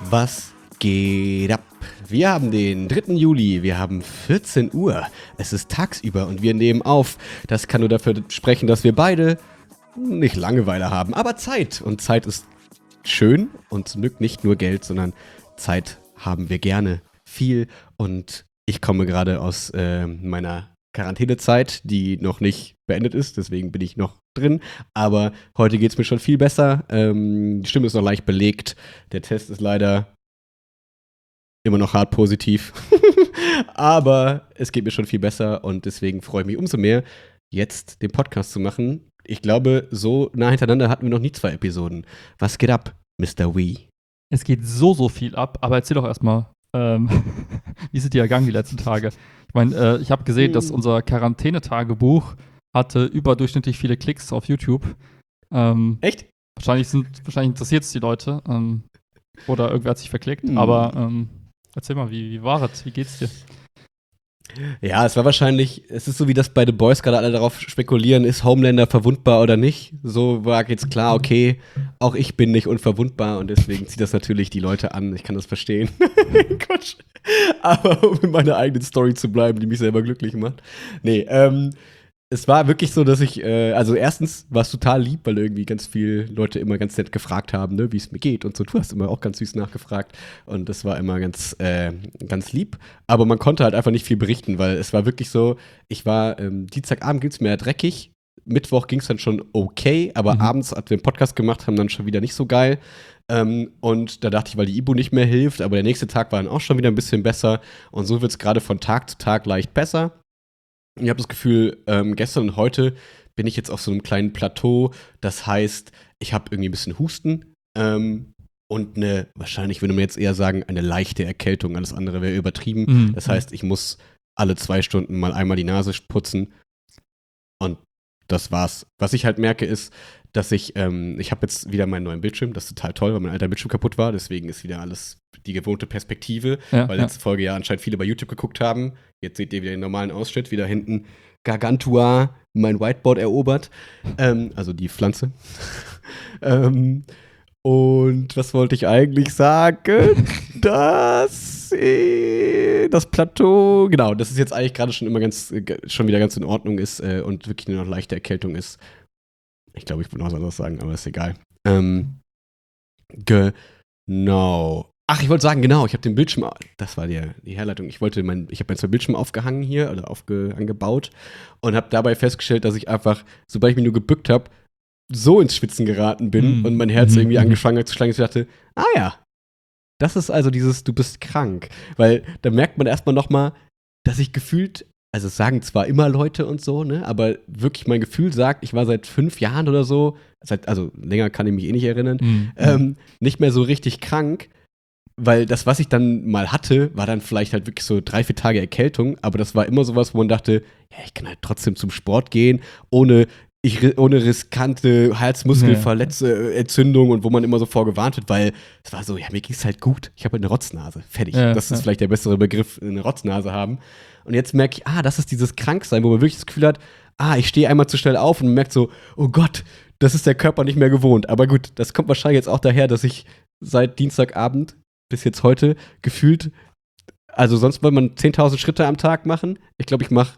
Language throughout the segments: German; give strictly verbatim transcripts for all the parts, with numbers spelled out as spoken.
Was geht ab? Wir haben den dritten Juli, wir haben vierzehn Uhr, es ist tagsüber und wir nehmen auf. Das kann nur dafür sprechen, dass wir beide nicht Langeweile haben, aber Zeit. Und Zeit ist schön und zum Glück nicht nur Geld, sondern Zeit haben wir gerne viel. Und ich komme gerade aus äh, meiner Quarantänezeit, die noch nicht beendet ist, deswegen bin ich noch drin. Aber heute geht es mir schon viel besser. Ähm, die Stimme ist noch leicht belegt. Der Test ist leider immer noch hart positiv. Aber es geht mir schon viel besser und deswegen freue ich mich umso mehr, jetzt den Podcast zu machen. Ich glaube, so nah hintereinander hatten wir noch nie zwei Episoden. Was geht ab, Mister Wee? Es geht so, so viel ab, aber erzähl doch erstmal, ähm, wie ist es dir ergangen die letzten Tage? Ich meine, äh, ich habe gesehen, dass unser Quarantänetagebuch hatte überdurchschnittlich viele Klicks auf YouTube. Ähm, Echt? Wahrscheinlich, sind, wahrscheinlich interessiert es die Leute. Ähm, oder irgendwer hat sich verklickt. Hm. Aber ähm, erzähl mal, wie, wie war es? Wie geht's dir? Ja, es war wahrscheinlich, es ist so wie das bei The Boys gerade alle darauf spekulieren, ist Homelander verwundbar oder nicht? So war jetzt klar, okay, auch ich bin nicht unverwundbar und deswegen zieht das natürlich die Leute an. Ich kann das verstehen. Quatsch. Aber um in meiner eigenen Story zu bleiben, die mich selber glücklich macht. Nee, ähm, es war wirklich so, dass ich, äh, also erstens war es total lieb, weil irgendwie ganz viele Leute immer ganz nett gefragt haben, ne, wie es mir geht und so. Du hast immer auch ganz süß nachgefragt und das war immer ganz, äh, ganz lieb. Aber man konnte halt einfach nicht viel berichten, weil es war wirklich so, ich war, ähm, Dienstagabend ging es mir ja dreckig, Mittwoch ging es dann schon okay, aber Mhm. abends, als wir den Podcast gemacht haben, dann schon wieder nicht so geil. Ähm, und da dachte ich, weil die Ibu nicht mehr hilft, aber der nächste Tag war dann auch schon wieder ein bisschen besser und so wird es gerade von Tag zu Tag leicht besser. Ich habe das Gefühl, ähm, gestern und heute bin ich jetzt auf so einem kleinen Plateau. Das heißt, ich habe irgendwie ein bisschen Husten ähm, und eine, wahrscheinlich würde man jetzt eher sagen, eine leichte Erkältung. Alles andere wäre übertrieben. Mhm. Das heißt, ich muss alle zwei Stunden mal einmal die Nase putzen und das war's. Was ich halt merke ist, dass ich, ähm, ich habe jetzt wieder meinen neuen Bildschirm. Das ist total toll, weil mein alter Bildschirm kaputt war. Deswegen ist wieder alles die gewohnte Perspektive, Ja, weil ja. letzte Folge ja anscheinend viele bei YouTube geguckt haben. Jetzt seht ihr wieder den normalen Ausschnitt, wieder hinten Gargantua mein Whiteboard erobert. Ähm, also die Pflanze. ähm, und was wollte ich eigentlich sagen? Das, äh, das Plateau, genau, das ist jetzt eigentlich gerade schon immer ganz, äh, schon wieder ganz in Ordnung ist äh, und wirklich nur noch leichte Erkältung ist. Ich glaube, ich wollte noch was anderes sagen, aber ist egal. Ähm, genau. Ach, ich wollte sagen, genau, ich habe den Bildschirm, das war die, die Herleitung, ich wollte mein, ich habe mein zwei Bildschirm aufgehangen hier, oder aufge, angebaut und habe dabei festgestellt, dass ich einfach, sobald ich mich nur gebückt habe, so ins Schwitzen geraten bin Mhm. und mein Herz Mhm. irgendwie Mhm. angefangen hat zu schlagen, dass ich dachte, ah ja, das ist also dieses, du bist krank. Weil da merkt man erstmal nochmal, dass ich gefühlt, also es sagen zwar immer Leute und so, ne, aber wirklich mein Gefühl sagt, ich war seit fünf Jahren oder so, seit, also länger kann ich mich eh nicht erinnern, Mhm. ähm, nicht mehr so richtig krank. Weil das, was ich dann mal hatte, war dann vielleicht halt wirklich so drei, vier Tage Erkältung, aber das war immer sowas, wo man dachte, ja, ich kann halt trotzdem zum Sport gehen, ohne, ich, ohne riskante Halsmuskelverletzung und wo man immer so vorgewarnt wird, weil es war so, ja, mir ging's halt gut. Ich habe halt eine Rotznase. Fertig. Ja, das ist ja. vielleicht der bessere Begriff, eine Rotznase haben. Und jetzt merke ich, ah, das ist dieses Kranksein, wo man wirklich das Gefühl hat, ah, ich stehe einmal zu schnell auf und man merkt so, oh Gott, das ist der Körper nicht mehr gewohnt. Aber gut, das kommt wahrscheinlich jetzt auch daher, dass ich seit Dienstagabend bis jetzt heute gefühlt, also sonst wollte man zehntausend Schritte am Tag machen. Ich glaube, ich mache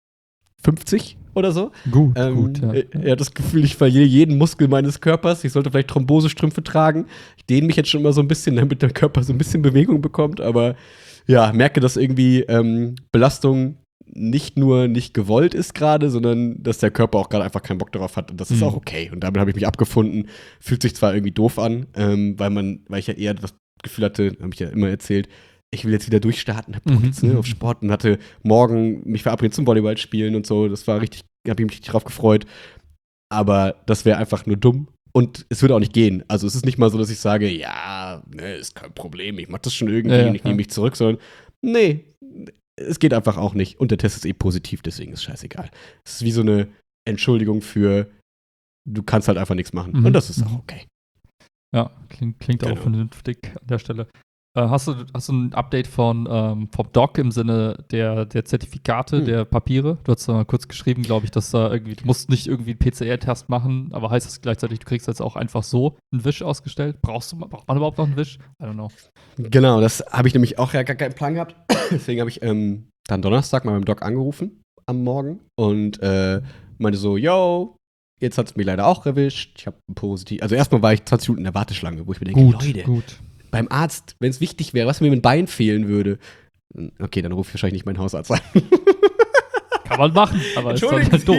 fünfzig oder so. Gut, Ähm, gut, ja. Ich, ich habe das Gefühl, ich verliere jeden Muskel meines Körpers. Ich sollte vielleicht Thrombosestrümpfe tragen. Ich dehne mich jetzt schon immer so ein bisschen, damit der Körper so ein bisschen Bewegung bekommt. Aber ja, merke, dass irgendwie ähm, Belastung nicht nur nicht gewollt ist gerade, sondern dass der Körper auch gerade einfach keinen Bock darauf hat. Und das ist Mhm. auch okay. Und damit habe ich mich abgefunden. Fühlt sich zwar irgendwie doof an, ähm, weil man, weil ich ja eher das Gefühl hatte, habe ich ja immer erzählt, ich will jetzt wieder durchstarten, hab Bock Mhm, jetzt ne, mhm. auf Sport und hatte morgen mich verabredet zum Volleyball spielen und so. Das war richtig, habe ich mich richtig drauf gefreut. Aber das wäre einfach nur dumm. Und es würde auch nicht gehen. Also es ist nicht mal so, dass ich sage, ja, ne, ist kein Problem, ich mach das schon irgendwie Ja, ja, und ich nehme ja. mich zurück, sondern nee, es geht einfach auch nicht. Und der Test ist eh positiv, deswegen ist scheißegal. Es ist wie so eine Entschuldigung für, du kannst halt einfach nichts machen. Mhm, Und das ist mhm. auch okay. Ja, klingt, klingt Genau. auch vernünftig an der Stelle. Äh, hast, du, hast du ein Update von, ähm, vom Doc im Sinne der, der Zertifikate, Hm. der Papiere? Du hast da kurz geschrieben, glaube ich, dass da irgendwie, du musst nicht irgendwie einen P C R-Test machen, aber heißt das gleichzeitig, du kriegst jetzt auch einfach so einen Wisch ausgestellt? Brauchst du, braucht man überhaupt noch einen Wisch? I don't know. Genau, das habe ich nämlich auch ja gar keinen Plan gehabt. Deswegen habe ich ähm, dann Donnerstag mal beim Doc angerufen am Morgen und äh, meinte so, yo, jetzt hat es mich leider auch erwischt. Ich habe ein positiv. Also erstmal war ich zwanzig Minuten in der Warteschlange, wo ich mir denke, Leute, gut. beim Arzt, wenn es wichtig wäre, was mir mit dem Bein fehlen würde. Okay, dann rufe ich wahrscheinlich nicht meinen Hausarzt an. Kann man machen, aber ist dann halt doof.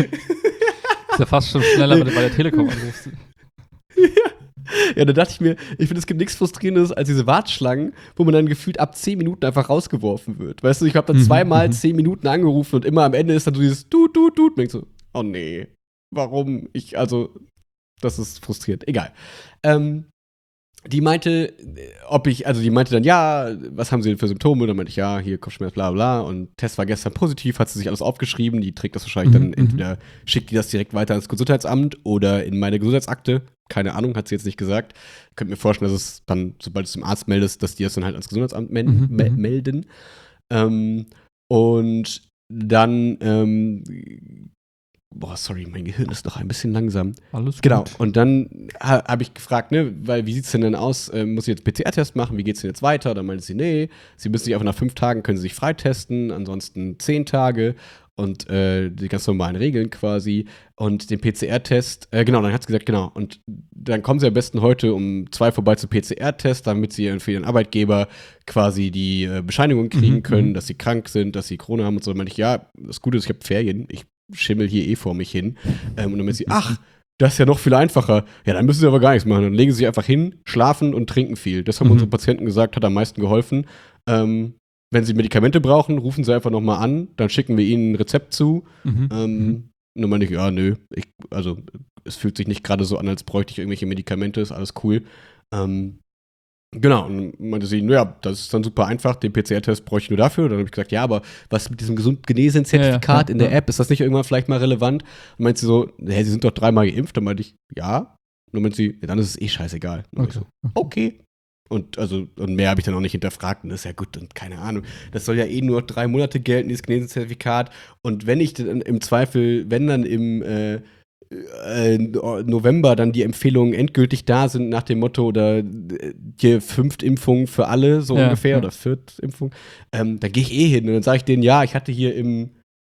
Ist ja fast schon schneller, wenn du bei der Telekom anrufst. Ja, da dachte ich mir, ich finde, es gibt nichts Frustrierendes als diese Warteschlangen, wo man dann gefühlt ab zehn Minuten einfach rausgeworfen wird. Weißt du, ich habe dann Mhm, zweimal mhm. zehn Minuten angerufen und immer am Ende ist dann so dieses Tut, Tut, Tut. Und ich so, oh nee, warum? Ich, also, das ist frustrierend. Egal. Ähm, die meinte, ob ich, also die meinte dann, ja, was haben sie denn für Symptome? Dann meinte ich, ja, hier Kopfschmerz, bla bla. Und Test war gestern positiv, hat sie sich alles aufgeschrieben. Die trägt das wahrscheinlich Mhm, dann mhm. entweder, schickt die das direkt weiter ans Gesundheitsamt oder in meine Gesundheitsakte. Keine Ahnung, hat sie jetzt nicht gesagt. Ich könnte mir vorstellen, dass es dann, sobald du es dem Arzt meldest, dass die das dann halt ans Gesundheitsamt men- Mhm, me- mhm. melden. Ähm, und dann, ähm, boah, sorry, mein Gehirn ist noch ein bisschen langsam. Alles Genau, gut. und dann ha, habe ich gefragt, ne, weil wie sieht's denn denn aus? Ähm, muss ich jetzt P C R-Test machen? Wie geht's denn jetzt weiter? Dann meinte sie, nee, sie müssen sich einfach nach fünf Tagen können sie sich freitesten, ansonsten zehn Tage und äh, die ganz normalen Regeln quasi. Und den P C R-Test, äh, genau, dann hat sie gesagt, genau, und dann kommen sie am besten heute um zwei vorbei zum P C R-Test, damit sie für ihren Arbeitgeber quasi die äh, Bescheinigung kriegen Mhm, können, mhm. dass sie krank sind, dass sie Corona haben und so. Dann meinte ich, ja, das Gute ist, ich habe Ferien, ich schimmel hier eh vor mich hin. Ähm, und dann meinte sie, ach, das ist ja noch viel einfacher. Ja, dann müssen sie aber gar nichts machen. Dann legen sie sich einfach hin, schlafen und trinken viel. Das haben Mhm. unsere Patienten gesagt, hat am meisten geholfen. Ähm, wenn sie Medikamente brauchen, rufen sie einfach nochmal an, dann schicken wir ihnen ein Rezept zu. Mhm. Ähm, Mhm. Und dann meinte ich, ja, nö, ich, also es fühlt sich nicht gerade so an, als bräuchte ich irgendwelche Medikamente, ist alles cool. Ähm, genau, und dann meinte sie, naja, das ist dann super einfach, den P C R-Test bräuchte ich nur dafür. Dann habe ich gesagt, ja, aber was mit diesem gesund genesen Zertifikat Ja, ja, ja, in der ja. App, ist das nicht irgendwann vielleicht mal relevant? Und meinte sie so, hä, sie sind doch dreimal geimpft. Dann meinte ich, ja. Und dann meinte sie, ja, dann ist es eh scheißegal. Und Okay. ich so, okay. Und, also, und mehr habe ich dann auch nicht hinterfragt. Und das ist ja gut und keine Ahnung. Das soll ja eh nur drei Monate gelten, dieses Genesen-Zertifikat. Und wenn ich dann im Zweifel, wenn dann im äh, äh, November dann die Empfehlungen endgültig da sind, nach dem Motto, oder äh, die Fünftimpfung für alle, so Ja, ungefähr, ja. oder Viertimpfung, ähm, dann gehe ich eh hin. Und dann sage ich denen, ja, ich hatte hier im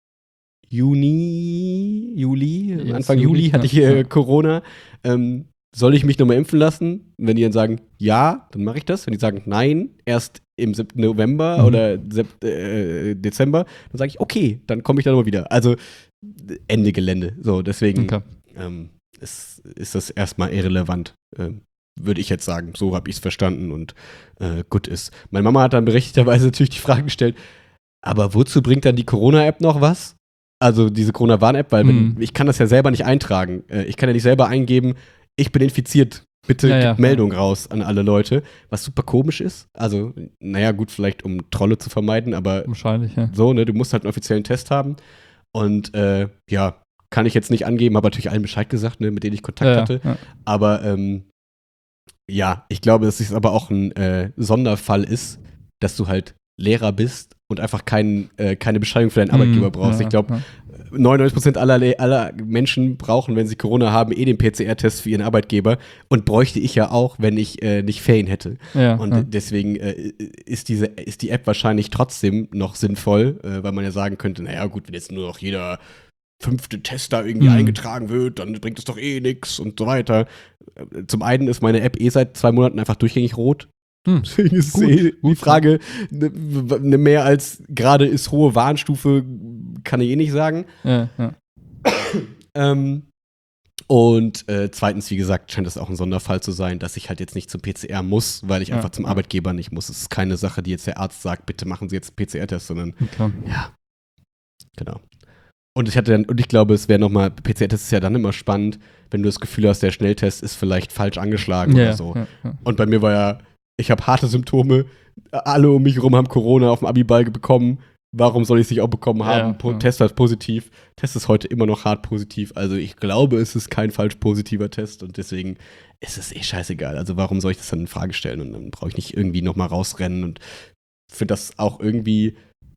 Juni, Juli, Jetzt Anfang Juli, Juli hatte ja, ich hier ja. Corona. Ähm, soll ich mich nochmal impfen lassen? Wenn die dann sagen, ja, dann mache ich das. Wenn die sagen, nein, erst im siebten November Mhm. oder Sep- äh, Dezember, dann sage ich, okay, dann komme ich da nochmal wieder. Also Ende Gelände. So, deswegen Okay. ähm, ist, ist das erstmal irrelevant. Ähm, würde ich jetzt sagen. So habe ich es verstanden und äh, gut ist. Meine Mama hat dann berechtigterweise natürlich die Frage gestellt, aber wozu bringt dann die Corona-App noch was? Also diese Corona-Warn-App, weil wenn, Mhm. ich kann das ja selber nicht eintragen. Äh, ich kann ja nicht selber eingeben, ich bin infiziert. Bitte Ja, gib ja, Meldung raus an alle Leute. Was super komisch ist. Also, naja, gut, vielleicht um Trolle zu vermeiden, aber Wahrscheinlich, ja. so, ne, du musst halt einen offiziellen Test haben. Und äh, ja, kann ich jetzt nicht angeben, habe natürlich allen Bescheid gesagt, ne, mit denen ich Kontakt Ja, hatte. ja. Aber ähm, ja, ich glaube, dass es aber auch ein äh, Sonderfall ist, dass du halt Lehrer bist und einfach kein, äh, keine Bescheinigung für deinen Arbeitgeber Mhm, brauchst. ja, Ich glaube, ja. neunundneunzig Prozent aller, Le- aller Menschen brauchen, wenn sie Corona haben, eh den P C R-Test für ihren Arbeitgeber. Und bräuchte ich ja auch, wenn ich äh, nicht Ferien hätte. Ja, Und ja. deswegen äh, ist, diese, ist die App wahrscheinlich trotzdem noch sinnvoll, äh, weil man ja sagen könnte, naja gut, wenn jetzt nur noch jeder fünfte Tester irgendwie Mhm. eingetragen wird, dann bringt es doch eh nichts und so weiter. Äh, Zum einen ist meine App eh seit zwei Monaten einfach durchgängig rot. Hm. Deswegen ist Gut, eh die gut. Frage, ne, ne mehr als gerade ist hohe Warnstufe, kann ich eh nicht sagen. Ja, ja. Ähm, und äh, zweitens, wie gesagt, scheint es auch ein Sonderfall zu sein, dass ich halt jetzt nicht zum P C R muss, weil ich Ja, einfach zum ja. Arbeitgeber nicht muss. Es ist keine Sache, die jetzt der Arzt sagt, bitte machen Sie jetzt einen P C R-Test, sondern Okay. ja, genau. Und ich hatte dann, und ich glaube, es wäre nochmal, P C R-Test ist ja dann immer spannend, wenn du das Gefühl hast, der Schnelltest ist vielleicht falsch angeschlagen Ja, oder so. ja, ja. Und bei mir war ja, ich habe harte Symptome, alle um mich herum haben Corona auf dem Abiball bekommen. warum soll ich es nicht auch bekommen haben? Ja, Po- ja. Test war positiv. Test ist heute immer noch hart positiv. Also ich glaube, es ist kein falsch positiver Test und deswegen ist es eh scheißegal. Also warum soll ich das dann in Frage stellen? Und dann brauche ich nicht irgendwie nochmal rausrennen und finde das auch irgendwie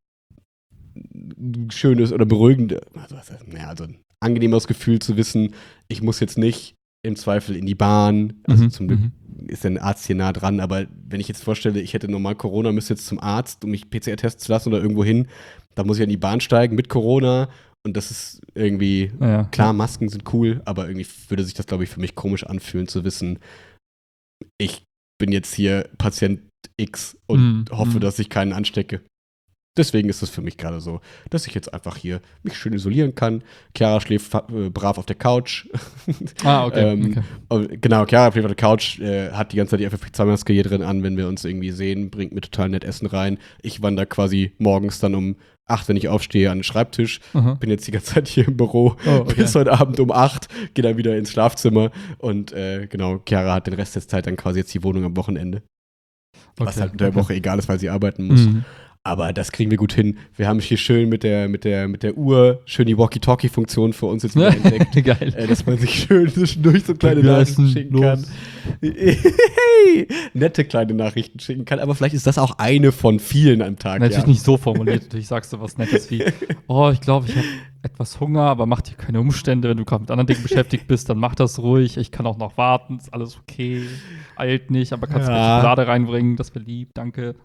ein schönes oder beruhigend, also, was heißt, naja, also ein angenehmes Gefühl zu wissen, ich muss jetzt nicht im Zweifel in die Bahn, also Mhm, zum Glück mhm. ist der Arzt hier nah dran, aber wenn ich jetzt vorstelle, ich hätte normal Corona, müsste jetzt zum Arzt, um mich P C R testen zu lassen oder irgendwo hin, da muss ich in die Bahn steigen mit Corona und das ist irgendwie, Ja, ja. klar, Masken sind cool, aber irgendwie würde sich das, glaube ich, für mich komisch anfühlen, zu wissen, ich bin jetzt hier Patient X und Mhm, hoffe, mhm. dass ich keinen anstecke. Deswegen ist es für mich gerade so, dass ich jetzt einfach hier mich schön isolieren kann. Chiara schläft äh, brav auf der Couch. Ah, okay. ähm, okay. und genau, Chiara schläft auf der Couch, äh, hat die ganze Zeit die F F P zwei Maske hier drin an, wenn wir uns irgendwie sehen, bringt mir total nett Essen rein. Ich wandere quasi morgens dann um acht, wenn ich aufstehe, an den Schreibtisch. Aha. Bin jetzt die ganze Zeit hier im Büro Oh, okay. bis heute Abend um acht, gehe dann wieder ins Schlafzimmer und äh, genau, Chiara hat den Rest der Zeit dann quasi jetzt die Wohnung am Wochenende. Was Okay, halt unter der okay. Woche egal ist, weil sie arbeiten muss. Mhm. Aber das kriegen wir gut hin. Wir haben hier schön mit der, mit der, mit der Uhr schön die Walkie-Talkie-Funktion für uns jetzt wieder entdeckt. Geil. Äh, dass man sich schön zwischendurch so kleine Wir Nachrichten essen schicken los. kann. Hey, nette kleine Nachrichten schicken kann. Aber vielleicht ist das auch eine von vielen am Tag. Natürlich ja. nicht so formuliert. Natürlich sagst du was Nettes wie, oh, ich glaube, ich habe etwas Hunger, aber mach dir keine Umstände. Wenn du gerade mit anderen Dingen beschäftigt bist, dann mach das ruhig. Ich kann auch noch warten. Ist alles okay. Eilt nicht, aber kannst du Ja. mir Schokolade reinbringen. Das wäre lieb. Danke.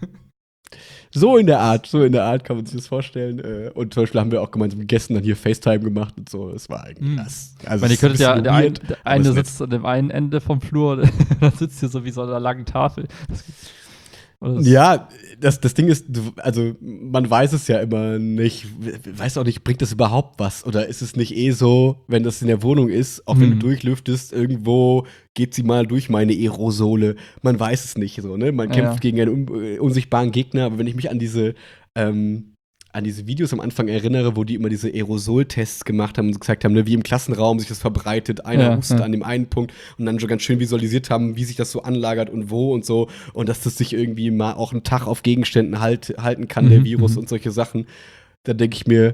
So in der Art, so in der Art kann man sich das vorstellen. Äh, Und zum Beispiel haben wir auch gemeinsam gegessen, dann hier FaceTime gemacht und so. Das war eigentlich Mhm. das. Ich Also meine, ihr es ist ein könntet ja, bisschen der, ein, weird, der aber eine ist nett. sitzt an dem einen Ende vom Flur, dann sitzt ihr so wie so an einer langen Tafel. Das, oder das- Ja, das, das Ding ist, du, also man weiß es ja immer nicht, weiß auch nicht, bringt das überhaupt was? Oder ist es nicht eh so, wenn das in der Wohnung ist, auch wenn Mhm. du durchlüftest, irgendwo geht sie mal durch meine Aerosole. Man weiß es nicht so, ne? Man Ja, kämpft ja. gegen einen un äh, unsichtbaren Gegner, aber wenn ich mich an diese ähm, an diese Videos am Anfang erinnere, wo die immer diese Aerosoltests gemacht haben und gesagt haben, ne, wie im Klassenraum sich das verbreitet, einer Ja, hustet ja. an dem einen Punkt und dann schon ganz schön visualisiert haben, wie sich das so anlagert und wo und so und dass das sich irgendwie mal auch einen Tag auf Gegenständen halt, halten kann, der Mhm, Virus mhm. und solche Sachen. Da denke ich mir,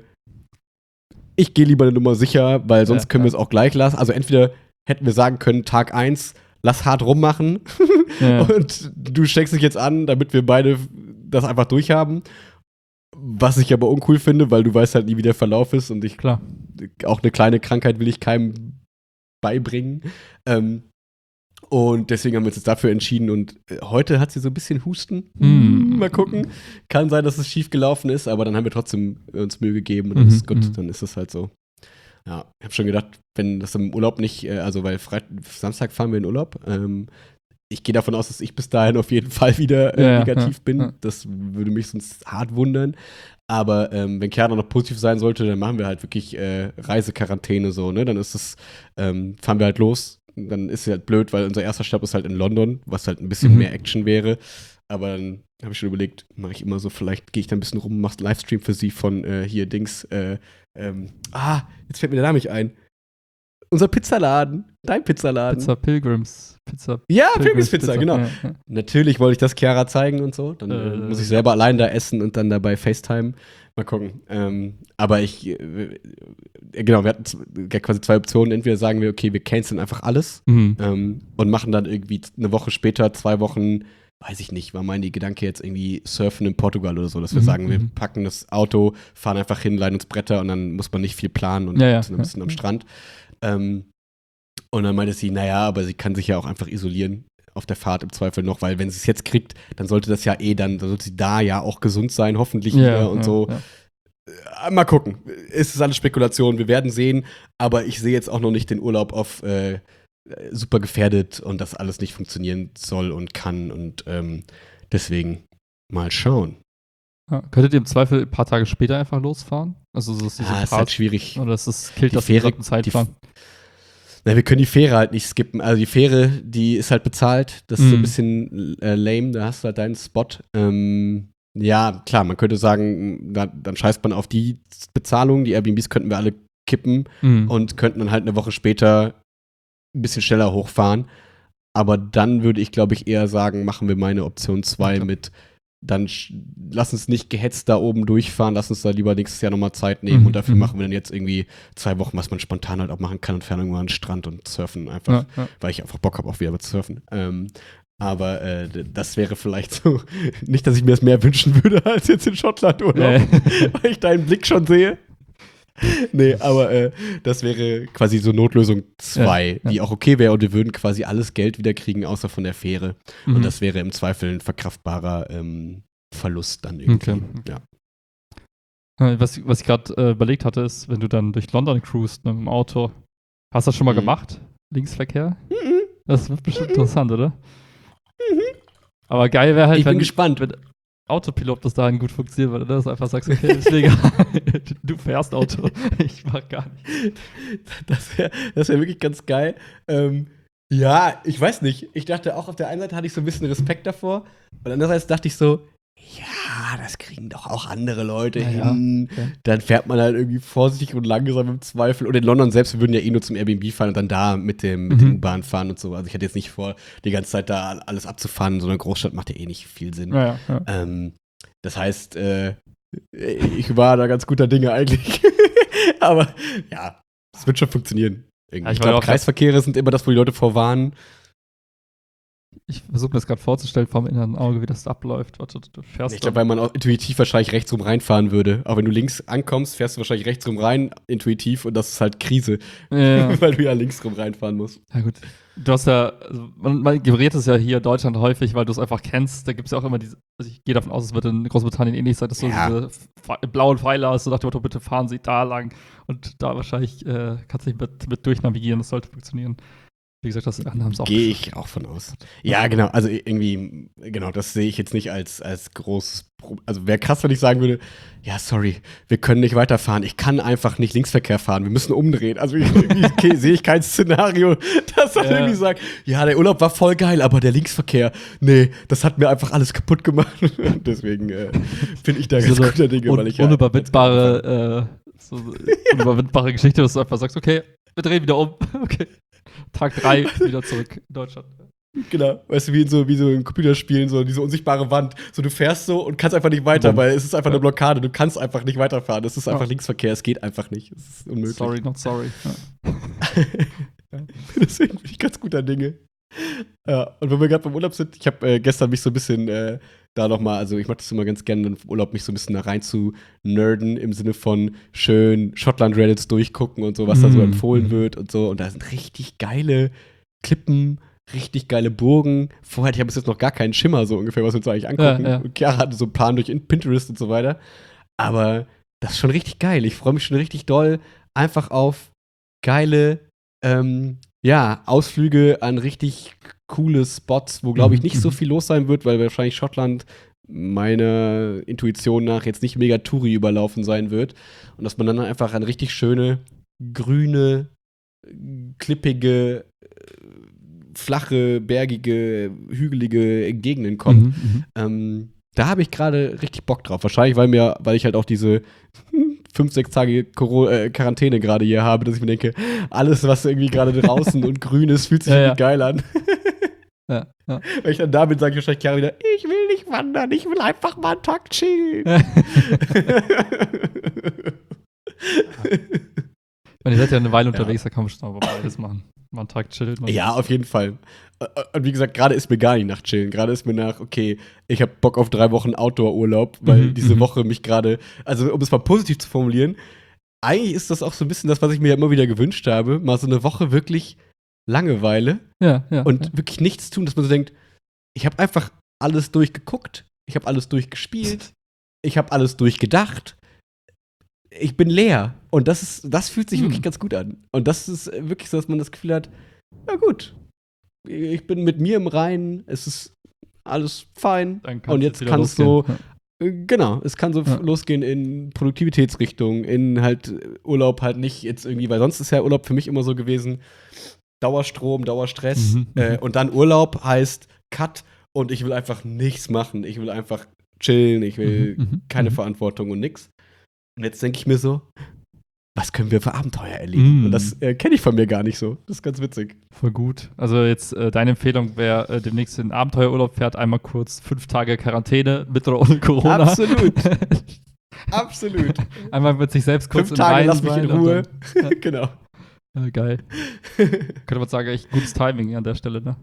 ich gehe lieber eine Nummer sicher, weil sonst Ja, können wir ja. es auch gleich lassen. Also entweder hätten wir sagen können, Tag eins, lass hart rummachen Ja. und du steckst dich jetzt an, damit wir beide das einfach durchhaben. Was ich aber uncool finde, weil du weißt halt nie, wie der Verlauf ist und ich Klar. auch eine kleine Krankheit will ich keinem beibringen. Ähm, und deswegen haben wir uns jetzt dafür entschieden und äh, heute hat sie so ein bisschen Husten. Mm. Mal gucken. Kann sein, dass es schief gelaufen ist, aber dann haben wir trotzdem uns Mühe gegeben und dann Mhm, ist gut, mhm. dann ist es halt so. Ja, ich habe schon gedacht, wenn das im Urlaub nicht, äh, also weil Freit Samstag fahren wir in Urlaub, ähm, ich gehe davon aus, dass ich bis dahin auf jeden Fall wieder äh, Ja, ja, negativ ja, bin. ja. Das würde mich sonst hart wundern. Aber ähm, wenn Kerner noch positiv sein sollte, dann machen wir halt wirklich äh, Reisequarantäne so, ne? Dann ist es, ähm, fahren wir halt los. Dann ist es halt blöd, weil unser erster Stopp ist halt in London, was halt ein bisschen Mhm. mehr Action wäre. Aber dann habe ich schon überlegt, mache ich immer so, vielleicht gehe ich da ein bisschen rum, machst einen Livestream für sie von äh, hier Dings, äh, ähm, ah, jetzt fällt mir der Name nicht ein. Unser Pizzaladen, dein Pizzaladen. Pizza Pilgrims. Pizza Ja, Pilgrims Pilgrims Pizza, genau. Ja, ja. Natürlich wollte ich das Chiara zeigen und so. Dann äh, Äh, muss ich selber allein da essen und dann dabei FaceTime. Mal gucken. Ähm, aber ich, äh, genau, wir hatten z- quasi zwei Optionen. Entweder sagen wir, okay, wir canceln einfach alles Mhm. ähm, und machen dann irgendwie eine Woche später, zwei Wochen, weiß ich nicht, war mein Gedanke jetzt irgendwie surfen in Portugal oder so, dass wir Mhm, sagen, wir mhm. packen das Auto, fahren einfach hin, leihen uns Bretter und dann muss man nicht viel planen und Ja, ja, sind ein bisschen ja. am Strand. Ähm, und dann meinte sie, naja, aber sie kann sich ja auch einfach isolieren auf der Fahrt im Zweifel noch, weil wenn sie es jetzt kriegt, dann sollte das ja eh dann, dann sollte sie da ja auch gesund sein, hoffentlich Ja, wieder und ja, so. ja. Äh, Mal gucken. Es ist alles Spekulation, wir werden sehen, aber ich sehe jetzt auch noch nicht den Urlaub auf äh, super gefährdet und das alles nicht funktionieren soll und kann und ähm, deswegen mal schauen. Ja. Könntet ihr im Zweifel ein paar Tage später einfach losfahren? Also so ist diese Ah, ist Part- halt schwierig. Oder ist das, killt Die das Fähre- den gesamten Zeitplan? Na, wir können die Fähre halt nicht skippen. Also die Fähre, die ist halt bezahlt. Das ist so ein Mhm. bisschen äh, lame. Da hast du halt deinen Spot. Ähm, ja, klar, man könnte sagen, da, dann scheißt man auf die Bezahlung. Die Airbnbs könnten wir alle kippen Mhm. und könnten dann halt eine Woche später ein bisschen schneller hochfahren. Aber dann würde ich, glaube ich, eher sagen, machen wir meine Option zwei Okay. mit dann sch- lass uns nicht gehetzt da oben durchfahren, lass uns da lieber nächstes Jahr nochmal Zeit nehmen Mhm, und dafür mhm. machen wir dann jetzt irgendwie zwei Wochen, was man spontan halt auch machen kann und fahren irgendwo an den Strand und surfen einfach, Ja, ja. weil ich einfach Bock habe, auch wieder mit surfen. Ähm, aber äh, d- das wäre vielleicht so, nicht, dass ich mir das mehr wünschen würde als jetzt in Schottland Urlaub, Nee. weil ich deinen Blick schon sehe. Nee, aber äh, das wäre quasi so Notlösung zwei, Ja, ja. die auch okay wäre und wir würden quasi alles Geld wieder kriegen, außer von der Fähre. Mhm. Und das wäre im Zweifel ein verkraftbarer ähm, Verlust dann irgendwie. Okay. Ja. Äh, Was, was ich gerade äh, überlegt hatte, ist, wenn du dann durch London cruist ne, mit dem Auto. Hast du das schon mal Mhm. gemacht? Linksverkehr? Mhm. Das wird bestimmt Mhm. interessant, oder? Mhm. Aber geil wäre halt, Ich bin wenn, gespannt. wenn Autopilot bis dahin gut funktionieren würde, dass du einfach sagst, okay, ist mir egal. Du fährst Auto. Ich mach gar nicht. Das wäre das wär wirklich ganz geil. Ähm, ja, ich weiß nicht. Ich dachte auch, auf der einen Seite hatte ich so ein bisschen Respekt davor. Und andererseits dachte ich so, ja, das kriegen doch auch andere Leute Na ja, hin. okay. Dann fährt man halt irgendwie vorsichtig und langsam im Zweifel. Und in London selbst, wir würden ja eh nur zum Airbnb fahren und dann da mit dem, mit Mhm. dem U-Bahn fahren und so. Also ich hatte jetzt nicht vor, die ganze Zeit da alles abzufahren. So eine Großstadt macht ja eh nicht viel Sinn. Ja, ja, ja. Ähm, das heißt, äh, ich war da ganz guter Dinge eigentlich. Aber ja, es wird schon funktionieren. Irgendwie. Ja, ich ich war glaube, auch- Kreisverkehre sind immer das, wo die Leute vorwarnen. Ich versuche mir das gerade vorzustellen, vor dem inneren Auge, wie das abläuft. Warte, du fährst Ich glaube, weil man auch intuitiv wahrscheinlich rechts rum reinfahren würde. Aber wenn du links ankommst, fährst du wahrscheinlich rechts rum rein, intuitiv. Und das ist halt Krise, dann, ja. weil du ja links rum reinfahren musst. Ja, gut. Du hast ja, also man, man generiert es ja hier in Deutschland häufig, weil du es einfach kennst. Da gibt es ja auch immer diese, also ich gehe davon aus, es wird in Großbritannien ähnlich sein, dass du Ja. diese Pfe- blauen Pfeiler hast, so nach dem Motto, bitte fahren Sie da lang. Und da wahrscheinlich äh, kannst du dich mit, mit durchnavigieren, das sollte funktionieren. Wie gesagt, das anderen haben es auch Gehe geschafft. ich auch von aus. Ja, genau. Also irgendwie, genau, das sehe ich jetzt nicht als, als großes Problem. Also wäre krass, wenn ich sagen würde, ja, sorry, wir können nicht weiterfahren. Ich kann einfach nicht Linksverkehr fahren. Wir müssen umdrehen. Also irgendwie okay, sehe ich kein Szenario, dass er Ja. irgendwie sagt, ja, der Urlaub war voll geil, aber der Linksverkehr, nee, das hat mir einfach alles kaputt gemacht. Deswegen äh, bin ich da ganz So eine guter Dinge, un weil ich ja unüberwindbare, äh, so unüberwindbare Geschichte, dass du einfach sagst, okay, wir drehen wieder um. Okay. Tag drei wieder zurück in Deutschland. Genau, weißt du, wie in so, wie so in Computerspielen, so diese unsichtbare Wand. So, du fährst so und kannst einfach nicht weiter, Bumm. weil es ist einfach eine Blockade. Du kannst einfach nicht weiterfahren. Es ist einfach Ja. Linksverkehr, es geht einfach nicht. Es ist unmöglich. Sorry, not sorry. Ja. Deswegen bin ich ganz guter Dinge. Ja, und wenn wir gerade beim Urlaub sind, ich habe äh, gestern mich so ein bisschen äh, da nochmal, also ich mache das immer ganz gerne im Urlaub, mich so ein bisschen da rein zu nerden, im Sinne von schön Schottland-Reddits durchgucken und so, was da so Mm. empfohlen wird und so. Und da sind richtig geile Klippen, richtig geile Burgen. Vorher hatte ich bis jetzt noch gar keinen Schimmer, so ungefähr, was wir uns eigentlich angucken. Ja, ja. Und Chiara hatte so einen Plan durch Pinterest und so weiter. Aber das ist schon richtig geil. Ich freue mich schon richtig doll einfach auf geile, ähm, ja, Ausflüge an richtig coole Spots, wo, glaube ich, Mhm, nicht so mhm. viel los sein wird, weil wahrscheinlich Schottland meiner Intuition nach jetzt nicht mega Touri überlaufen sein wird. Und dass man dann einfach an richtig schöne, grüne, klippige, äh, flache, bergige, hügelige Gegenden kommt. Mhm, mhm. Ähm, da habe ich gerade richtig Bock drauf. Wahrscheinlich, weil mir, weil ich halt auch diese fünf, sechs Tage Coro äh, Quarantäne gerade hier habe, dass ich mir denke, alles, was irgendwie gerade draußen und grün ist, fühlt sich Ja, irgendwie ja. geil an. Ja, ja. Wenn ich dann da bin, sage ich wahrscheinlich Chiara wieder, ich will nicht wandern, ich will einfach mal einen Tag chillen. Ich meine, ihr seid ja eine Weile unterwegs, da kann man schon aber beides machen. Mal einen Tag chillen. mal- Ja, auf jeden Fall. Und wie gesagt, gerade ist mir gar nicht nach Chillen. Gerade ist mir nach, okay, ich habe Bock auf drei Wochen Outdoor-Urlaub, weil Mhm, diese mhm. Woche mich gerade, also um es mal positiv zu formulieren, eigentlich ist das auch so ein bisschen das, was ich mir ja immer wieder gewünscht habe, mal so eine Woche wirklich Langeweile Ja, ja. und ja. wirklich nichts tun, dass man so denkt, ich habe einfach alles durchgeguckt, ich habe alles durchgespielt, ich habe alles durchgedacht. Ich bin leer. Und das ist, das fühlt sich Hm. wirklich ganz gut an. Und das ist wirklich so, dass man das Gefühl hat, na gut, ich bin mit mir im Reinen, es ist alles fein. Dann kann's Und jetzt wieder kann es so, losgehen. äh, genau, es kann so Ja. f- losgehen in Produktivitätsrichtung, in halt äh, Urlaub halt nicht jetzt irgendwie, weil sonst ist ja Urlaub für mich immer so gewesen, Dauerstrom, Dauerstress. Mhm, äh, mhm. und dann Urlaub heißt Cut und ich will einfach nichts machen. Ich will einfach chillen, ich will Mhm, mhm, keine mhm. Verantwortung und nix. Und jetzt denke ich mir so, was können wir für Abenteuer erleben? Mm. Und das äh, kenne ich von mir gar nicht so. Das ist ganz witzig. Voll gut. Also jetzt äh, deine Empfehlung, wer äh, demnächst in den Abenteuerurlaub fährt, einmal kurz fünf Tage Quarantäne mit oder ohne Corona. Absolut. Absolut. Einmal mit sich selbst kurz Fünf im Tage, Reinen lass mich sein in und Ruhe. Dann, ja. Genau. Ja, geil. Könnte man sagen, echt gutes Timing an der Stelle, ne?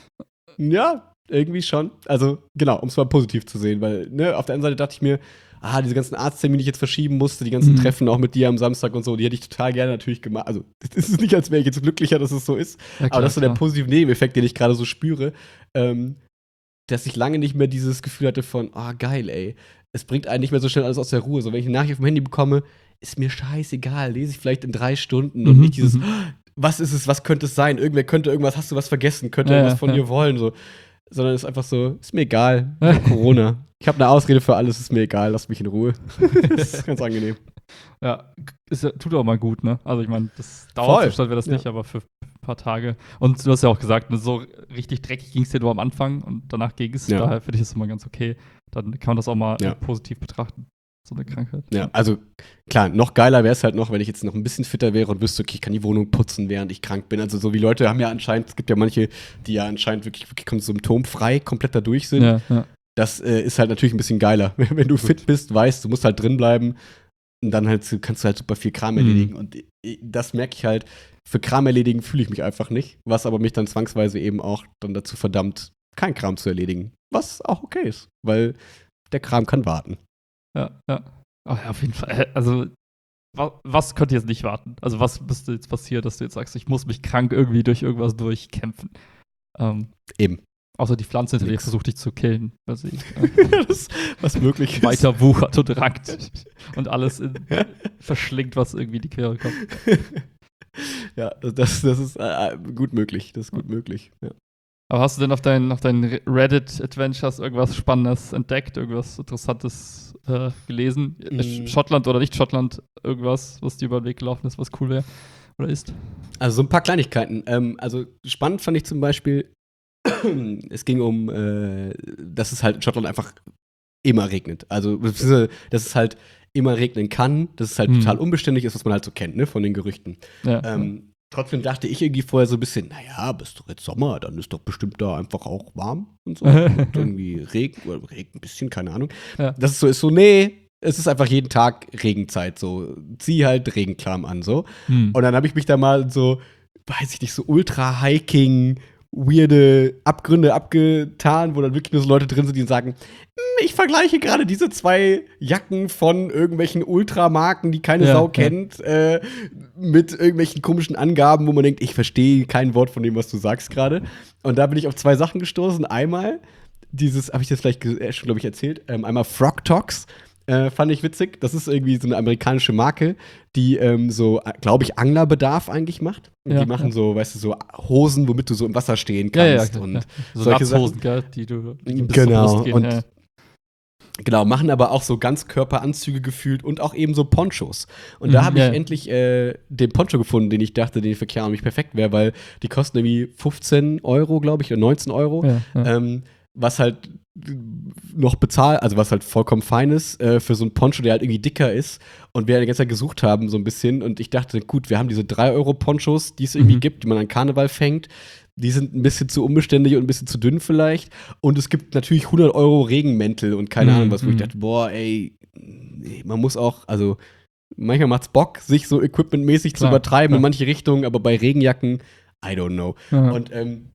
Ja, irgendwie schon. Also, genau, um es mal positiv zu sehen, weil, ne, auf der einen Seite dachte ich mir, ah, diese ganzen Arzttermine, die ich jetzt verschieben musste, die ganzen Mhm. Treffen auch mit dir am Samstag und so, die hätte ich total gerne natürlich gemacht. Also, es ist nicht, als wäre ich jetzt glücklicher, dass es so ist, Ja, klar, aber das ist so der klar. positive Nebeneffekt, den ich gerade so spüre, ähm, dass ich lange nicht mehr dieses Gefühl hatte von, ah, geil, ey, es bringt einen nicht mehr so schnell alles aus der Ruhe. So, wenn ich eine Nachricht auf dem Handy bekomme, ist mir scheißegal, lese ich vielleicht in drei Stunden und Mhm, nicht dieses, mhm. was ist es, was könnte es sein? Irgendwer könnte irgendwas, hast du was vergessen, könnte Ja, irgendwas ja, von ja. dir wollen, so. Sondern es ist einfach so, ist mir egal, ich hab Corona. Ich habe eine Ausrede für alles, ist mir egal, lass mich in Ruhe. Das ist ganz angenehm. Ja, ist ja, tut auch mal gut, ne? Also ich meine, das Voll. Dauerzustand wäre das Ja. nicht, aber für ein paar Tage. Und du hast ja auch gesagt, ne, so richtig dreckig ging es dir nur am Anfang und danach ging es. Ja. Daher finde ich das immer ganz okay. Dann kann man das auch mal Ja. äh, positiv betrachten, so eine Krankheit. Ja, also klar, noch geiler wäre es halt noch, wenn ich jetzt noch ein bisschen fitter wäre und wüsste, okay, ich kann die Wohnung putzen, während ich krank bin. Also so wie Leute haben ja anscheinend, es gibt ja manche, die ja anscheinend wirklich, wirklich symptomfrei komplett da durch sind. Ja, ja. Das äh, ist halt natürlich ein bisschen geiler. Wenn du fit bist, weißt, du musst halt drin bleiben und dann halt kannst du halt super viel Kram Mhm. erledigen. Und äh, das merke ich halt, für Kram erledigen fühle ich mich einfach nicht, was aber mich dann zwangsweise eben auch dann dazu verdammt, kein Kram zu erledigen. Was auch okay ist, weil der Kram kann warten. Ja, ja. Ach ja, auf jeden Fall. Also, wa was könnte jetzt nicht warten? Also, was müsste jetzt passieren, dass du jetzt sagst, ich muss mich krank irgendwie durch irgendwas durchkämpfen? Ähm, Eben. außer die Pflanze hinter dir Nix. versucht dich zu killen, weil sie äh, das, was möglich ist. weiter wuchert und rankt und alles in, verschlingt, was irgendwie in die Quere kommt. Ja, das, das ist äh, gut möglich. Das ist gut möglich. Ja. Aber hast du denn auf deinen, auf deinen Reddit-Adventures irgendwas Spannendes entdeckt, irgendwas Interessantes äh, gelesen? Mm. Sch- Schottland oder nicht Schottland, irgendwas, was dir über den Weg gelaufen ist, was cool wäre oder ist? Also so ein paar Kleinigkeiten. Ähm, also spannend fand ich zum Beispiel, es ging um, äh, dass es halt in Schottland einfach immer regnet. Also, beziehungsweise, dass es halt immer regnen kann, dass es halt Hm. total unbeständig ist, was man halt so kennt, ne, von den Gerüchten. Ja. Ähm, trotzdem dachte ich irgendwie vorher so ein bisschen, naja, bist doch jetzt Sommer, dann ist doch bestimmt da einfach auch warm und so. Und irgendwie Regen, oder Regen ein bisschen, keine Ahnung. Ja. Das ist so, ist so, nee, es ist einfach jeden Tag Regenzeit, so. Zieh halt Regenkram an, so. Hm. Und dann habe ich mich da mal so, weiß ich nicht, so Ultra-Hiking, weirde Abgründe abgetan, wo dann wirklich nur so Leute drin sind, die sagen, "Hm, ich vergleiche gerade diese zwei Jacken von irgendwelchen Ultramarken, die keine Ja, Sau ja. kennt, äh, mit irgendwelchen komischen Angaben, wo man denkt, ich verstehe kein Wort von dem, was du sagst gerade. Und da bin ich auf zwei Sachen gestoßen. Einmal dieses, habe ich das vielleicht ge- äh, schon, glaube ich, erzählt, ähm, einmal Frog Talks. Äh, fand ich witzig. Das ist irgendwie so eine amerikanische Marke, die ähm, so, glaube ich, Anglerbedarf eigentlich macht. Und Ja, die machen ja. so, weißt du, so Hosen, womit du so im Wasser stehen Ja, ja, kannst. ja, und ja. So solche Latzhosen, gell, die du die bis Genau, zur Brust gehen, und ja. Genau, machen aber auch so Ganzkörperanzüge gefühlt und auch eben so Ponchos. Und da Mhm, habe ich ja. endlich äh, den Poncho gefunden, den ich dachte, den für Chiara und mich perfekt wäre, weil die kosten irgendwie fünfzehn Euro, glaube ich, oder neunzehn Euro. Ja, ja. Ähm, was halt noch bezahlt, also was halt vollkommen fein ist, äh, für so einen Poncho, der halt irgendwie dicker ist. Und wir die ganze Zeit gesucht haben, so ein bisschen. Und ich dachte, gut, wir haben diese drei Euro Ponchos, die es irgendwie Mhm. gibt, die man an Karneval fängt. Die sind ein bisschen zu unbeständig und ein bisschen zu dünn vielleicht. Und es gibt natürlich hundert Euro Regenmäntel und keine Mhm, Ahnung was, wo ich mhm. dachte, boah, ey, nee, man muss auch, also manchmal macht's Bock, sich so equipmentmäßig zu Klar, übertreiben klar. in manche Richtungen, aber bei Regenjacken, I don't know. Ja. Und ähm,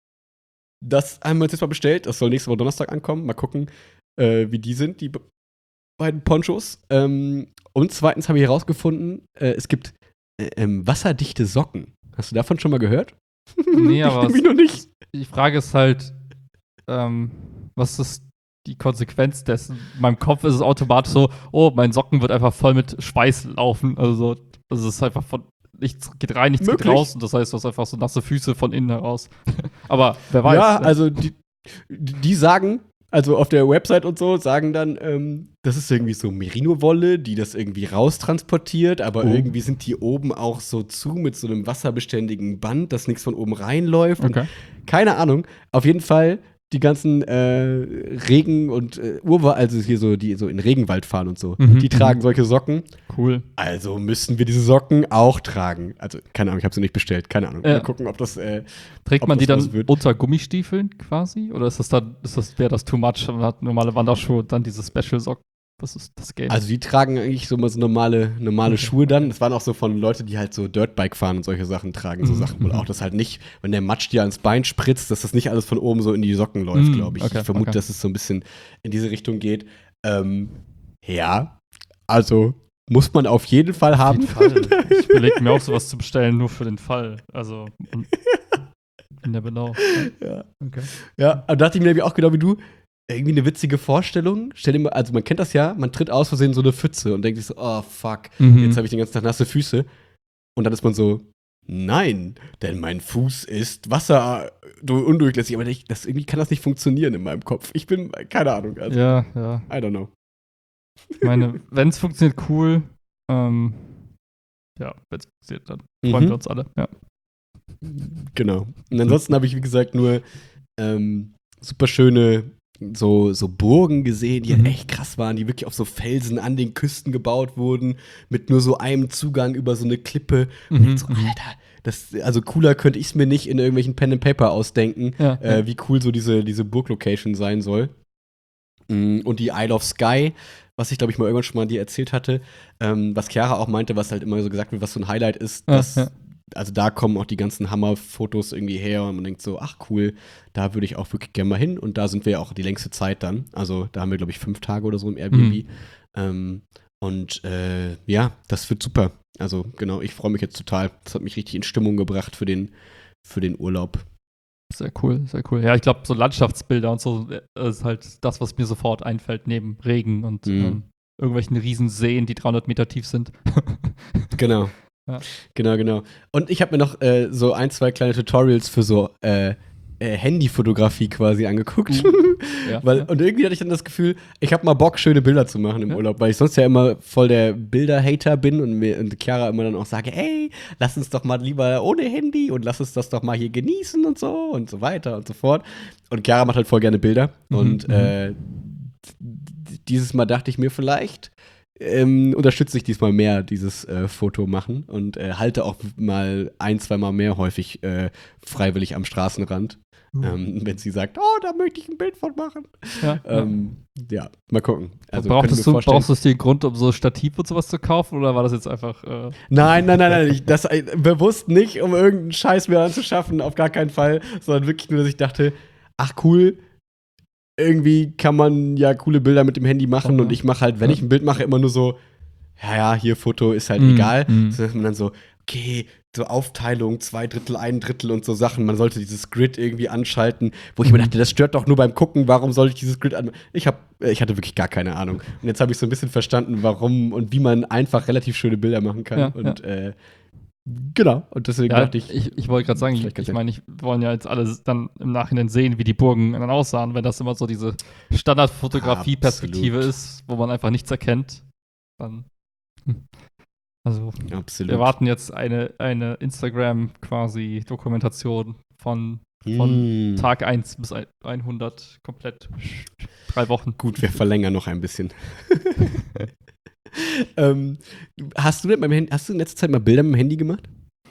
das haben wir uns jetzt mal bestellt. Das soll nächste Woche Donnerstag ankommen. Mal gucken, äh, wie die sind, die be- beiden Ponchos. Ähm, und zweitens habe ich herausgefunden, äh, es gibt äh, ähm, wasserdichte Socken. Hast du davon schon mal gehört? Nee, aber Irgendwie noch nicht. Die Frage ist halt, ähm, was ist die Konsequenz dessen? In meinem Kopf ist es automatisch so, oh, mein Socken wird einfach voll mit Schweiß laufen. Also, so, also es ist einfach von, nichts geht rein, nichts Möglich. geht raus. Und das heißt, du hast einfach so nasse Füße von innen heraus. Aber wer weiß. Ja, ne? also die, die sagen, also auf der Website und so, sagen dann, ähm, das ist irgendwie so Merino-Wolle, die das irgendwie raustransportiert, aber Oh. irgendwie sind die oben auch so zu mit so einem wasserbeständigen Band, dass nichts von oben reinläuft. Und Okay. keine Ahnung. Auf jeden Fall die ganzen äh, Regen- und äh, Urwald, also hier so, die so in Regenwald fahren und so, Mhm, die tragen solche Socken. Cool. Also müssen wir diese Socken auch tragen. Also, keine Ahnung, ich habe sie nicht bestellt. Keine Ahnung. Ja. Mal gucken, ob das. Äh, Trägt ob man die das dann was wird. unter Gummistiefeln quasi? Oder ist das dann, ist das, wäre das too much? Man hat normale Wanderschuhe und dann diese Special-Socken. Das ist das Game. Also, die tragen eigentlich so mal so normale, normale Okay, Schuhe dann. Das waren auch so von Leuten, die halt so Dirtbike fahren und solche Sachen tragen. So Mhm, Sachen wohl mhm. auch. Das halt nicht, wenn der Matsch dir ans Bein spritzt, dass das nicht alles von oben so in die Socken läuft, Mhm, glaube ich. okay, ich vermute, okay. dass es so ein bisschen in diese Richtung geht. Ähm, ja, also muss man auf jeden Fall haben. Auf jeden Fall. Ich überlege mir auch sowas zu bestellen, nur für den Fall. Also, und, never know. Ja. Okay. Ja, aber da dachte ich mir nämlich auch genau wie du, irgendwie eine witzige Vorstellung. Stell dir mal, also man kennt das ja, man tritt aus Versehen in so eine Pfütze und denkt sich so, oh fuck, Mhm. jetzt habe ich den ganzen Tag nasse Füße. Und dann ist man so, nein, denn mein Fuß ist Wasser undurchlässig. Aber ich, das, irgendwie kann das nicht funktionieren in meinem Kopf. Ich bin, keine Ahnung. Also, Ja, ja. I don't know. Ich meine, wenn es funktioniert, cool. Ähm, ja, wenn es funktioniert, dann freuen Mhm. wir uns alle. Ja. Genau. Und ansonsten habe ich, wie gesagt, nur ähm, super schöne so, so Burgen gesehen, die Mhm. halt echt krass waren, die wirklich auf so Felsen an den Küsten gebaut wurden, mit nur so einem Zugang über so eine Klippe. Und Mhm. ich so, Alter, das, also cooler könnte ich es mir nicht in irgendwelchen Pen and Paper ausdenken, Ja, äh, ja. wie cool so diese, diese Burglocation sein soll. Mm, Und die Isle of Skye, was ich glaube ich mal irgendwann schon mal dir erzählt hatte, ähm, was Chiara auch meinte, was halt immer so gesagt wird, was so ein Highlight ist, Ja, dass, ja. also da kommen auch die ganzen Hammerfotos irgendwie her und man denkt so, ach cool, da würde ich auch wirklich gerne mal hin und da sind wir ja auch die längste Zeit dann. Also da haben wir glaube ich fünf Tage oder so im Airbnb. Mhm. Ähm, und äh, ja, das wird super. Also genau, ich freue mich jetzt total. Das hat mich richtig in Stimmung gebracht für den, für den Urlaub. Sehr cool, sehr cool. Ja, ich glaube, so Landschaftsbilder und so äh, ist halt das, was mir sofort einfällt, neben Regen und Mhm. ähm, irgendwelchen riesen Seen, die dreihundert Meter tief sind. Genau. Ja. Genau, genau. Und ich habe mir noch äh, so ein, zwei kleine Tutorials für so äh, äh, Handyfotografie quasi angeguckt. Ja, weil, ja. Und irgendwie hatte ich dann das Gefühl, ich habe mal Bock, schöne Bilder zu machen im Ja. Urlaub, weil ich sonst ja immer voll der Bilder-Hater bin und mir und Chiara immer dann auch sage, ey, lass uns doch mal lieber ohne Handy und lass uns das doch mal hier genießen und so und so weiter und so fort. Und Chiara macht halt voll gerne Bilder. Mhm, und mhm. äh, d- dieses Mal dachte ich mir vielleicht, ähm, unterstütze ich diesmal mehr dieses äh, Foto machen und äh, halte auch mal ein, zwei Mal mehr häufig äh, freiwillig am Straßenrand. Uh. Ähm, wenn sie sagt, oh, da möchte ich ein Bild von machen. Ja, Ähm, ja. mal gucken. Also, brauchtest, könnte mir du, vorstellen- brauchst du den Grund, um so Stativ und sowas zu kaufen oder war das jetzt einfach. Äh Nein, nein, nein, nein. Ich, das äh, bewusst nicht, um irgendeinen Scheiß mir anzuschaffen, auf gar keinen Fall, sondern wirklich nur, dass ich dachte, ach cool, irgendwie kann man ja coole Bilder mit dem Handy machen Ja. und ich mache halt, wenn Ja. ich ein Bild mache, immer nur so, ja, ja, hier Foto ist halt Mm, egal. mm. So dass man dann so, okay, so Aufteilung, zwei Drittel, ein Drittel und so Sachen. Man sollte dieses Grid irgendwie anschalten, wo ich mir Mhm. dachte, das stört doch nur beim Gucken, warum soll ich dieses Grid an. Ich, hab, ich hatte wirklich gar keine Ahnung. Und jetzt habe ich so ein bisschen verstanden, warum und wie man einfach relativ schöne Bilder machen kann. Ja, und Äh, genau, und deswegen Ja, dachte ich. ich, ich wollte gerade sagen, ich, vielleicht ganz ich meine, ich wir wollen ja jetzt alle dann im Nachhinein sehen, wie die Burgen dann aussahen, wenn das immer so diese Standardfotografie-Perspektive Absolut. ist, wo man einfach nichts erkennt. Dann. hm. Also, Absolut. wir warten jetzt eine, eine Instagram quasi Dokumentation von, von Mm. Tag eins bis hundert, komplett drei Wochen. Gut, wir verlängern noch ein bisschen. ähm, hast, du denn beim Handy, hast du in letzter Zeit mal Bilder mit dem Handy gemacht?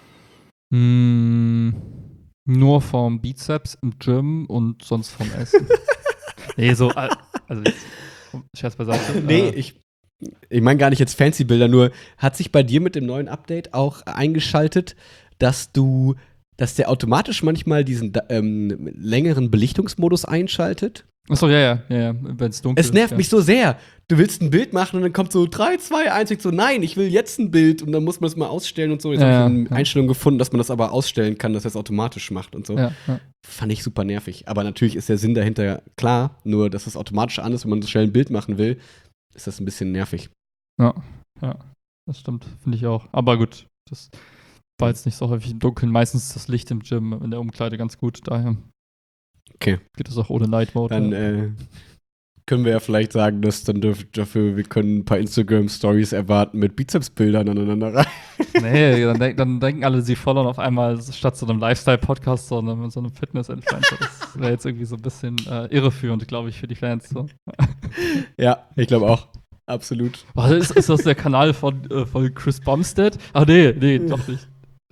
Mm, nur vom Bizeps im Gym und sonst vom Essen. Nee, so, äh, also jetzt, Scherz beiseite. Nee, äh, ich, ich meine gar nicht jetzt Fancy-Bilder, nur hat sich bei dir mit dem neuen Update auch eingeschaltet, dass du, dass der automatisch manchmal diesen ähm, längeren Belichtungsmodus einschaltet? Achso, ja, ja, ja, ja wenn es dunkel ist. Es nervt ja. mich so sehr. Du willst ein Bild machen und dann kommt so drei, zwei, eins, ich so, nein, ich will jetzt ein Bild und dann muss man es mal ausstellen und so. Jetzt Ja, habe ich ja, eine ja. Einstellung gefunden, dass man das aber ausstellen kann, dass er es automatisch macht und so. Ja, ja. Fand ich super nervig. Aber natürlich ist der Sinn dahinter klar, nur dass es automatisch an ist, wenn man so schnell ein Bild machen will, ist das ein bisschen nervig. Ja, ja, das stimmt, finde ich auch. Aber gut, das war jetzt nicht so häufig im Dunkeln. Meistens ist das Licht im Gym in der Umkleide ganz gut, daher Okay. geht es auch ohne Night Mode. Dann, ja. äh, können wir ja vielleicht sagen, dass dann dürf, dafür, wir können ein paar Instagram-Stories erwarten mit Bizepsbildern aneinander rein. Nee, dann, denk, dann denken alle, sie followen auf einmal statt so einem Lifestyle-Podcast, so einem, so einem Fitness-Influencer. Das wäre jetzt irgendwie so ein bisschen äh, irreführend, glaube ich, für die Fans. So. Ja, ich glaube auch. Absolut. Warte, ist, ist das der Kanal von, äh, von Chris Bumstead? Ach nee, nee, doch nicht.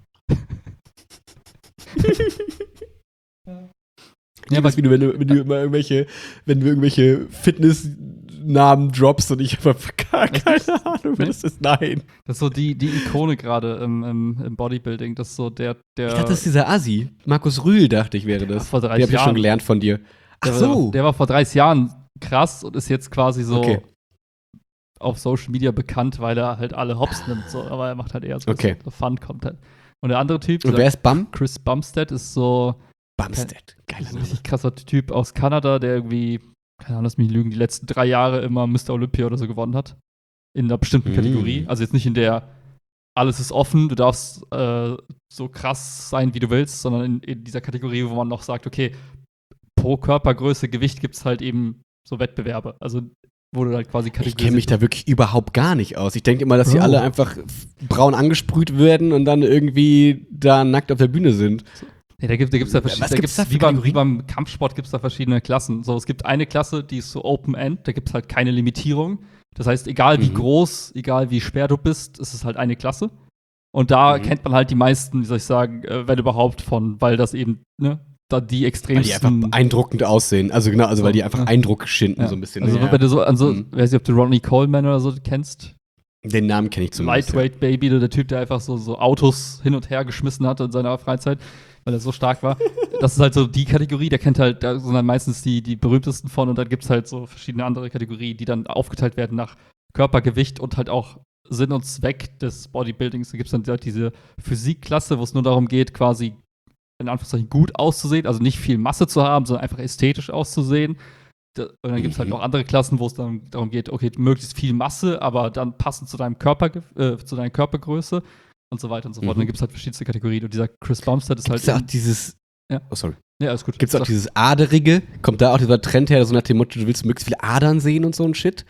Ja, aber wie du, wenn du, wenn du immer irgendwelche, wenn du irgendwelche Fitnessnamen droppst und ich habe gar keine Ahnung, wer das ist. Nein. Das ist so die, die Ikone gerade im, im, im Bodybuilding. Das ist so der, der. Ich dachte, das ist dieser Assi. Markus Rühl, dachte ich, wäre das. Vor dreißig Den hab ich Jahren. schon gelernt von dir. Ach der, so. Der, der war vor dreißig Jahren krass und ist jetzt quasi so okay. auf Social Media bekannt, weil er halt alle Hops nimmt. So. Aber er macht halt eher so, okay. so Fun-Content. Und der andere Typ, und wer ist Bum? Chris Bumstead, ist so Bumstead, geiler ein Name. richtig krasser Typ aus Kanada, der irgendwie, keine Ahnung, lass mich lügen, die letzten drei Jahre immer Mister Olympia oder so gewonnen hat. In einer bestimmten Mm. Kategorie. Also jetzt nicht in der alles ist offen, du darfst äh, so krass sein, wie du willst, sondern in, in dieser Kategorie, wo man noch sagt, okay, pro Körpergröße, Gewicht gibt es halt eben so Wettbewerbe. Also wo du halt quasi Ich kenne mich da wirklich überhaupt gar nicht aus. Ich denke immer, dass die Oh. alle einfach braun angesprüht werden und dann irgendwie da nackt auf der Bühne sind. Nee, da gibt es da gibt's da verschiedene, Was da gibt's gibt's, da für wie, beim, wie Kategorien? beim Kampfsport gibt es da verschiedene Klassen. So, es gibt eine Klasse, die ist so Open-End, da gibt es halt keine Limitierung. Das heißt, egal wie Mhm. groß, egal wie schwer du bist, ist es halt eine Klasse. Und da Mhm. kennt man halt die meisten, wie soll ich sagen, äh, wenn überhaupt von, weil das eben, ne, da die Weil die extremsten. einfach beeindruckend aussehen. Also genau, also weil die einfach Ja. Eindruck schinden, Ja. so ein bisschen. Also ja. wenn du so, also, Mhm. weiß nicht, ob du Ronnie Coleman oder so kennst. Den Namen kenne ich zumindest. Lightweight Baby, der Typ, der einfach so, so Autos hin und her geschmissen hat in seiner Freizeit, weil er so stark war. Das ist halt so die Kategorie, der kennt halt, da sind dann meistens die, die berühmtesten von und dann gibt es halt so verschiedene andere Kategorien, die dann aufgeteilt werden nach Körpergewicht und halt auch Sinn und Zweck des Bodybuildings. Da gibt es dann halt diese Physikklasse, wo es nur darum geht, quasi in Anführungszeichen gut auszusehen, also nicht viel Masse zu haben, sondern einfach ästhetisch auszusehen. Da, und dann gibt es halt Mhm. noch andere Klassen, wo es dann darum geht, okay, möglichst viel Masse, aber dann passend zu deinem Körper, äh, zu deiner Körpergröße und so weiter und so fort. Mhm. Und dann gibt es halt verschiedenste Kategorien. Und dieser Chris Bumstead ist Gibt's halt. da auch dieses. Ja. Oh, sorry. Ja, alles gut. Gibt es auch Sag. dieses Aderige? Kommt da auch dieser Trend her, so nach dem Motto, du willst möglichst viele Adern sehen und so ein Shit?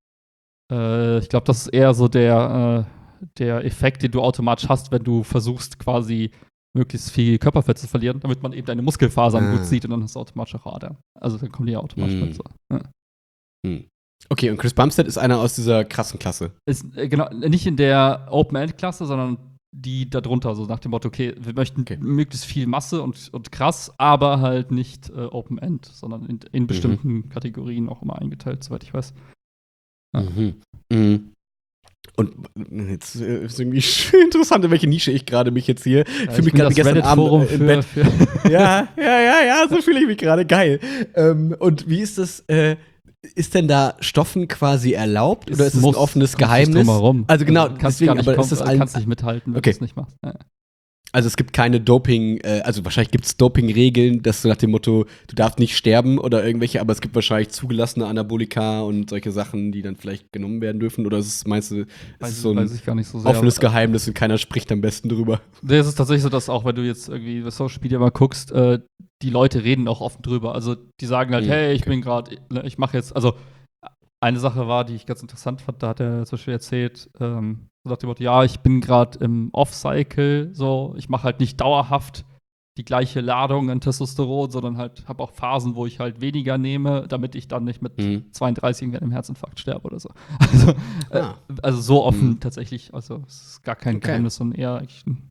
Äh, ich glaube, das ist eher so der, äh, der Effekt, den du automatisch hast, wenn du versuchst, quasi möglichst viel Körperfett zu verlieren, damit man eben deine Muskelfasern Ah. gut sieht und dann hast du automatisch auch Adern. Also dann kommen die ja automatisch Mm. mit. So. Ja. Hm. Okay, und Chris Bumstead ist einer aus dieser krassen Klasse. Ist, äh, genau, nicht in der Open-End-Klasse, sondern die darunter, so nach dem Motto, okay, wir möchten Okay. möglichst viel Masse und, und krass, aber halt nicht äh, Open-End, sondern in, in bestimmten Kategorien auch immer eingeteilt, soweit ich weiß. Ja. Mhm. Mhm. Und jetzt äh, ist irgendwie interessant, in welche Nische ich gerade mich jetzt hier. Ja, Für ich mich bin gerade das gestern Reddit-Forum Abend äh, im für, Bett. für Ja, ja, ja, ja, so fühle ich mich gerade. Geil. Ähm, und wie ist das? Äh, ist denn da Stoffen quasi erlaubt oder ist es ein muss- offenes kommst nicht Geheimnis? drumherum. Also genau, du kannst deswegen, gar nicht aber kommen, ist das du allen- kannst nicht mithalten, wenn Okay. du es nicht machst. Ja. Also es gibt keine Doping, äh, also wahrscheinlich gibt es Doping-Regeln, dass so nach dem Motto, du darfst nicht sterben oder irgendwelche, aber es gibt wahrscheinlich zugelassene Anabolika und solche Sachen, die dann vielleicht genommen werden dürfen. Oder ist es, meinst du, ist Weiß, es so ein weiß ich gar nicht so sehr. offenes Geheimnis und keiner spricht am besten drüber? Nee, es ist tatsächlich so, dass auch wenn du jetzt irgendwie bei Social Media mal guckst, äh, die Leute reden auch offen drüber. Also die sagen halt, Mhm, hey, ich okay. bin gerade, ich mache jetzt, also eine Sache war, die ich ganz interessant fand, da hat er zum Beispiel erzählt, ähm, so nach dem Motto, ja, ich bin gerade im Off-Cycle, so, ich mache halt nicht dauerhaft die gleiche Ladung an Testosteron, sondern halt habe auch Phasen, wo ich halt weniger nehme, damit ich dann nicht mit Mhm. zweiunddreißig irgendwie an einem Herzinfarkt sterbe oder so. Also, äh, Ah. also so offen Mhm. tatsächlich, also es ist gar kein Okay. Geheimnis, sondern eher eigentlich ein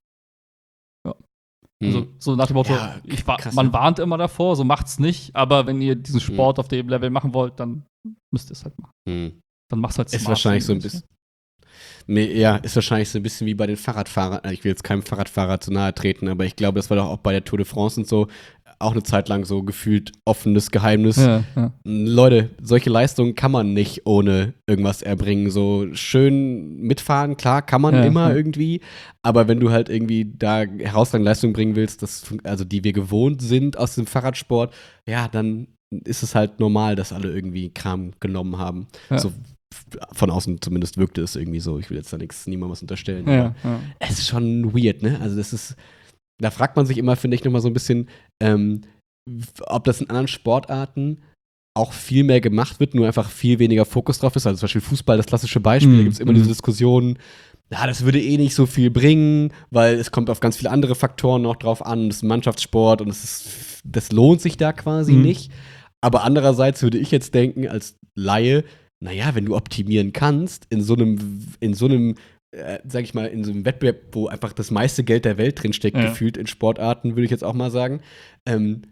Also Mhm. so nach dem Motto, Ja, ich wa krass, man ne? warnt immer davor, so macht's nicht, aber wenn ihr diesen Sport auf dem Level machen wollt, dann müsst ihr es halt machen. Mhm. Dann mach's halt Ist smart, wahrscheinlich so ein zumindest, bisschen. Nee, ja, ist wahrscheinlich so ein bisschen wie bei den Fahrradfahrern. Ich will jetzt keinem Fahrradfahrer zu nahe treten, aber ich glaube, das war doch auch bei der Tour de France und so auch eine Zeit lang so gefühlt offenes Geheimnis. Ja, ja. Leute, solche Leistungen kann man nicht ohne irgendwas erbringen. So schön mitfahren, klar, kann man Ja, immer ja. irgendwie. Aber wenn du halt irgendwie da herausragende Leistungen bringen willst, das, fun- also die wir gewohnt sind aus dem Fahrradsport, ja, dann ist es halt normal, dass alle irgendwie Kram genommen haben. Ja. So f- von außen zumindest wirkte es irgendwie so. Ich will jetzt da nichts, niemandem was unterstellen. Ja, aber ja. es ist schon weird, ne? Also das ist, da fragt man sich immer, finde ich, nochmal so ein bisschen, ähm, w- ob das in anderen Sportarten auch viel mehr gemacht wird, nur einfach viel weniger Fokus drauf ist. Also zum Beispiel Fußball, das klassische Beispiel, Mhm. da gibt es immer diese Diskussionen, ja, das würde eh nicht so viel bringen, weil es kommt auf ganz viele andere Faktoren noch drauf an. Das ist ein Mannschaftssport und es ist, das lohnt sich da quasi Mhm. nicht. Aber andererseits würde ich jetzt denken, als Laie, naja, wenn du optimieren kannst, in so einem, in so einem, äh, sag ich mal, in so einem Wettbewerb, wo einfach das meiste Geld der Welt drinsteckt, Ja. gefühlt in Sportarten, würde ich jetzt auch mal sagen, ähm,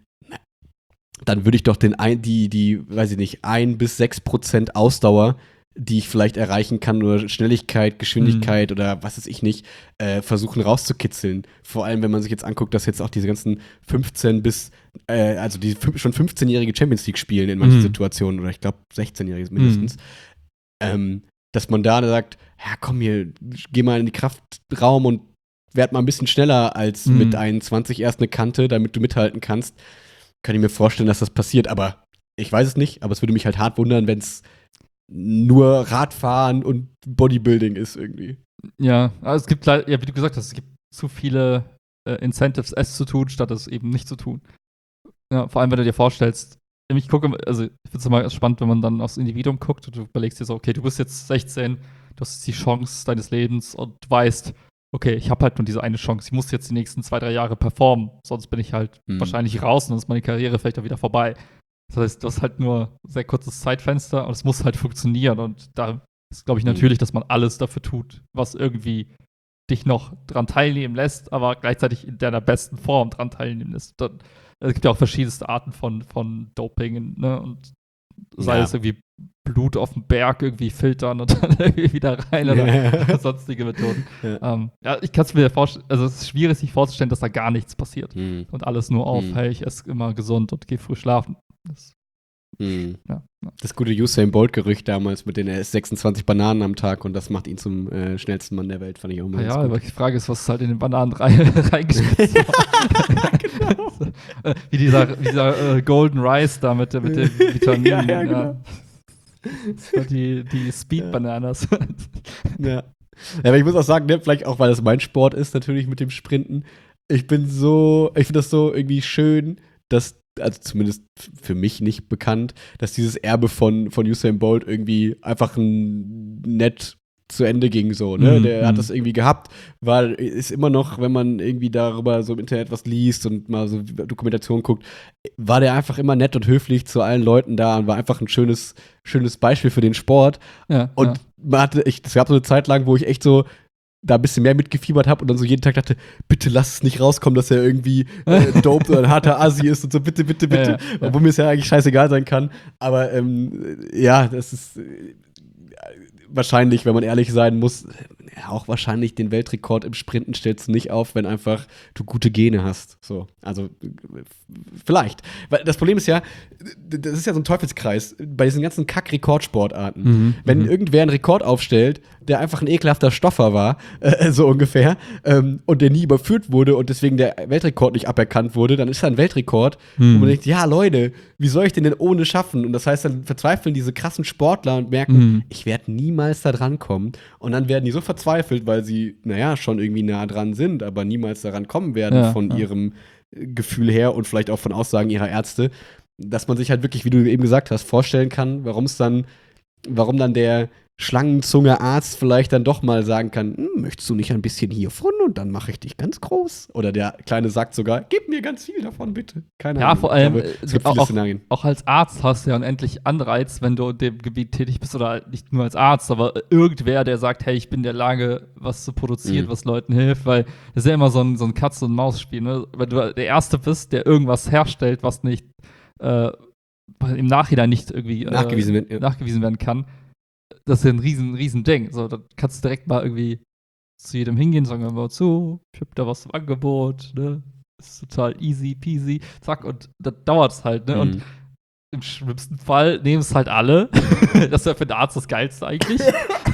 dann würde ich doch den ein, die, die, weiß ich nicht, ein bis sechs Prozent Ausdauer, die ich vielleicht erreichen kann, oder Schnelligkeit, Geschwindigkeit oder was weiß ich nicht, äh, versuchen rauszukitzeln. Vor allem, wenn man sich jetzt anguckt, dass jetzt auch diese ganzen fünfzehn bis, äh, also die fün- schon fünfzehnjährige Champions League spielen in manchen Mhm. Situationen, oder ich glaube sechzehnjährige mindestens, ähm, dass man da sagt, ja komm hier, geh mal in die Kraftraum und werd mal ein bisschen schneller als Mhm. mit einundzwanzig erst eine Kante, damit du mithalten kannst. Kann ich mir vorstellen, dass das passiert, aber ich weiß es nicht, aber es würde mich halt hart wundern, wenn es nur Radfahren und Bodybuilding ist irgendwie. Ja, also es gibt, lei- ja, wie du gesagt hast, es gibt zu viele äh, Incentives, es zu tun, statt es eben nicht zu tun. Ja, vor allem, wenn du dir vorstellst, ich gucke, also ich finde es immer spannend, wenn man dann aufs Individuum guckt und du überlegst dir so, okay, du bist jetzt sechzehn, du hast jetzt die Chance deines Lebens und du weißt, okay, ich habe halt nur diese eine Chance, ich muss jetzt die nächsten zwei, drei Jahre performen, sonst bin ich halt Hm. wahrscheinlich raus und dann ist meine Karriere vielleicht auch wieder vorbei. Das heißt, du hast halt nur ein sehr kurzes Zeitfenster und es muss halt funktionieren und da ist, glaube ich, Hm. natürlich, dass man alles dafür tut, was irgendwie dich noch dran teilnehmen lässt, aber gleichzeitig in deiner besten Form dran teilnehmen lässt. Dann, es gibt ja auch verschiedenste Arten von, von Doping, ne? Und sei Ja. es irgendwie Blut auf dem Berg irgendwie filtern und dann irgendwie wieder rein oder sonstige Methoden. Ja. Ähm, ja, ich kann es mir vorstellen, also es ist schwierig, sich vorzustellen, dass da gar nichts passiert. Hm. Und alles nur auf, Hm. hey, ich esse immer gesund und gehe früh schlafen. Das, Hm. ja, ja. Das gute Usain Bolt-Gerücht damals mit den er isst sechsundzwanzig Bananen am Tag und das macht ihn zum äh, schnellsten Mann der Welt, fand ich auch mal Ah ganz ja, gut. aber die Frage ist, was halt in den Bananen rein, reingespritzt war. Genau. Äh, Wie dieser, dieser äh, Golden Rice da mit, der- mit den Vitaminen. Ja, ja, genau. Das war die, die Speed Bananas. Ja. Ja, aber ich muss auch sagen, ne, vielleicht auch, weil das mein Sport ist, natürlich mit dem Sprinten. Ich bin so, ich finde das so irgendwie schön, dass, also zumindest f- für mich nicht bekannt, dass dieses Erbe von, von Usain Bolt irgendwie einfach ein, nett zu Ende ging so, ne? Mhm, Der hat mhm. das irgendwie gehabt, weil ist immer noch, wenn man irgendwie darüber so im Internet was liest und mal so Dokumentation guckt, war der einfach immer nett und höflich zu allen Leuten da und war einfach ein schönes, schönes Beispiel für den Sport. Ja, Und ja. man hatte, ich, es gab so eine Zeit lang, wo ich echt so da ein bisschen mehr mitgefiebert habe und dann so jeden Tag dachte, bitte lass es nicht rauskommen, dass er irgendwie äh, dope oder ein harter Assi ist und so, bitte, bitte, bitte. Ja, ja, ja. Obwohl mir es ja eigentlich scheißegal sein kann. Aber ähm, ja, das ist äh, wahrscheinlich, wenn man ehrlich sein muss, ja, auch wahrscheinlich den Weltrekord im Sprinten stellst du nicht auf, wenn einfach du gute Gene hast. So, also äh, vielleicht. Weil das Problem ist ja, das ist ja so ein Teufelskreis bei diesen ganzen Kack-Rekordsportarten. Mhm, Wenn mhm. irgendwer einen Rekord aufstellt, der einfach ein ekelhafter Stoffer war, äh, so ungefähr, ähm, und der nie überführt wurde und deswegen der Weltrekord nicht aberkannt wurde, dann ist da ein Weltrekord, Mhm. wo man denkt, ja Leute, wie soll ich den denn ohne schaffen? Und das heißt, dann verzweifeln diese krassen Sportler und merken, Mhm. ich werde niemals da dran kommen. Und dann werden die so verzweifelt, weil sie, naja, schon irgendwie nah dran sind, aber niemals daran kommen werden Ja, von ja. ihrem äh, Gefühl her und vielleicht auch von Aussagen ihrer Ärzte, dass man sich halt wirklich, wie du eben gesagt hast, vorstellen kann, warum es dann, warum dann der Schlangenzunge-Arzt vielleicht dann doch mal sagen kann, hm, möchtest du nicht ein bisschen hiervon und dann mache ich dich ganz groß? Oder der Kleine sagt sogar, gib mir ganz viel davon, bitte. Keine Ja, Ahnung. vor allem, Ich glaube, äh, es gibt auch- viele auch- Szenarien. Auch als Arzt hast du ja unendlich Anreiz, wenn du in dem Gebiet tätig bist oder nicht nur als Arzt, aber irgendwer, der sagt, hey, ich bin in der Lage, was zu produzieren, Mhm. was Leuten hilft, weil das ist ja immer so ein, so ein Katz- und Maus-Spiel, ne? Wenn du der Erste bist, der irgendwas herstellt, was nicht äh, im Nachhinein nicht irgendwie äh, Nachgewiesen wird, ja. nachgewiesen werden kann, das ist ja ein riesen, riesen Ding. So, da kannst du direkt mal irgendwie zu jedem hingehen, sagen wir mal zu, ich hab da was im Angebot, ne? Ist total easy peasy, zack, und da dauert es halt, ne? Und Mhm. im schlimmsten Fall nehmen es halt alle. Das ist ja für den Arzt das Geilste eigentlich.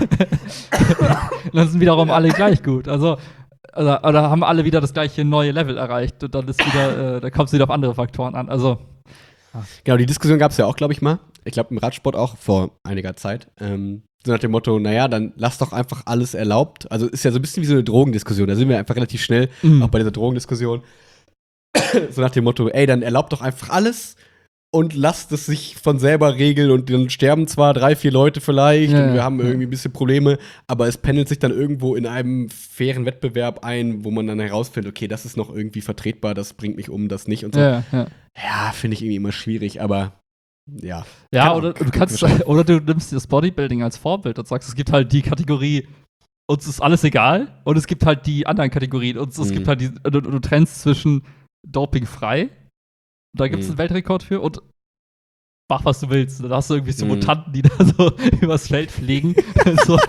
Und dann sind wiederum alle gleich gut. Also, oder, oder haben alle wieder das gleiche neue Level erreicht und dann ist wieder, äh, da kommt es wieder auf andere Faktoren an. Also, Genau, die Diskussion gab es ja auch, glaube ich, mal. Ich glaube, im Radsport auch vor einiger Zeit. Ähm, so nach dem Motto, naja, dann lass doch einfach alles erlaubt. Also ist ja so ein bisschen wie so eine Drogendiskussion. Da sind wir einfach relativ schnell, Mhm. auch bei dieser Drogendiskussion. So nach dem Motto, ey, dann erlaubt doch einfach alles. und lasst es sich von selber regeln und dann sterben zwar drei, vier Leute vielleicht Ja, und wir ja, haben ja. irgendwie ein bisschen Probleme, aber es pendelt sich dann irgendwo in einem fairen Wettbewerb ein, wo man dann herausfindet, okay, das ist noch irgendwie vertretbar, das bringt mich um, das nicht und so. Ja, ja. Ja, finde ich irgendwie immer schwierig, aber ja. Ja, Kann auch- oder du kannst, oder du nimmst das Bodybuilding als Vorbild und sagst, es gibt halt die Kategorie, uns ist alles egal, und es gibt halt die anderen Kategorien. Und es Mhm. gibt halt die, du, du trennst zwischen dopingfrei, da gibt es Mhm. einen Weltrekord für, und mach, was du willst. Da hast du irgendwie so Mhm. Mutanten, die da so übers Feld fliegen. so.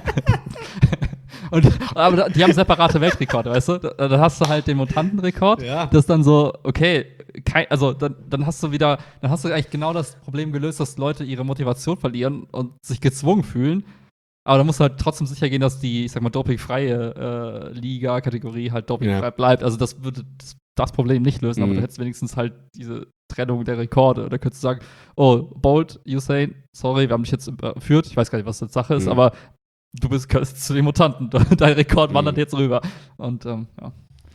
Und, aber da- die haben separate Weltrekorde, weißt du? Da, da hast du halt den Mutantenrekord. Ja. Das ist dann so, okay, kein, also dann, dann hast du wieder, dann hast du eigentlich genau das Problem gelöst, dass Leute ihre Motivation verlieren und sich gezwungen fühlen. Aber da musst du halt trotzdem sicher gehen, dass die, ich sag mal, dopingfreie äh, Liga-Kategorie halt dopingfrei Ja. bleibt. Also das würde das, das Problem nicht lösen, aber Mhm. du hättest wenigstens halt diese Trennung der Rekorde. Da könntest du sagen, oh, Bolt, Usain, sorry, wir haben dich jetzt überführt. Ich weiß gar nicht, was jetzt Sache ist, Mhm. aber du bist gehörst zu den Mutanten. Dein Rekord wandert Mhm. jetzt rüber. Und ähm, ja.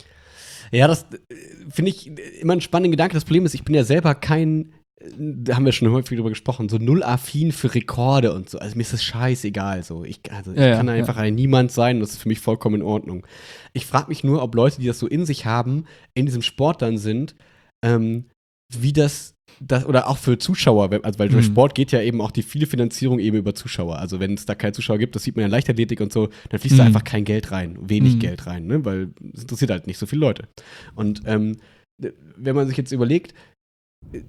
Ja, das äh, finde ich immer einen spannenden Gedanke. Das Problem ist, ich bin ja selber kein, äh, da haben wir schon häufig drüber gesprochen, so null affin für Rekorde und so. Also mir ist das scheißegal so. Ich, also, ich Ja, ja, kann ja. einfach ein Niemand sein und das ist für mich vollkommen in Ordnung. Ich frage mich nur, ob Leute, die das so in sich haben, in diesem Sport dann sind, ähm, wie das, das, oder auch für Zuschauer, wenn- also weil Mhm. bei Sport geht ja eben auch die viele Finanzierung eben über Zuschauer. Also wenn es da keine Zuschauer gibt, das sieht man ja in Leichtathletik und so, dann fließt da Mhm. einfach kein Geld rein, wenig Mhm. Geld rein, ne? Weil es interessiert halt nicht so viele Leute. Und ähm, wenn man sich jetzt überlegt, äh,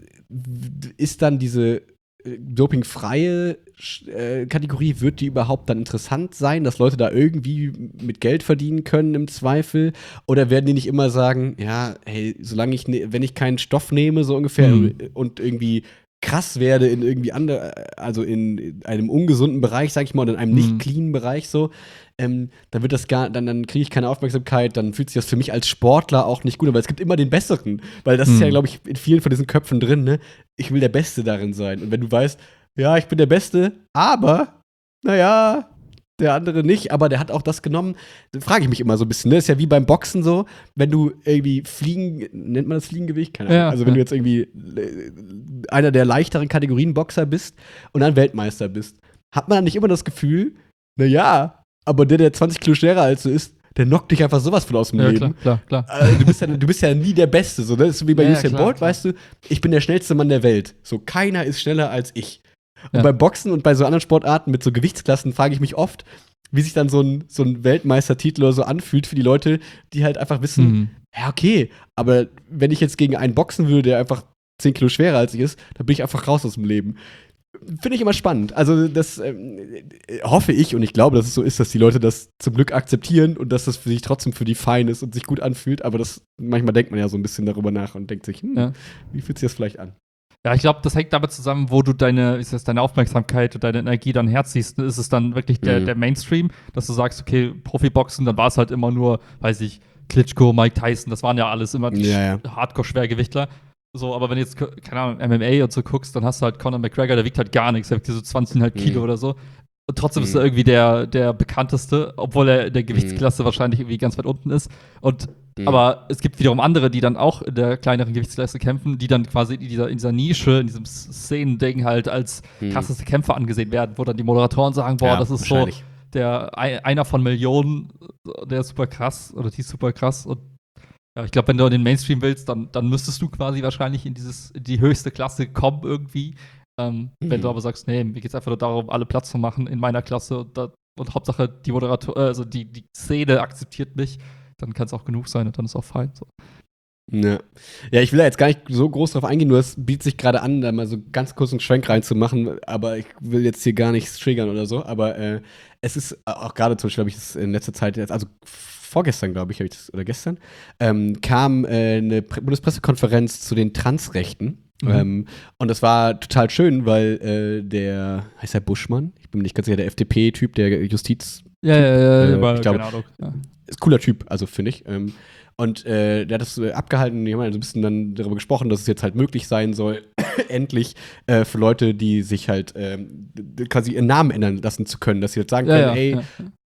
ist dann diese äh, dopingfreie äh, Kategorie, wird die überhaupt dann interessant sein, dass Leute da irgendwie mit Geld verdienen können im Zweifel? Oder werden die nicht immer sagen, ja, hey, solange ich, ne, wenn ich keinen Stoff nehme, so ungefähr, Mhm. und irgendwie krass werde in irgendwie andere, also in einem ungesunden Bereich, sag ich mal, oder in einem Mhm. nicht cleanen Bereich so, ähm, dann wird das gar, dann, dann kriege ich keine Aufmerksamkeit, dann fühlt sich das für mich als Sportler auch nicht gut an, weil es gibt immer den Besseren, weil das ist ja, Mhm. glaube ich, in vielen von diesen Köpfen drin, ne? Ich will der Beste darin sein. Und wenn du weißt, ja, ich bin der Beste, aber, naja, der andere nicht, aber der hat auch das genommen, dann frage ich mich immer so ein bisschen, ne? Ist ja wie beim Boxen so, wenn du irgendwie Fliegen, nennt man das Fliegengewicht? Keine Ahnung. Ja, also wenn ja. du jetzt irgendwie äh, einer der leichteren Kategorien Boxer bist und dann Weltmeister bist, hat man dann nicht immer das Gefühl, naja, aber der, der zwanzig Kilo schwerer als du ist, der knockt dich einfach sowas von aus dem Ja, Leben. klar, klar, klar. Also, du, bist ja, du bist ja nie der Beste. So, ne? Das ist so wie bei Ja, ja, Usain klar, Bolt, klar. weißt du, ich bin der schnellste Mann der Welt. So, keiner ist schneller als ich. Und Ja. beim Boxen und bei so anderen Sportarten mit so Gewichtsklassen frage ich mich oft, wie sich dann so ein, so ein Weltmeistertitel oder so anfühlt für die Leute, die halt einfach wissen, Mhm. ja, okay, aber wenn ich jetzt gegen einen boxen würde, der einfach zehn Kilo schwerer als ich ist, dann bin ich einfach raus aus dem Leben. Finde ich immer spannend. Also, das ähm, äh, hoffe ich und ich glaube, dass es so ist, dass die Leute das zum Glück akzeptieren und dass das für sich trotzdem für die fein ist und sich gut anfühlt. Aber das manchmal denkt man ja so ein bisschen darüber nach und denkt sich, hm, Ja. wie fühlt sich das vielleicht an? Ja, ich glaube, das hängt damit zusammen, wo du deine, wie ist das, deine Aufmerksamkeit und deine Energie dann herziehst. Ist es dann wirklich der, Mhm. der Mainstream, dass du sagst, okay, Profiboxen, dann war es halt immer nur, weiß ich, Klitschko, Mike Tyson, das waren ja alles immer die Ja, ja. Hardcore-Schwergewichtler. So, aber wenn du jetzt, keine Ahnung, M M A und so guckst, dann hast du halt Conor McGregor, der wiegt halt gar nichts, der wiegt so zwanzig Komma fünf Kilo Mhm. oder so. Und trotzdem ist Mhm. er irgendwie der, der bekannteste, obwohl er in der Gewichtsklasse wahrscheinlich irgendwie ganz weit unten ist. Und Mhm. aber es gibt wiederum andere, die dann auch in der kleineren Gewichtsklasse kämpfen, die dann quasi in dieser, in dieser Nische, in diesem Szenending halt als Mhm. krasseste Kämpfer angesehen werden, wo dann die Moderatoren sagen, boah, Ja, das ist so wahrscheinlich. der ein- einer von Millionen, der ist super krass oder die ist super krass. Und ja, ich glaube, wenn du in den Mainstream willst, dann, dann müsstest du quasi wahrscheinlich in dieses, in die höchste Klasse kommen irgendwie. Ähm, Mhm. Wenn du aber sagst, nee, mir geht's einfach nur darum, alle Platz zu machen in meiner Klasse und, da, und Hauptsache die Moderator, äh, also die, die Szene akzeptiert mich, dann kann es auch genug sein und dann ist auch fein. So. Ja. ja, ich will da jetzt gar nicht so groß drauf eingehen, nur es bietet sich gerade an, da mal so ganz kurz einen Schwenk reinzumachen, aber ich will jetzt hier gar nichts triggern oder so, aber äh, es ist auch gerade zum Beispiel, habe ich das in letzter Zeit jetzt, also vorgestern, glaube ich, habe ich das, oder gestern, ähm, kam äh, eine Pre- Bundespressekonferenz zu den Transrechten. Mhm. Ähm, und das war total schön, weil äh, der, heißt der Buschmann? Ich bin mir nicht ganz sicher, der F D P-Typ, der Justiz, Ja, ja, ja, Äh, aber ich glaube- keine Ahnung. Ja. ist cooler Typ, also finde ich. Ähm, und äh, der hat das äh, abgehalten, die haben halt so ein bisschen dann darüber gesprochen, dass es jetzt halt möglich sein soll, endlich äh, für Leute, die sich halt ähm, d- quasi ihren Namen ändern lassen zu können, dass sie jetzt sagen Ja, können, ja, ey, ja.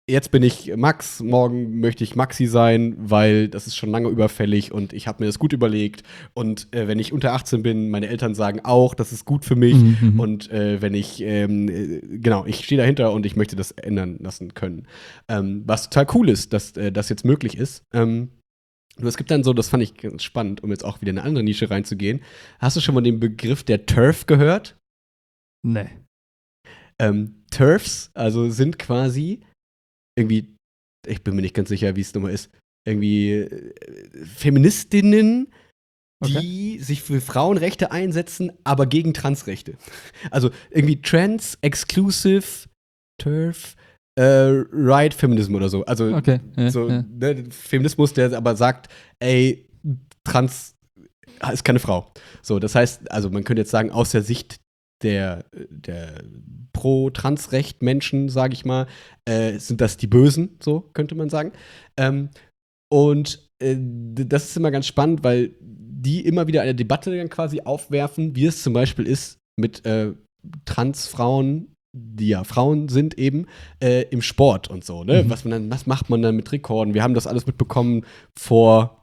jetzt bin ich Max, morgen möchte ich Maxi sein, weil das ist schon lange überfällig und ich habe mir das gut überlegt. Und äh, wenn ich unter achtzehn bin, meine Eltern sagen auch, das ist gut für mich. Mhm. Und äh, wenn ich, ähm, äh, genau, ich stehe dahinter und ich möchte das ändern lassen können. Ähm, was total cool ist, dass äh, das jetzt möglich ist. Ähm, nur es gibt dann so, das fand ich ganz spannend, um jetzt auch wieder in eine andere Nische reinzugehen. Hast du schon mal den Begriff der TERF gehört? Nee. Ähm, TERFs, also sind quasi irgendwie, ich bin mir nicht ganz sicher, wie es nochmal ist, irgendwie äh, Feministinnen, die sich für Frauenrechte einsetzen, aber gegen Transrechte. Also irgendwie Trans, Exclusive, TERF, äh, Right Feminism oder so. Also Okay. Ja, so ja. ne, Feminismus, der aber sagt, ey, Trans ist keine Frau. So, das heißt, also man könnte jetzt sagen, aus der Sicht der, der Pro-Trans-Recht-Menschen, sage ich mal, äh, sind das die Bösen, so könnte man sagen. Ähm, und äh, das ist immer ganz spannend, weil die immer wieder eine Debatte dann quasi aufwerfen, wie es zum Beispiel ist mit äh, Transfrauen, die ja Frauen sind eben, äh, im Sport und so, ne? Mhm. Was man dann, was macht man dann mit Rekorden? Wir haben das alles mitbekommen vor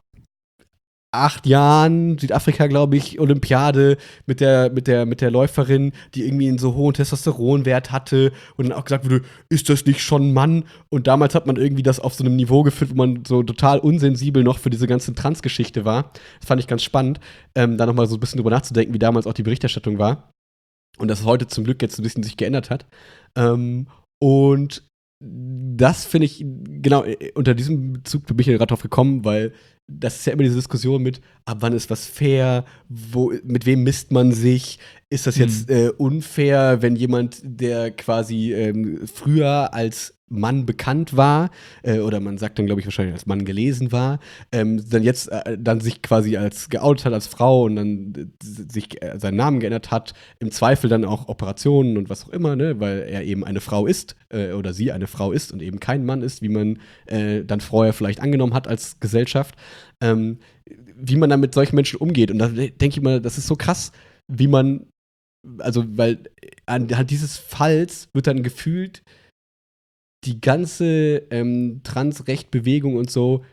acht Jahren, Südafrika, glaube ich, Olympiade mit der, mit, der, mit der Läuferin, die irgendwie einen so hohen Testosteronwert hatte und dann auch gesagt wurde, ist das nicht schon ein Mann? Und damals hat man irgendwie das auf so einem Niveau geführt, wo man so total unsensibel noch für diese ganze Trans-Geschichte war. Das fand ich ganz spannend, ähm, da nochmal so ein bisschen drüber nachzudenken, wie damals auch die Berichterstattung war. Und das heute zum Glück jetzt ein bisschen sich geändert hat. Ähm, und das finde ich, genau, unter diesem Bezug bin ich ja gerade drauf gekommen, weil das ist ja immer diese Diskussion mit, ab wann ist was fair, wo, mit wem misst man sich, ist das jetzt Mhm. äh, unfair, wenn jemand, der quasi ähm, früher als Mann bekannt war, äh, oder man sagt dann, glaube ich, wahrscheinlich als Mann gelesen war, ähm, dann jetzt äh, dann sich quasi als geoutet hat als Frau und dann äh, sich äh, seinen Namen geändert hat, im Zweifel dann auch Operationen und was auch immer, ne, weil er eben eine Frau ist äh, oder sie eine Frau ist und eben kein Mann ist, wie man äh, dann vorher vielleicht angenommen hat als Gesellschaft, ähm, wie man dann mit solchen Menschen umgeht. Und da denke ich mal, das ist so krass, wie man, also, weil anhand dieses Falls wird dann gefühlt die ganze ähm, Transrecht-Bewegung und so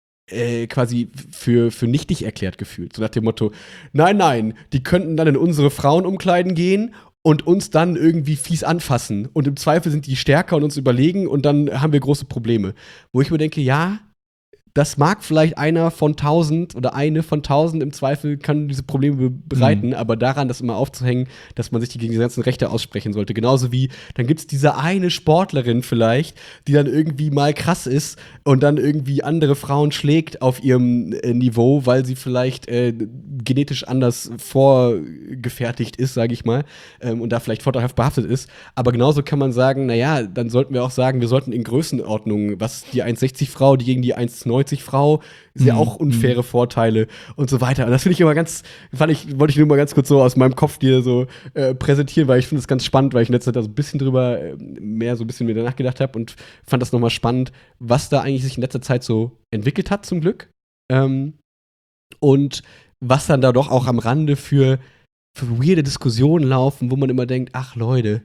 äh, quasi für, für nichtig erklärt gefühlt. So nach dem Motto, nein, nein, die könnten dann in unsere Frauenumkleiden gehen und uns dann irgendwie fies anfassen. Und im Zweifel sind die stärker und uns überlegen und dann haben wir große Probleme. Wo ich mir denke, ja, das mag vielleicht einer von tausend oder eine von tausend im Zweifel kann diese Probleme be bereiten, Mhm. aber daran das immer aufzuhängen, dass man sich gegen die ganzen Rechte aussprechen sollte. Genauso wie, dann gibt es diese eine Sportlerin vielleicht, die dann irgendwie mal krass ist und dann irgendwie andere Frauen schlägt auf ihrem äh, Niveau, weil sie vielleicht äh, genetisch anders vorgefertigt ist, sage ich mal, ähm, und da vielleicht vorteilhaft behaftet ist. Aber genauso kann man sagen, naja, dann sollten wir auch sagen, wir sollten in Größenordnungen, was die eins sechzig Frau, die gegen die eins neunzig Frau, ist ja Mhm. auch unfaire Vorteile und so weiter. Und das finde ich immer ganz, fand ich, wollte ich nur mal ganz kurz so aus meinem Kopf dir so äh, präsentieren, weil ich finde es ganz spannend, weil ich in letzter Zeit da so ein bisschen drüber, äh, mehr so ein bisschen mir danach gedacht habe und fand das nochmal spannend, was da eigentlich sich in letzter Zeit so entwickelt hat, zum Glück. Ähm, und was dann da doch auch am Rande für, für weirde Diskussionen laufen, wo man immer denkt, ach Leute,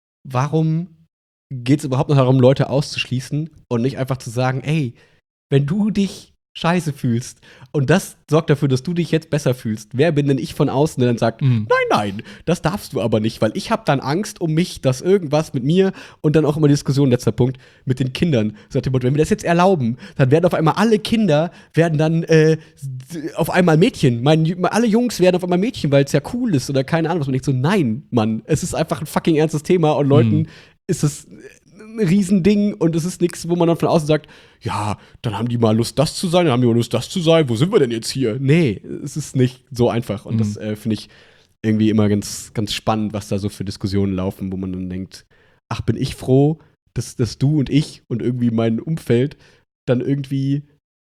warum geht es überhaupt noch darum, Leute auszuschließen und nicht einfach zu sagen, ey, wenn du dich scheiße fühlst und das sorgt dafür, dass du dich jetzt besser fühlst, wer bin denn ich von außen, der dann sagt, Mhm. nein, nein, das darfst du aber nicht, weil ich habe dann Angst um mich, dass irgendwas mit mir und dann auch immer die Diskussion, letzter Punkt, mit den Kindern. Sagt dem Motto, wenn wir das jetzt erlauben, dann werden auf einmal alle Kinder, werden dann äh, auf einmal Mädchen. Mein, alle Jungs werden auf einmal Mädchen, weil es ja cool ist oder keine Ahnung was. Und ich so, nein, Mann, es ist einfach ein fucking ernstes Thema und Leuten Mhm. ist es ein Riesending und es ist nichts, wo man dann von außen sagt, ja, dann haben die mal Lust, das zu sein, dann haben die mal Lust, das zu sein, wo sind wir denn jetzt hier? Nee, es ist nicht so einfach und Mhm. das äh, finde ich irgendwie immer ganz, ganz spannend, was da so für Diskussionen laufen, wo man dann denkt, ach, bin ich froh, dass, dass du und ich und irgendwie mein Umfeld dann irgendwie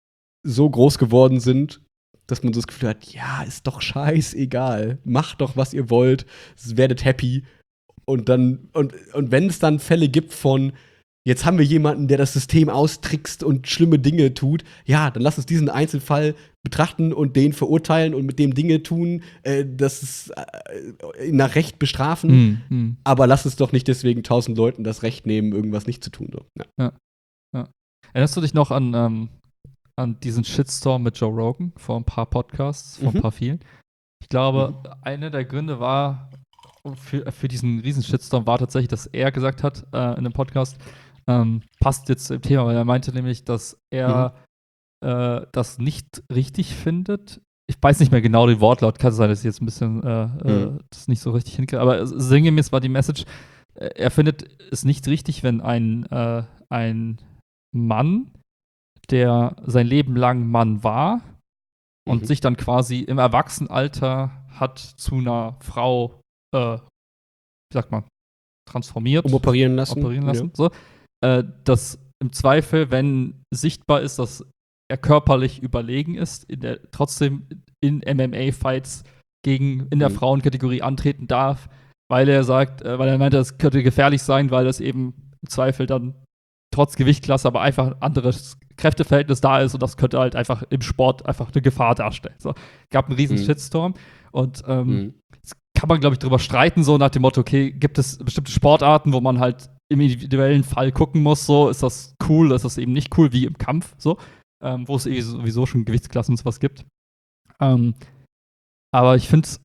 so groß geworden sind, dass man so das Gefühl hat, ja, ist doch scheißegal, macht doch, was ihr wollt, werdet happy. Und dann, und, und wenn es dann Fälle gibt von, jetzt haben wir jemanden, der das System austrickst und schlimme Dinge tut, ja, dann lass uns diesen Einzelfall betrachten und den verurteilen und mit dem Dinge tun, äh, das ist äh, nach Recht bestrafen. Mhm. Mhm. Aber lass es doch nicht deswegen tausend Leuten das Recht nehmen, irgendwas nicht zu tun. So. Ja. Ja. Erinnerst du dich noch an, ähm, an diesen Shitstorm mit Joe Rogan vor ein paar Podcasts, vor Mhm. ein paar vielen? Ich glaube, Mhm. einer der Gründe war, für, für diesen riesen Shitstorm war tatsächlich, dass er gesagt hat äh, in einem Podcast, ähm, passt jetzt zum Thema, weil er meinte nämlich, dass er mhm. äh, das nicht richtig findet. Ich weiß nicht mehr genau den Wortlaut, kann sein, dass ich jetzt ein bisschen äh, mhm. äh, das nicht so richtig hinkriege, aber sinngemäß war die Message, äh, er findet es nicht richtig, wenn ein, äh, ein Mann, der sein Leben lang Mann war und mhm. sich dann quasi im Erwachsenenalter hat zu einer Frau, äh, wie sagt man, transformiert. Umoperieren lassen. Operieren lassen, ja. so. Äh, dass im Zweifel, wenn sichtbar ist, dass er körperlich überlegen ist, in der, trotzdem in M M A-Fights gegen, in der mhm. Frauenkategorie antreten darf, weil er sagt, äh, weil er meinte, das könnte gefährlich sein, weil das eben im Zweifel dann trotz Gewichtsklasse aber einfach ein anderes Kräfteverhältnis da ist und das könnte halt einfach im Sport einfach eine Gefahr darstellen. So, gab einen riesen mhm. Shitstorm und ähm, mhm. jetzt kann man, glaube ich, drüber streiten, so nach dem Motto, okay, gibt es bestimmte Sportarten, wo man halt im individuellen Fall gucken muss, so, ist das cool, ist das eben nicht cool, wie im Kampf, so, ähm, wo es eh sowieso schon Gewichtsklassen und sowas gibt. Ähm, aber ich finde es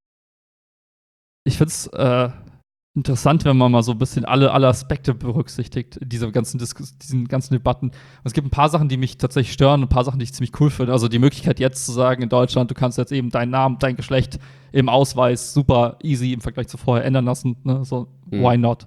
ich find's, äh, interessant, wenn man mal so ein bisschen alle, alle Aspekte berücksichtigt in dieser ganzen Diskus- diesen ganzen Debatten. Und es gibt ein paar Sachen, die mich tatsächlich stören, ein paar Sachen, die ich ziemlich cool finde. Also die Möglichkeit jetzt zu sagen in Deutschland, du kannst jetzt eben deinen Namen, dein Geschlecht im Ausweis super easy im Vergleich zu vorher ändern lassen. Ne? So, mhm. why not?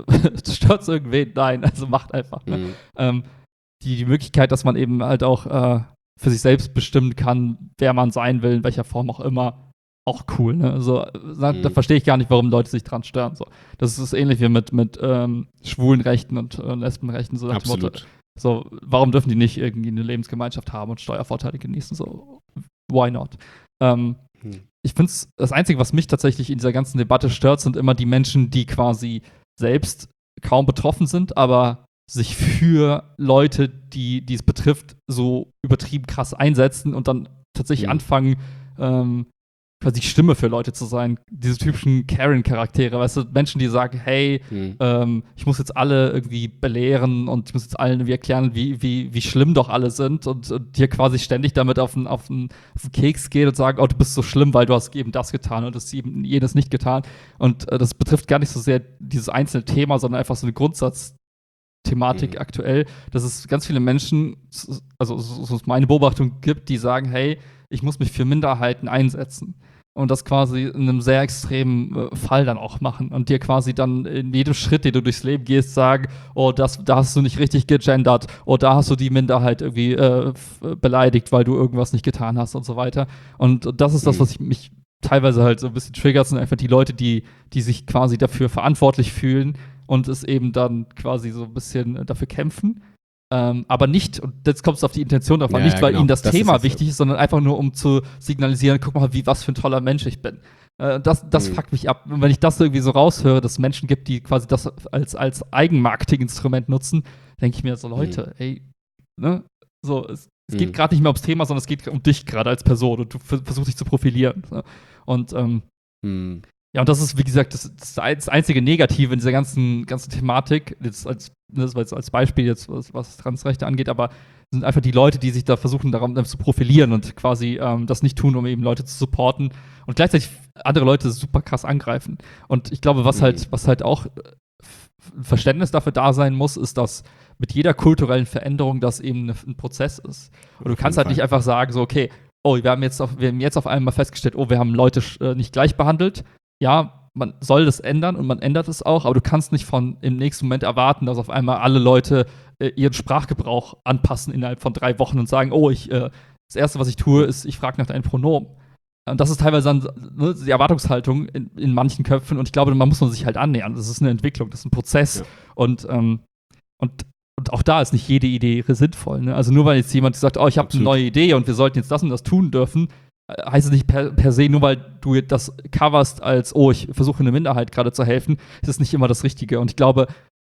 Stört irgendwen? Nein, also macht einfach. Ne? Mhm. Ähm, die, die Möglichkeit, dass man eben halt auch äh, für sich selbst bestimmen kann, wer man sein will, in welcher Form auch immer, auch cool, ne? Also, da, mhm. da verstehe ich gar nicht, warum Leute sich dran stören. So. Das ist ähnlich wie mit, mit ähm, schwulen Rechten und äh, Lesbenrechten. So Absolut. Motto, so, warum dürfen die nicht irgendwie eine Lebensgemeinschaft haben und Steuervorteile genießen? So, why not? Ähm, mhm. Ich finde es, das Einzige, was mich tatsächlich in dieser ganzen Debatte stört, sind immer die Menschen, die quasi selbst kaum betroffen sind, aber sich für Leute, die, die es betrifft, so übertrieben krass einsetzen und dann tatsächlich mhm. anfangen, ähm, quasi Stimme für Leute zu sein. Diese typischen Karen-Charaktere, weißt du, Menschen, die sagen, hey, mhm. ähm, ich muss jetzt alle irgendwie belehren und ich muss jetzt allen irgendwie erklären, wie, wie, wie schlimm doch alle sind und, und dir quasi ständig damit auf den, auf, den, auf den Keks gehen und sagen, oh, du bist so schlimm, weil du hast eben das getan und das eben jenes nicht getan. Und äh, das betrifft gar nicht so sehr dieses einzelne Thema, sondern einfach so eine Grundsatzthematik mhm. aktuell, dass es ganz viele Menschen, also so es meine Beobachtung gibt, die sagen, hey, ich muss mich für Minderheiten einsetzen. Und das quasi in einem sehr extremen äh, Fall dann auch machen. Und dir quasi dann in jedem Schritt, den du durchs Leben gehst, sagen, oh, das, da hast du nicht richtig gegendert, oh, da hast du die Minderheit irgendwie äh, f- beleidigt, weil du irgendwas nicht getan hast und so weiter. Und, und das ist das, was ich mich teilweise halt so ein bisschen triggert, sind einfach die Leute, die, die sich quasi dafür verantwortlich fühlen und es eben dann quasi so ein bisschen dafür kämpfen. Ähm, aber nicht, und jetzt kommt es auf die Intention drauf an, ja, nicht, weil genau. ihnen das, das Thema ist wichtig ist, sondern einfach nur, um zu signalisieren, guck mal, wie, was für ein toller Mensch ich bin. Äh, das das mhm. fuckt mich ab. Und wenn ich das irgendwie so raushöre, dass es Menschen gibt, die quasi das als, als Eigenmarketing-Instrument nutzen, denke ich mir so, Leute, mhm. ey, ne, so, es, es mhm. geht gerade nicht mehr ums Thema, sondern es geht um dich gerade als Person und du f- versuchst dich zu profilieren. Ne? Und, ähm, mhm. ja, und das ist, wie gesagt, das, das einzige Negative in dieser ganzen, ganzen Thematik, jetzt als, das war jetzt als Beispiel, jetzt, was, was Transrechte angeht, aber sind einfach die Leute, die sich da versuchen, daran zu profilieren und quasi ähm, das nicht tun, um eben Leute zu supporten und gleichzeitig andere Leute super krass angreifen. Und ich glaube, was mhm. halt, was halt auch Verständnis dafür da sein muss, ist, dass mit jeder kulturellen Veränderung das eben ein Prozess ist. Und du kannst halt nicht einfach sagen, so, okay, oh, wir haben jetzt auf, wir haben jetzt auf einmal festgestellt, oh, wir haben Leute äh, nicht gleich behandelt. Ja, man soll das ändern und man ändert es auch, aber du kannst nicht von im nächsten Moment erwarten, dass auf einmal alle Leute äh, ihren Sprachgebrauch anpassen innerhalb von drei Wochen und sagen, oh, ich, äh, das Erste, was ich tue, ist, ich frage nach deinem Pronomen. Und das ist teilweise dann ne, die Erwartungshaltung in, in manchen Köpfen und ich glaube, man muss man sich halt annähern. Das ist eine Entwicklung, das ist ein Prozess. Ja. Und, ähm, und, und auch da ist nicht jede Idee sinnvoll. Ne? Also nur weil jetzt jemand sagt, oh, ich habe eine neue Idee und wir sollten jetzt das und das tun dürfen, heißt es nicht per, per se, nur weil du das coverst als, oh, ich versuche eine Minderheit gerade zu helfen, ist es nicht immer das Richtige. Und ich glaube,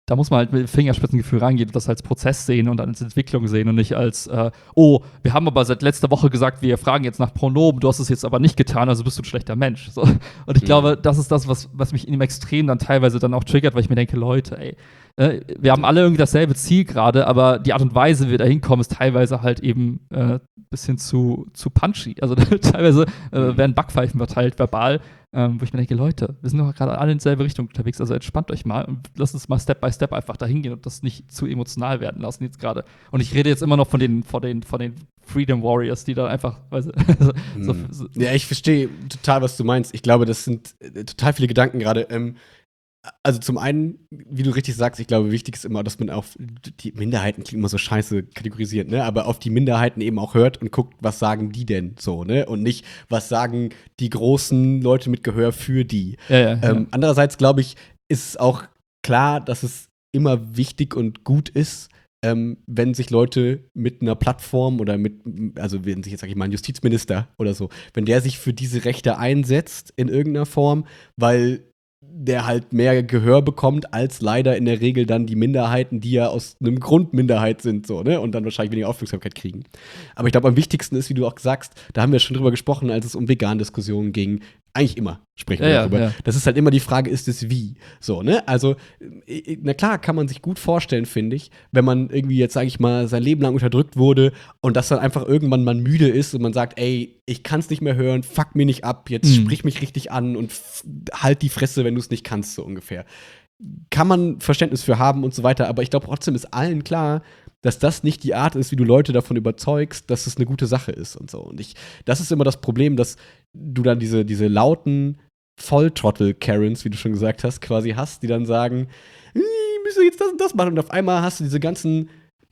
da muss man halt mit Fingerspitzengefühl rangehen und das als Prozess sehen und als Entwicklung sehen und nicht als, äh, oh, wir haben aber seit letzter Woche gesagt, wir fragen jetzt nach Pronomen, du hast es jetzt aber nicht getan, also bist du ein schlechter Mensch. So. Und ich mhm. glaube, das ist das, was, was mich in dem Extrem dann teilweise dann auch triggert, weil ich mir denke, Leute, ey, äh, wir haben alle irgendwie dasselbe Ziel gerade, aber die Art und Weise, wie wir da hinkommen, ist teilweise halt eben ein äh, bisschen zu, zu punchy. Also teilweise äh, werden Backpfeifen verteilt, verbal. Ähm, wo ich mir denke, Leute, wir sind doch gerade alle in dieselbe Richtung unterwegs, also entspannt euch mal und lasst uns mal Step by Step einfach dahin gehen und das nicht zu emotional werden lassen jetzt gerade. Und ich rede jetzt immer noch von den, von den, von den Freedom Warriors, die da einfach, weißt du, so, hm. so. Ja, ich verstehe total, was du meinst. Ich glaube, das sind äh, total viele Gedanken gerade. Ähm, Also zum einen, wie du richtig sagst, ich glaube, wichtig ist immer, dass man auf die Minderheiten, klingt immer so scheiße kategorisiert, ne? Aber auf die Minderheiten eben auch hört und guckt, was sagen die denn so, ne? Und nicht, was sagen die großen Leute mit Gehör für die. Ja, ja, ähm, ja. Andererseits, glaube ich, ist es auch klar, dass es immer wichtig und gut ist, ähm, wenn sich Leute mit einer Plattform oder mit, also wenn sich jetzt, sag ich mal, ein Justizminister oder so, wenn der sich für diese Rechte einsetzt in irgendeiner Form, weil der halt mehr Gehör bekommt, als leider in der Regel dann die Minderheiten, die ja aus einem Grund Minderheit sind, so, ne? Und dann wahrscheinlich weniger Aufmerksamkeit kriegen. Aber ich glaube, am wichtigsten ist, wie du auch sagst, da haben wir schon drüber gesprochen, als es um Vegan-Diskussionen ging. Eigentlich immer sprechen wir Ja, darüber. ja. Das ist halt immer die Frage, ist es wie? So, ne? Also, äh, na klar, kann man sich gut vorstellen, finde ich, wenn man irgendwie jetzt, sage ich mal, sein Leben lang unterdrückt wurde und dass dann einfach irgendwann man müde ist und man sagt, ey, ich kann's nicht mehr hören, fuck mir nicht ab, jetzt Mhm. sprich mich richtig an und f- halt die Fresse, wenn du es nicht kannst, so ungefähr. Kann man Verständnis für haben und so weiter, aber ich glaube, trotzdem ist allen klar, dass das nicht die Art ist, wie du Leute davon überzeugst, dass es eine gute Sache ist und so. Und ich, das ist immer das Problem, dass du dann diese, diese lauten Volltrottel-Karens, wie du schon gesagt hast, quasi hast, die dann sagen, ich müsse jetzt das und das machen. Und auf einmal hast du diese ganzen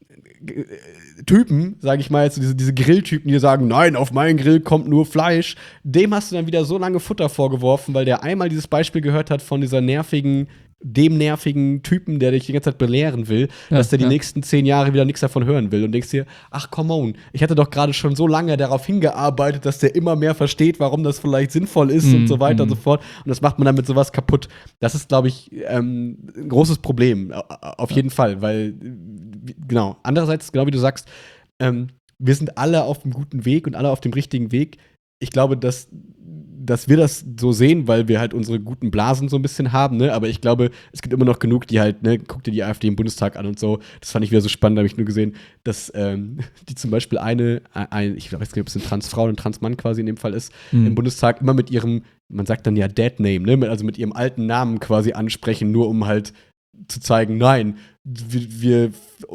äh, Typen, sage ich mal jetzt, diese, diese Grilltypen, die sagen, nein, auf meinen Grill kommt nur Fleisch. Dem hast du dann wieder so lange Futter vorgeworfen, weil der einmal dieses Beispiel gehört hat von dieser nervigen, dem nervigen Typen, der dich die ganze Zeit belehren will, Ja, dass der die ja. nächsten zehn Jahre wieder nichts davon hören will und denkst dir, ach come on, ich hatte doch gerade schon so lange darauf hingearbeitet, dass der immer mehr versteht, warum das vielleicht sinnvoll ist Mm, und so weiter mm. und so fort. Und das macht man dann mit sowas kaputt. Das ist, glaube ich, ähm, ein großes Problem, auf jeden Fall, weil, äh, genau, andererseits, genau wie du sagst, ähm, wir sind alle auf einem guten Weg und alle auf dem richtigen Weg. Ich glaube, dass dass wir das so sehen, weil wir halt unsere guten Blasen so ein bisschen haben, ne? Aber ich glaube, es gibt immer noch genug, die halt, ne, guck dir die AfD im Bundestag an und so. Das fand ich wieder so spannend, da habe ich nur gesehen, dass ähm, die zum Beispiel eine, ein, ich weiß nicht, ob es eine Transfrau oder ein Transmann quasi in dem Fall ist, Mhm. im Bundestag immer mit ihrem, man sagt dann ja Dead-Name, ne? Also mit ihrem alten Namen quasi ansprechen, nur um halt zu zeigen, nein, wir, wir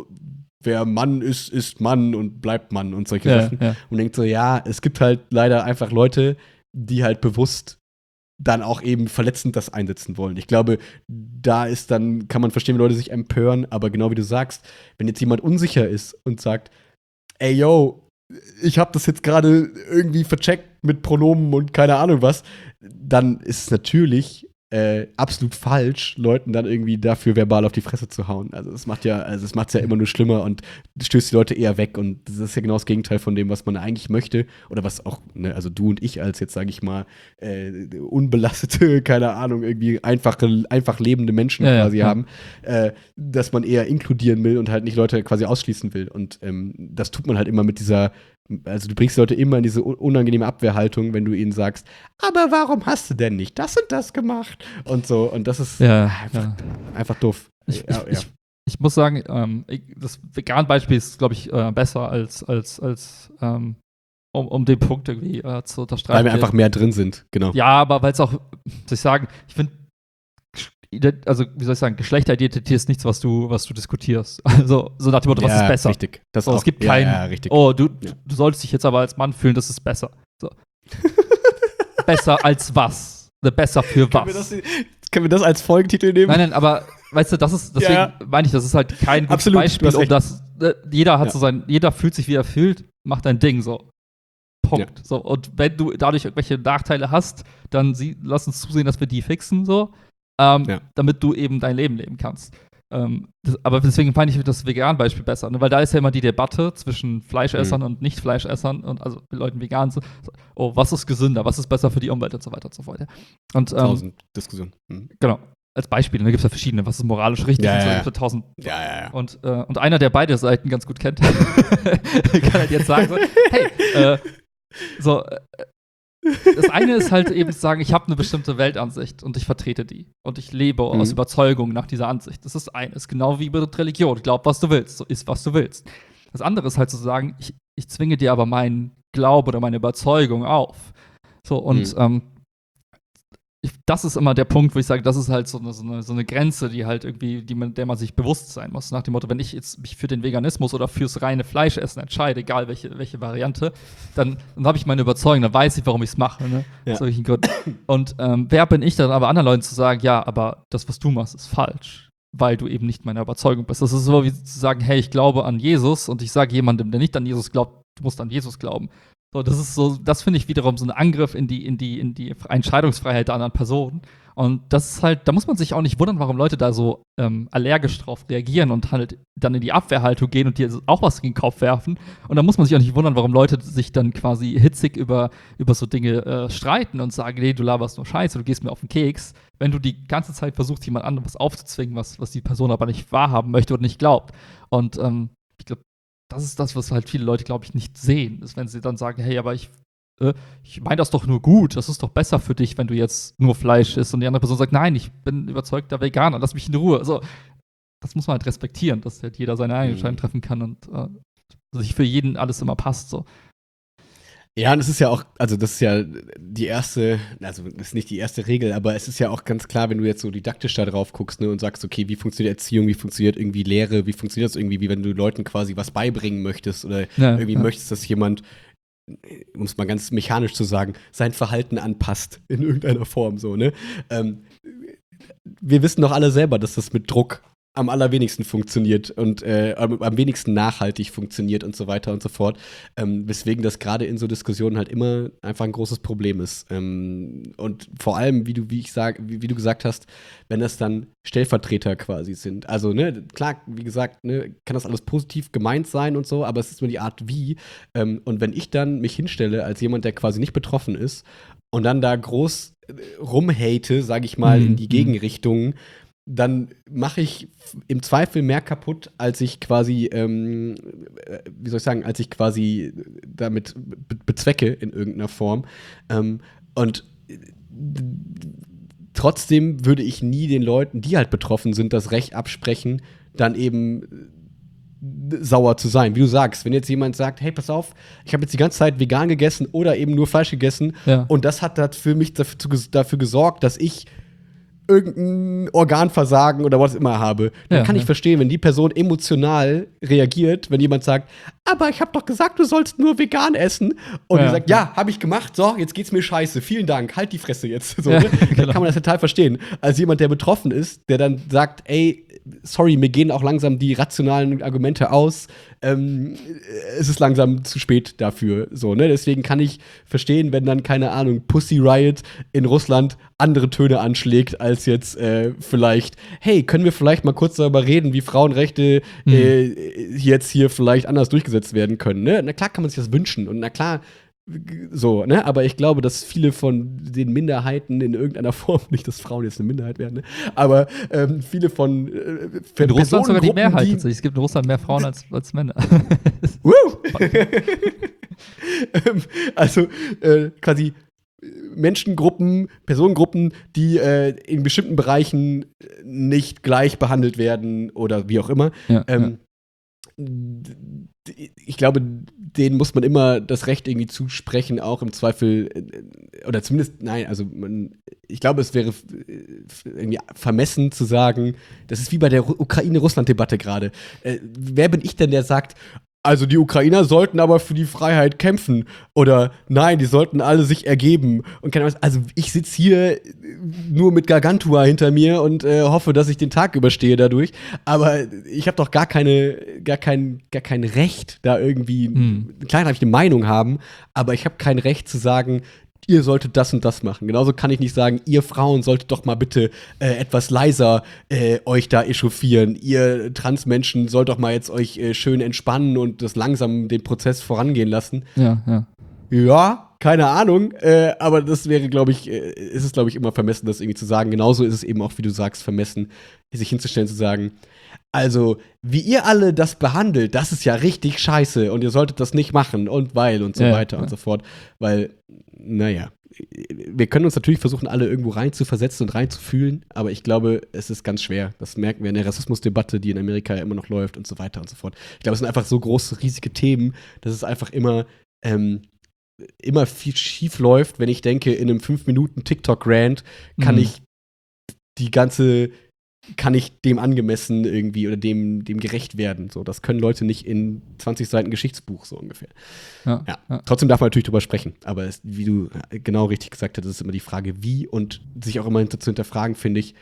wer Mann ist, ist Mann und bleibt Mann und solche Ja, Sachen. ja. Und denkt so, ja, es gibt halt leider einfach Leute, die halt bewusst dann auch eben verletzend das einsetzen wollen. Ich glaube, da ist dann, kann man verstehen, wenn Leute sich empören, aber genau wie du sagst, wenn jetzt jemand unsicher ist und sagt, ey, yo, ich hab das jetzt gerade irgendwie vercheckt mit Pronomen und keine Ahnung was, dann ist es natürlich äh, absolut falsch, Leuten dann irgendwie dafür verbal auf die Fresse zu hauen. Also das macht ja, also es macht's ja immer nur schlimmer und stößt die Leute eher weg und das ist ja genau das Gegenteil von dem, was man eigentlich möchte oder was auch, ne, also du und ich als jetzt, sage ich mal, äh, unbelastete, keine Ahnung, irgendwie einfache, einfach lebende Menschen Ja, ja, quasi ja. haben, äh, dass man eher inkludieren will und halt nicht Leute quasi ausschließen will und ähm, das tut man halt immer mit dieser, also du bringst die Leute immer in diese unangenehme Abwehrhaltung, wenn du ihnen sagst, aber warum hast du denn nicht das und das gemacht? Und so, und das ist Ja, einfach, ja. einfach doof. Ich, Ja, ich, ich, ich muss sagen, ähm, ich, das Vegan-Beispiel ist, glaube ich, äh, besser als, als, als ähm, um, um den Punkt irgendwie äh, zu unterstreichen. Weil wir einfach mehr drin sind, genau. Ja, aber weil es auch, soll ich sagen, ich finde, also wie soll ich sagen, Geschlechteridentität ist nichts, was du, was du diskutierst. Also so nach dem Motto, was Ja, ist besser? Richtig. Das So, auch. es gibt Ja, kein, ja, richtig. oh, du, Ja. du solltest dich jetzt aber als Mann fühlen, das ist besser. So. Besser als was? Ne, besser für Können wir, das, was? können wir das als Folgentitel nehmen? Nein, nein, aber weißt du, das ist, deswegen Ja, ja. meine ich, das ist halt kein gutes Absolut, du Beispiel, hast um recht. das, äh, jeder hat Ja. so sein, jeder fühlt sich, wie er fühlt, macht ein Ding so. Punkt. So, und wenn du dadurch irgendwelche Nachteile hast, dann sie, lass uns zusehen, dass wir die fixen, so, ähm, Ja. damit du eben dein Leben leben kannst. Ähm, das, aber deswegen fand ich das Vegan-Beispiel besser, ne? Weil da ist ja immer die Debatte zwischen Fleischessern Mhm. und Nicht-Fleischessern und also Leuten vegan sind. So, oh, was ist gesünder, was ist besser für die Umwelt und so weiter und so fort. Und ähm, Tausend Diskussionen. Mhm. genau. als Beispiel, da gibt es ja verschiedene, was ist moralisch richtig Ja, und so, ja, da gibt's ja tausend. Ja, ja, ja. Und, äh, und einer, der beide Seiten ganz gut kennt, kann halt jetzt sagen, so, hey, äh, so, äh, das eine ist halt eben zu sagen, ich habe eine bestimmte Weltansicht und ich vertrete die. Und ich lebe Mhm. aus Überzeugung nach dieser Ansicht. Das ist eines. Genau wie mit Religion. Glaub, was du willst. So ist, was du willst. Das andere ist halt zu sagen, ich, ich zwinge dir aber meinen Glaube oder meine Überzeugung auf. So, und Mhm. ähm, ich, das ist immer der Punkt, wo ich sage, das ist halt so eine, so eine, so eine Grenze, die halt irgendwie, die man, der man sich bewusst sein muss. Nach dem Motto, wenn ich jetzt mich für den Veganismus oder fürs reine Fleischessen entscheide, egal welche, welche Variante, dann, dann habe ich meine Überzeugung, dann weiß ich, warum ich es mache. Ne? Ja. Aus solchen Gründen. Und ähm, wer bin ich dann aber anderen Leuten zu sagen, ja, aber das, was du machst, ist falsch, weil du eben nicht meiner Überzeugung bist. Das ist so wie zu sagen, hey, ich glaube an Jesus und ich sage jemandem, der nicht an Jesus glaubt, du musst an Jesus glauben. So, das ist so, das finde ich wiederum so ein Angriff in die, in die, in die Entscheidungsfreiheit der anderen Person. Und das ist halt, da muss man sich auch nicht wundern, warum Leute da so ähm, allergisch drauf reagieren und halt dann in die Abwehrhaltung gehen und dir auch was gegen den Kopf werfen. Und da muss man sich auch nicht wundern, warum Leute sich dann quasi hitzig über, über so Dinge äh, streiten und sagen, nee, du laberst nur Scheiße, du gehst mir auf den Keks, wenn du die ganze Zeit versuchst, jemand anderem was aufzuzwingen, was, was die Person aber nicht wahrhaben möchte oder nicht glaubt. Und ähm, ich glaube, das ist das, was halt viele Leute, glaube ich, nicht sehen. Ist, wenn sie dann sagen, hey, aber ich, äh, ich meine das doch nur gut. Das ist doch besser für dich, wenn du jetzt nur Fleisch isst. Und die andere Person sagt, nein, ich bin überzeugter Veganer, lass mich in Ruhe. Also, das muss man halt respektieren, dass halt jeder seine eigene Entscheidung treffen kann und äh, sich für jeden alles immer passt. So. Ja, und es ist ja auch, also das ist ja die erste, also das ist nicht die erste Regel, aber es ist ja auch ganz klar, wenn du jetzt so didaktisch da drauf guckst, ne, und sagst, okay, wie funktioniert Erziehung, wie funktioniert irgendwie Lehre, wie funktioniert das irgendwie, wie wenn du Leuten quasi was beibringen möchtest oder Ja, irgendwie ja. möchtest, dass jemand, um es mal ganz mechanisch zu sagen, sein Verhalten anpasst in irgendeiner Form, so, ne? Ähm, wir wissen doch alle selber, dass das mit Druck am allerwenigsten funktioniert und äh, am, am wenigsten nachhaltig funktioniert und so weiter und so fort. Ähm, weswegen das gerade in so Diskussionen halt immer einfach ein großes Problem ist. Ähm, und vor allem, wie du, wie ich sag, wie, wie du gesagt hast, wenn das dann Stellvertreter quasi sind. Also, ne, klar, wie gesagt, ne, kann das alles positiv gemeint sein und so, aber es ist nur die Art wie. Ähm, und wenn ich dann mich hinstelle als jemand, der quasi nicht betroffen ist und dann da groß äh, rumhate, sage ich mal, Mhm. in die Gegenrichtungen, dann mache ich im Zweifel mehr kaputt, als ich quasi, ähm, äh, wie soll ich sagen, als ich quasi damit be bezwecke in irgendeiner Form. Ähm, und trotzdem würde ich nie den Leuten, die halt betroffen sind, das Recht absprechen, dann eben sauer zu sein. Wie du sagst, wenn jetzt jemand sagt, hey, pass auf, ich habe jetzt die ganze Zeit vegan gegessen oder eben nur Fleisch gegessen Ja. und das hat das für mich dafür, dafür gesorgt, dass ich irgendein Organversagen oder was immer habe, dann Ja, kann ich ja. verstehen, wenn die Person emotional reagiert, wenn jemand sagt, aber ich habe doch gesagt, du sollst nur vegan essen. Und Ja, die sagt, ja. ja, habe ich gemacht, so, jetzt geht's mir scheiße, vielen Dank, halt die Fresse jetzt. So, Ja, ne? Dann genau. kann man das total verstehen. Als jemand, der betroffen ist, der dann sagt, ey, sorry, mir gehen auch langsam die rationalen Argumente aus, ähm, es ist langsam zu spät dafür. So, ne? Deswegen kann ich verstehen, wenn dann, keine Ahnung, Pussy Riot in Russland andere Töne anschlägt, als jetzt äh, vielleicht, hey, können wir vielleicht mal kurz darüber reden, wie Frauenrechte Mhm. äh, jetzt hier vielleicht anders durchgesetzt werden können. Ne? Na klar kann man sich das wünschen und na klar, so, ne? Aber ich glaube, dass viele von den Minderheiten in irgendeiner Form, nicht, dass Frauen jetzt eine Minderheit werden, ne? Aber ähm, viele von äh, In Russland sogar die Personengruppen, Mehrheit die- tatsächlich. Es gibt in Russland mehr Frauen als, als Männer. Woo! Ähm, also äh, quasi äh, Menschengruppen, Personengruppen, die äh, in bestimmten Bereichen nicht gleich behandelt werden oder wie auch immer. Ja, Ähm, d- Ich glaube, denen muss man immer das Recht irgendwie zusprechen, auch im Zweifel, äh, oder zumindest, nein, also man, ich glaube, es wäre äh, irgendwie vermessen zu sagen, das ist wie bei der Ru- Ukraine-Russland-Debatte gerade. Äh, wer bin ich denn, der sagt, also die Ukrainer sollten aber für die Freiheit kämpfen oder nein, die sollten alle sich ergeben und keine Ahnung was. Also ich sitze hier nur mit Gargantua hinter mir und äh, hoffe, dass ich den Tag überstehe dadurch. Aber ich habe doch gar keine, gar kein, gar kein Recht, da irgendwie. Hm. Klar darf ich eine Meinung haben, aber ich habe kein Recht zu sagen, ihr solltet das und das machen. Genauso kann ich nicht sagen, ihr Frauen solltet doch mal bitte äh, etwas leiser äh, euch da echauffieren. Ihr Transmenschen sollt doch mal jetzt euch äh, schön entspannen und das langsam den Prozess vorangehen lassen. ja, ja. Ja, keine Ahnung, äh, aber das wäre, glaube ich, äh, ist es, glaube ich, immer vermessen, das irgendwie zu sagen. Genauso ist es eben auch, wie du sagst, vermessen, sich hinzustellen, zu sagen, also, wie ihr alle das behandelt, das ist ja richtig scheiße und ihr solltet das nicht machen und weil und so Ja, weiter ja. und so fort. Weil, naja, wir können uns natürlich versuchen, alle irgendwo rein zu versetzen und reinzufühlen, aber ich glaube, es ist ganz schwer. Das merken wir in der Rassismusdebatte, die in Amerika ja immer noch läuft und so weiter und so fort. Ich glaube, es sind einfach so große, riesige Themen, dass es einfach immer, ähm, immer viel schief läuft, wenn ich denke, in einem fünf Minuten TikTok-Rant kann Mhm. ich die ganze kann ich dem angemessen irgendwie oder dem, dem gerecht werden. So, das können Leute nicht in zwanzig Seiten Geschichtsbuch, so ungefähr. Ja, Ja. ja. Trotzdem darf man natürlich drüber sprechen. Aber es, wie du genau richtig gesagt hast, ist immer die Frage, wie und sich auch immer hinter, zu hinterfragen, finde ich,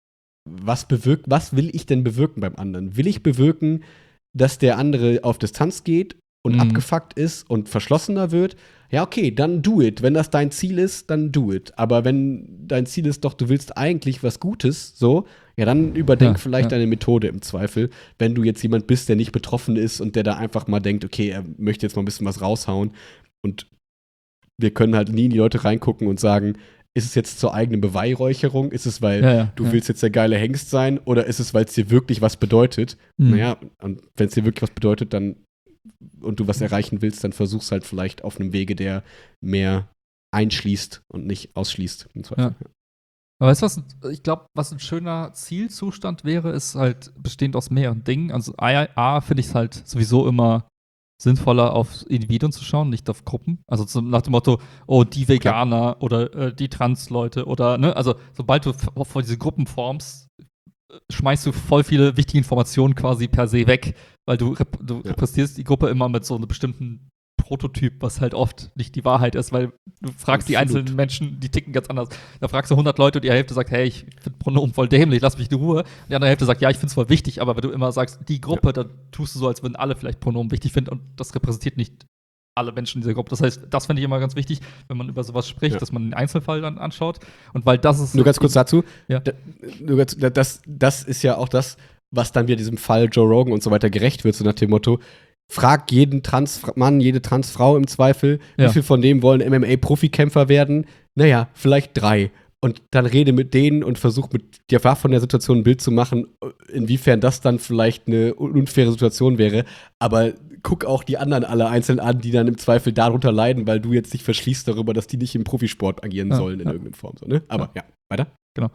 was bewirkt, was will ich denn bewirken beim anderen? Will ich bewirken, dass der andere auf Distanz geht und Mhm. abgefuckt ist und verschlossener wird? Ja, okay, dann do it. Wenn das dein Ziel ist, dann do it. Aber wenn dein Ziel ist doch, du willst eigentlich was Gutes, so, ja, dann überdenk Ja, vielleicht ja. deine Methode im Zweifel. Wenn du jetzt jemand bist, der nicht betroffen ist und der da einfach mal denkt, okay, er möchte jetzt mal ein bisschen was raushauen. Und wir können halt nie in die Leute reingucken und sagen, ist es jetzt zur eigenen Beweihräucherung? Ist es, weil Ja, ja, du ja. willst jetzt der geile Hengst sein? Oder ist es, weil es dir wirklich was bedeutet? Mhm. Naja, und wenn es dir wirklich was bedeutet, dann und du was erreichen willst, dann versuch's halt vielleicht auf einem Wege, der mehr einschließt und nicht ausschließt. Im Zweifel. Ja. Aber weißt du was, ich glaube, was ein schöner Zielzustand wäre, ist halt bestehend aus mehreren Dingen. Also A, A finde ich es halt sowieso immer sinnvoller, auf Individuen zu schauen, nicht auf Gruppen. Also zum, nach dem Motto, oh, die Veganer oder äh, die Trans-Leute oder, ne, also sobald du f- vor diese Gruppen formst, äh, schmeißt du voll viele wichtige Informationen quasi per se weg, weil du, rep du Ja. repräsentierst die Gruppe immer mit so einem bestimmten Prototyp, was halt oft nicht die Wahrheit ist, weil du fragst die Absolut. einzelnen Menschen, die ticken ganz anders. Da fragst du hundert Leute und die Hälfte sagt, hey, ich finde Pronomen voll dämlich, lass mich in Ruhe. Und die andere Hälfte sagt, ja, ich finde es voll wichtig, aber wenn du immer sagst, die Gruppe, dann tust du so, als würden alle vielleicht Pronomen wichtig finden und das repräsentiert nicht alle Menschen in dieser Gruppe. Das heißt, das finde ich immer ganz wichtig, wenn man über sowas spricht, Ja. dass man den Einzelfall dann anschaut. Und weil das ist Nur ganz kurz dazu. Ja. Da, nur ganz, da- das, das ist ja auch das, was dann wieder diesem Fall Joe Rogan und so weiter gerecht wird, so nach dem Motto, frag jeden Trans-Mann, jede Trans-Frau im Zweifel, Ja. wie viel von dem wollen M M A-Profikämpfer werden? Naja, vielleicht drei. Und dann rede mit denen und versuch mit dir von der Situation ein Bild zu machen, inwiefern das dann vielleicht eine unfaire Situation wäre. Aber guck auch die anderen alle einzeln an, die dann im Zweifel darunter leiden, weil du jetzt dich verschließt darüber, dass die nicht im Profisport agieren Ja, sollen in ja. irgendeiner Form. So, ne? Aber ja, weiter.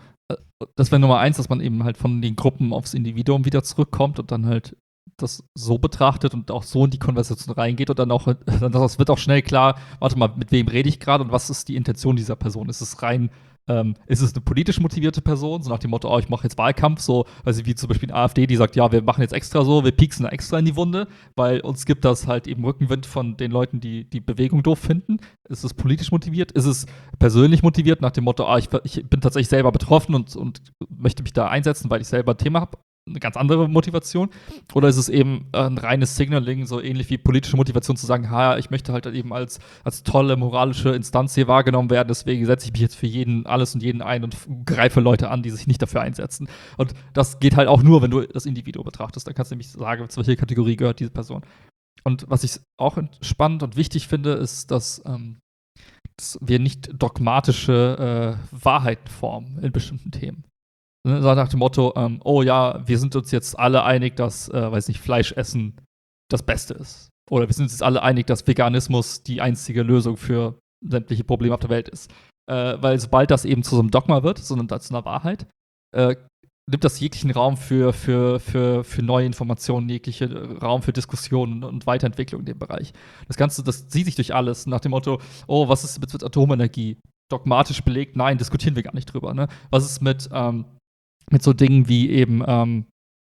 Das wäre Nummer eins, dass man eben halt von den Gruppen aufs Individuum wieder zurückkommt und dann halt das so betrachtet und auch so in die Konversation reingeht und dann auch, dann das wird auch schnell klar, warte mal, mit wem rede ich gerade und was ist die Intention dieser Person? Ist es rein, ähm, ist es eine politisch motivierte Person, so nach dem Motto, oh, ich mache jetzt Wahlkampf, so, also wie zum Beispiel eine AfD, die sagt, ja, wir machen jetzt extra so, wir pieksen da extra in die Wunde, weil uns gibt das halt eben Rückenwind von den Leuten, die die Bewegung doof finden. Ist es politisch motiviert? Ist es persönlich motiviert nach dem Motto, ah, ich, ich bin tatsächlich selber betroffen und, und möchte mich da einsetzen, weil ich selber ein Thema habe? Eine ganz andere Motivation? Oder ist es eben äh, ein reines Signaling, so ähnlich wie politische Motivation zu sagen, ha, ich möchte halt eben als, als tolle moralische Instanz hier wahrgenommen werden, deswegen setze ich mich jetzt für jeden, alles und jeden ein und f- greife Leute an, die sich nicht dafür einsetzen. Und das geht halt auch nur, wenn du das Individuum betrachtest. Dann kannst du nämlich sagen, zu welcher Kategorie gehört diese Person. Und was ich auch spannend und wichtig finde, ist, dass, ähm, dass wir nicht dogmatische äh, Wahrheiten formen in bestimmten Themen. Ne, so nach dem Motto, ähm, oh ja, wir sind uns jetzt alle einig, dass, äh, weiß nicht, Fleischessen das Beste ist. Oder wir sind uns jetzt alle einig, dass Veganismus die einzige Lösung für sämtliche Probleme auf der Welt ist. Äh, weil sobald das eben zu so einem Dogma wird, sondern zu einer Wahrheit, äh, nimmt das jeglichen Raum für, für, für, für neue Informationen, jeglichen Raum für Diskussionen und Weiterentwicklung in dem Bereich. Das Ganze, das zieht sich durch alles, nach dem Motto, oh, was ist mit, mit Atomenergie? Dogmatisch belegt, nein, diskutieren wir gar nicht drüber. Ne? Was ist mit, ähm, mit so Dingen wie eben ähm,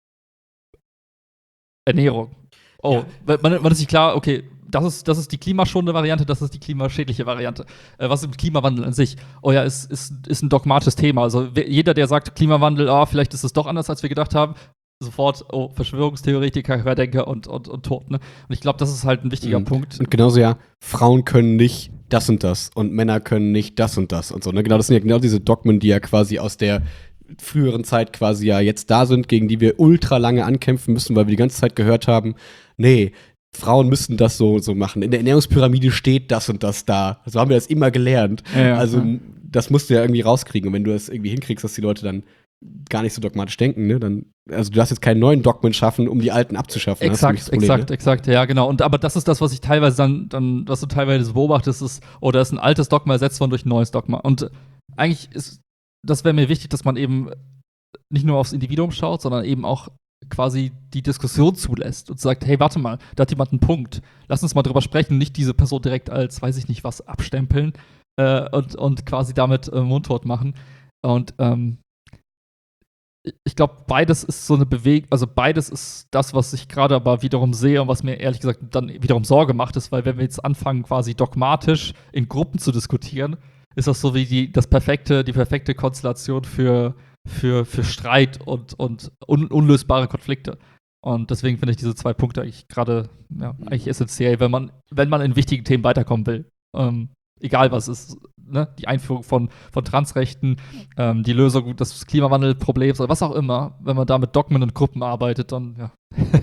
Ernährung? Oh, Ja. man, man ist sich klar, okay, das ist, das ist die klimaschonende Variante, das ist die klimaschädliche Variante. Äh, was ist mit Klimawandel an sich? Oh ja, ist, ist, ist ein dogmatisches Thema. Also wer, jeder, der sagt, Klimawandel, ah, vielleicht ist es doch anders, als wir gedacht haben, sofort, oh, Verschwörungstheoretiker, Querdenker und, und, und tot. Ne? Und ich glaube, das ist halt ein wichtiger Mhm. Punkt. Und genauso ja, Frauen können nicht das und das und Männer können nicht das und das und so. Ne? Genau, das sind ja genau diese Dogmen, die ja quasi aus der früheren Zeit quasi ja jetzt da sind, gegen die wir ultra lange ankämpfen müssen, weil wir die ganze Zeit gehört haben, nee, Frauen müssten das so, so machen. In der Ernährungspyramide steht das und das da. So haben wir das immer gelernt. Ja, ja, also, ja. das musst du ja irgendwie rauskriegen. Und wenn du das irgendwie hinkriegst, dass die Leute dann gar nicht so dogmatisch denken, ne, dann, also du darfst jetzt keinen neuen Dogmen schaffen, um die alten abzuschaffen. Exakt, das Problem, exakt, ne? exakt, ja, genau. Und aber das ist das, was ich teilweise dann, dann was du teilweise beobachtest, ist, oder ist ein altes Dogma ersetzt worden durch ein neues Dogma. Und eigentlich ist, das wäre mir wichtig, dass man eben nicht nur aufs Individuum schaut, sondern eben auch quasi die Diskussion zulässt und sagt, hey, warte mal, da hat jemand einen Punkt. Lass uns mal drüber sprechen, nicht diese Person direkt als, weiß ich nicht was, abstempeln äh, und, und quasi damit äh, mundtot machen. Und ähm, ich glaube, beides ist so eine Bewegung, also beides ist das, was ich gerade aber wiederum sehe und was mir ehrlich gesagt dann wiederum Sorge macht, ist, weil wenn wir jetzt anfangen, quasi dogmatisch in Gruppen zu diskutieren, ist das so wie die, das perfekte, die perfekte Konstellation für, für, für Streit und, und un, unlösbare Konflikte. Und deswegen finde ich diese zwei Punkte eigentlich gerade ja, eigentlich essentiell, wenn man, wenn man in wichtigen Themen weiterkommen will. Ähm, egal was ist, ne? Die Einführung von, von Transrechten, ähm, die Lösung des Klimawandelproblems oder was auch immer. Wenn man da mit Dogmen und Gruppen arbeitet, dann ja,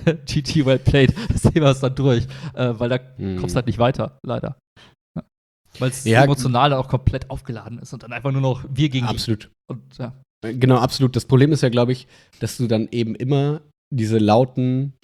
G T well played, das Thema ist dann durch, äh, weil da Mhm. kommst du halt nicht weiter, leider. Ja. Weil es Ja, emotional dann auch komplett aufgeladen ist und dann einfach nur noch wir gegen Absolut. die. Und ja. Genau, absolut. Das Problem ist ja, glaube ich, dass du dann eben immer diese lauten,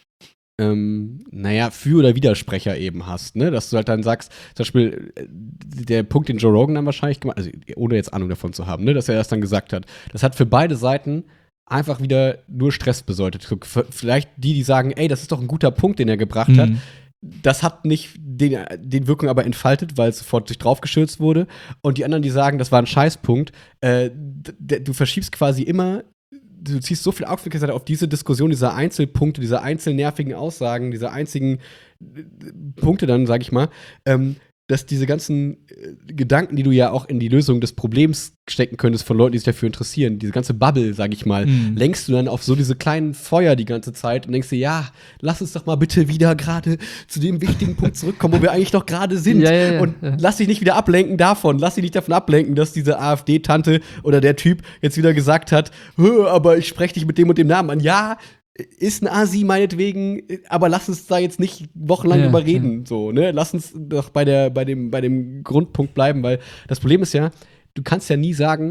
ähm, naja, Für- oder Widersprecher eben hast, ne? Dass du halt dann sagst, zum Beispiel, äh, der Punkt, den Joe Rogan dann wahrscheinlich gemacht, also ohne jetzt Ahnung davon zu haben, ne, dass er das dann gesagt hat, das hat für beide Seiten einfach wieder nur Stress bedeutet. So, f- Vielleicht die, die sagen, ey, das ist doch ein guter Punkt, den er gebracht hat. Mhm. Das hat nicht den, den Wirkung aber entfaltet, weil es sofort sich draufgeschürzt wurde. Und die anderen, die sagen, das war ein Scheißpunkt. Äh, d- d- du verschiebst quasi immer, du ziehst so viel Aufmerksamkeit auf diese Diskussion, dieser Einzelpunkte, diese einzelnen nervigen Aussagen, diese einzigen äh, Punkte dann, sag ich mal, ähm, dass diese ganzen äh, Gedanken, die du ja auch in die Lösung des Problems stecken könntest von Leuten, die sich dafür interessieren, diese ganze Bubble, sag ich mal, Mhm. lenkst du dann auf so diese kleinen Feuer die ganze Zeit und denkst dir, ja, lass uns doch mal bitte wieder gerade zu dem wichtigen Punkt zurückkommen, wo wir eigentlich doch gerade sind. Ja, ja, ja, und ja. lass dich nicht wieder ablenken davon. Lass dich nicht davon ablenken, dass diese AfD-Tante oder der Typ jetzt wieder gesagt hat, "Hö, aber ich spreche dich mit dem und dem Namen an. Ja, ist ein Asi meinetwegen, aber lass uns da jetzt nicht wochenlang Ja, drüber ja. reden. So, ne? Lass uns doch bei, der, bei, dem, bei dem Grundpunkt bleiben, weil das Problem ist ja, du kannst ja nie sagen,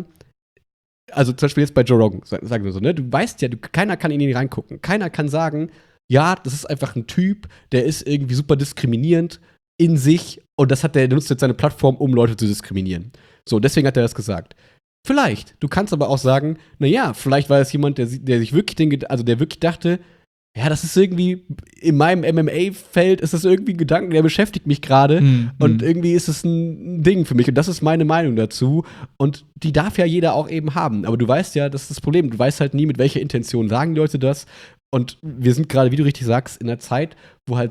also zum Beispiel jetzt bei Joe Rogan, sa- sagen wir so, ne? Du weißt ja, du, keiner kann in ihn reingucken. Keiner kann sagen, ja, das ist einfach ein Typ, der ist irgendwie super diskriminierend in sich und das hat der, der nutzt jetzt seine Plattform, um Leute zu diskriminieren. So, deswegen hat er das gesagt. Vielleicht. Du kannst aber auch sagen, na ja, vielleicht war es jemand, der, si- der sich wirklich den, Ged- also der wirklich dachte, ja, das ist irgendwie, in meinem M M A-Feld ist das irgendwie ein Gedanken, der beschäftigt mich gerade. Mhm. Und Mhm. irgendwie ist es ein Ding für mich. Und das ist meine Meinung dazu. Und die darf ja jeder auch eben haben. Aber du weißt ja, das ist das Problem. Du weißt halt nie, mit welcher Intention sagen die Leute das. Und wir sind gerade, wie du richtig sagst, in einer Zeit, wo halt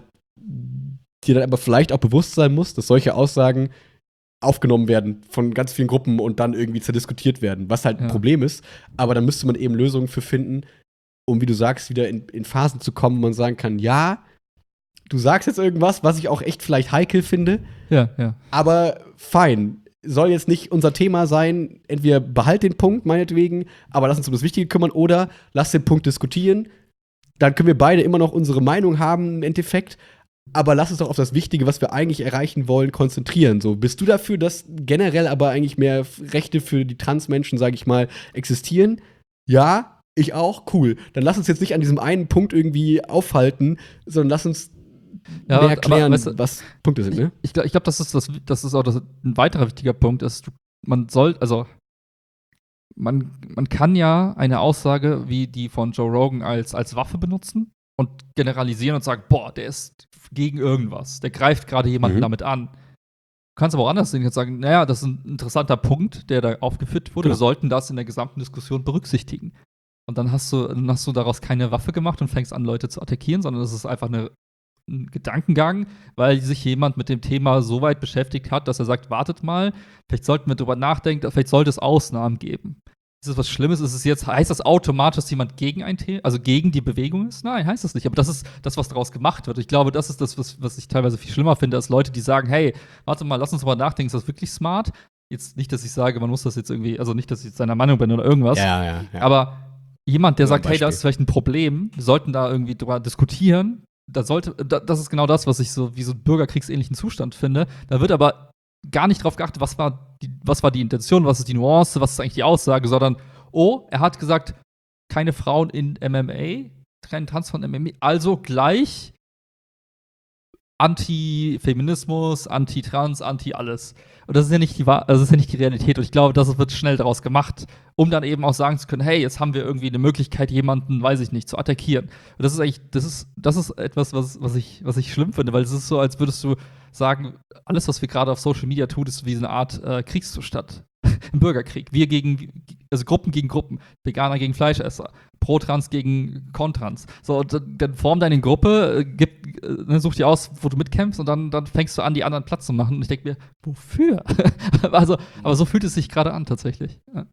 dir dann aber vielleicht auch bewusst sein muss, dass solche Aussagen aufgenommen werden von ganz vielen Gruppen und dann irgendwie zerdiskutiert werden, was halt ein Ja. Problem ist. Aber da müsste man eben Lösungen für finden, um, wie du sagst, wieder in, in Phasen zu kommen, wo man sagen kann, ja, du sagst jetzt irgendwas, was ich auch echt vielleicht heikel finde, Ja, ja. aber fein. Soll jetzt nicht unser Thema sein, entweder behalt den Punkt, meinetwegen, aber lass uns um das Wichtige kümmern, oder lass den Punkt diskutieren. Dann können wir beide immer noch unsere Meinung haben im Endeffekt, aber lass uns doch auf das Wichtige, was wir eigentlich erreichen wollen, konzentrieren. So, bist du dafür, dass generell aber eigentlich mehr F- Rechte für die Transmenschen, sage ich mal, existieren? Ja, ich auch. Cool. Dann lass uns jetzt nicht an diesem einen Punkt irgendwie aufhalten, sondern lass uns Ja, mehr aber- erklären, aber, weißt du, was Punkte sind, ne? Ich, ich glaube, ich glaub, das ist das, das ist auch das, ein weiterer wichtiger Punkt, ist, du, man soll, also man, man kann ja eine Aussage wie die von Joe Rogan als, als Waffe benutzen und generalisieren und sagen, boah, der ist gegen irgendwas, der greift gerade jemanden Mhm. damit an. Du kannst aber auch anders sehen und sagen, naja, das ist ein interessanter Punkt, der da aufgeführt wurde. Genau. Wir sollten das in der gesamten Diskussion berücksichtigen. Und dann hast du, dann hast du daraus keine Waffe gemacht und fängst an, Leute zu attackieren, sondern es ist einfach eine, ein Gedankengang, weil sich jemand mit dem Thema so weit beschäftigt hat, dass er sagt, wartet mal, vielleicht sollten wir drüber nachdenken, vielleicht sollte es Ausnahmen geben. Ist das was Schlimmes? Ist es jetzt, heißt das automatisch, dass jemand gegen ein Thema, also gegen die Bewegung ist? Nein, heißt das nicht. Aber das ist das, was daraus gemacht wird. Ich glaube, das ist das, was, was ich teilweise viel schlimmer finde, als Leute, die sagen, hey, warte mal, lass uns mal nachdenken, ist das wirklich smart? Jetzt nicht, dass ich sage, man muss das jetzt irgendwie, also nicht, dass ich jetzt seiner Meinung bin oder irgendwas, Ja, ja, ja. aber jemand, der Nur ein sagt, hey, da Beispiel. ist vielleicht ein Problem, wir sollten da irgendwie drüber diskutieren, da sollte, da, das ist genau das, was ich so wie so einen bürgerkriegsähnlichen Zustand finde. Da wird aber gar nicht drauf geachtet, was war die, was war die Intention, was ist die Nuance, was ist eigentlich die Aussage, sondern, oh, er hat gesagt, keine Frauen in M M A, kein Tanz von M M A, also gleich Anti-Feminismus, Anti-Trans, Anti-alles. Und das ist ja nicht die Wahr- also das ist ja nicht die Realität. Und ich glaube, das wird schnell daraus gemacht, um dann eben auch sagen zu können, hey, jetzt haben wir irgendwie eine Möglichkeit, jemanden, weiß ich nicht, zu attackieren. Und das ist eigentlich, das ist, das ist etwas, was, was ich, was ich schlimm finde, weil es ist so, als würdest du sagen, alles, was wir gerade auf Social Media tun, ist wie so eine Art äh, Kriegszustand. Im Bürgerkrieg. Wir gegen, also Gruppen gegen Gruppen. Veganer gegen Fleischesser. Pro-Trans gegen Kontrans. So, und dann, dann form deine Gruppe, äh, gib, äh, such dir aus, wo du mitkämpfst und dann, dann fängst du an, die anderen Platz zu machen. Und ich denke mir, wofür? also, aber so fühlt es sich gerade an, tatsächlich. Ja.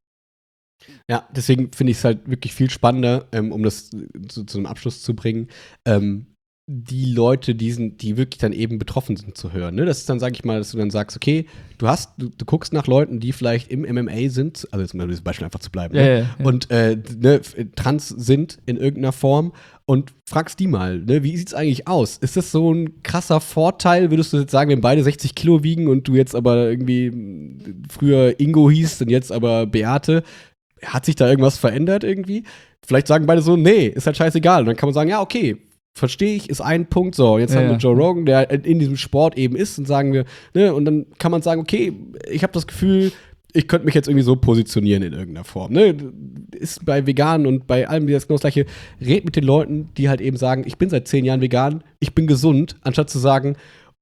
Ja, deswegen finde ich es halt wirklich viel spannender, ähm, um das zu, zu einem Abschluss zu bringen, ähm, die Leute, die, sind, die wirklich dann eben betroffen sind, zu hören. Ne? Das ist dann, sag ich mal, dass du dann sagst, okay, du hast, du, du guckst nach Leuten, die vielleicht im M M A sind, also jetzt um dieses Beispiel einfach zu bleiben, Ja, ne? ja, ja. und äh, ne, trans sind in irgendeiner Form und fragst die mal, ne, wie sieht's eigentlich aus? Ist das so ein krasser Vorteil? Würdest du jetzt sagen, wenn beide sechzig Kilo wiegen und du jetzt aber irgendwie früher Ingo hießt und jetzt aber Beate, hat sich da irgendwas verändert irgendwie? Vielleicht sagen beide so, nee, ist halt scheißegal. Und dann kann man sagen, ja, okay, verstehe ich, ist ein Punkt. So, jetzt Ja, haben wir ja. Joe Rogan, der in diesem Sport eben ist, und sagen wir, ne, und dann kann man sagen, okay, ich habe das Gefühl, ich könnte mich jetzt irgendwie so positionieren in irgendeiner Form. Ne? Ist bei Veganen und bei allem das genau das Gleiche. Red mit den Leuten, die halt eben sagen, ich bin seit zehn Jahren vegan, ich bin gesund, anstatt zu sagen,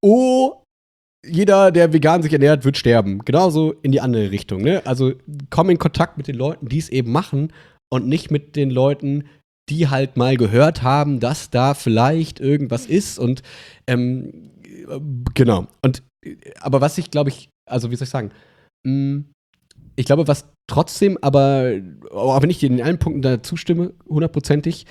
oh, jeder, der vegan sich ernährt, wird sterben. Genauso in die andere Richtung. Ne? Also komm in Kontakt mit den Leuten, die es eben machen und nicht mit den Leuten, die halt mal gehört haben, dass da vielleicht irgendwas ist. Und ähm, genau. Und aber was ich, glaube ich, also wie soll ich sagen, mh, ich glaube, was trotzdem, aber auch wenn ich dir in allen Punkten da zustimme, hundertprozentig,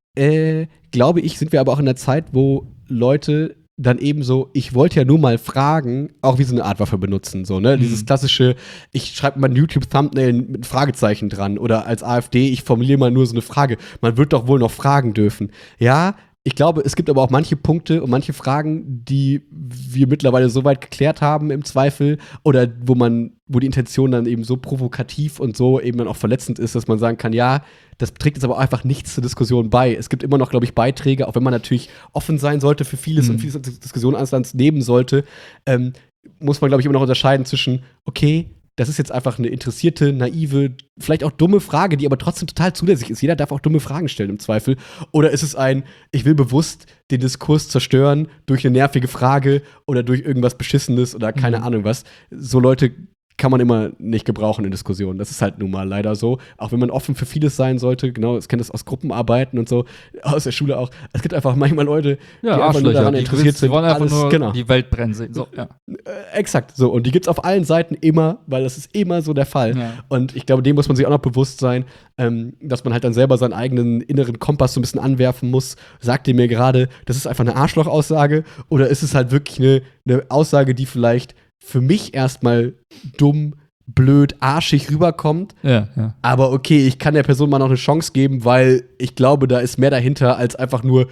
äh, glaube ich, sind wir aber auch in einer Zeit, wo Leute dann eben so, ich wollte ja nur mal fragen, auch wie so eine Art Waffe benutzen, so, ne? Mhm. Dieses klassische, ich schreibe mal ein YouTube-Thumbnail mit einem Fragezeichen dran oder als AfD, ich formuliere mal nur so eine Frage. Man wird doch wohl noch fragen dürfen. Ja, ich glaube, es gibt aber auch manche Punkte und manche Fragen, die wir mittlerweile so weit geklärt haben im Zweifel oder wo man, wo die Intention dann eben so provokativ und so eben dann auch verletzend ist, dass man sagen kann, ja, das trägt jetzt aber auch einfach nichts zur Diskussion bei. Es gibt immer noch, glaube ich, Beiträge, auch wenn man natürlich offen sein sollte für vieles Mhm. und vieles Diskussion Anstands nehmen sollte, ähm, muss man, glaube ich, immer noch unterscheiden zwischen, okay, das ist jetzt einfach eine interessierte, naive, vielleicht auch dumme Frage, die aber trotzdem total zulässig ist. Jeder darf auch dumme Fragen stellen im Zweifel. Oder ist es ein, ich will bewusst den Diskurs zerstören durch eine nervige Frage oder durch irgendwas Beschissenes oder keine Mhm. Ahnung was. So Leute kann man immer nicht gebrauchen in Diskussionen. Das ist halt nun mal leider so. Auch wenn man offen für vieles sein sollte. Genau, ich kenne das aus Gruppenarbeiten und so, aus der Schule auch. Es gibt einfach manchmal Leute, Ja, die einfach nur Arschlöcher, daran die interessiert willst- die sind. wollen einfach alles, nur genau. die Welt brennen sehen. So, ja. Äh, exakt, so. Und die gibt's auf allen Seiten immer, weil das ist immer so der Fall. Ja. Und ich glaube, dem muss man sich auch noch bewusst sein, ähm, dass man halt dann selber seinen eigenen inneren Kompass so ein bisschen anwerfen muss. Sagt ihr mir gerade, das ist einfach eine Arschloch-Aussage? Oder ist es halt wirklich eine, eine Aussage, die vielleicht für mich erstmal dumm, blöd, arschig rüberkommt? Ja, ja. Aber okay, ich kann der Person mal noch eine Chance geben, weil ich glaube, da ist mehr dahinter als einfach nur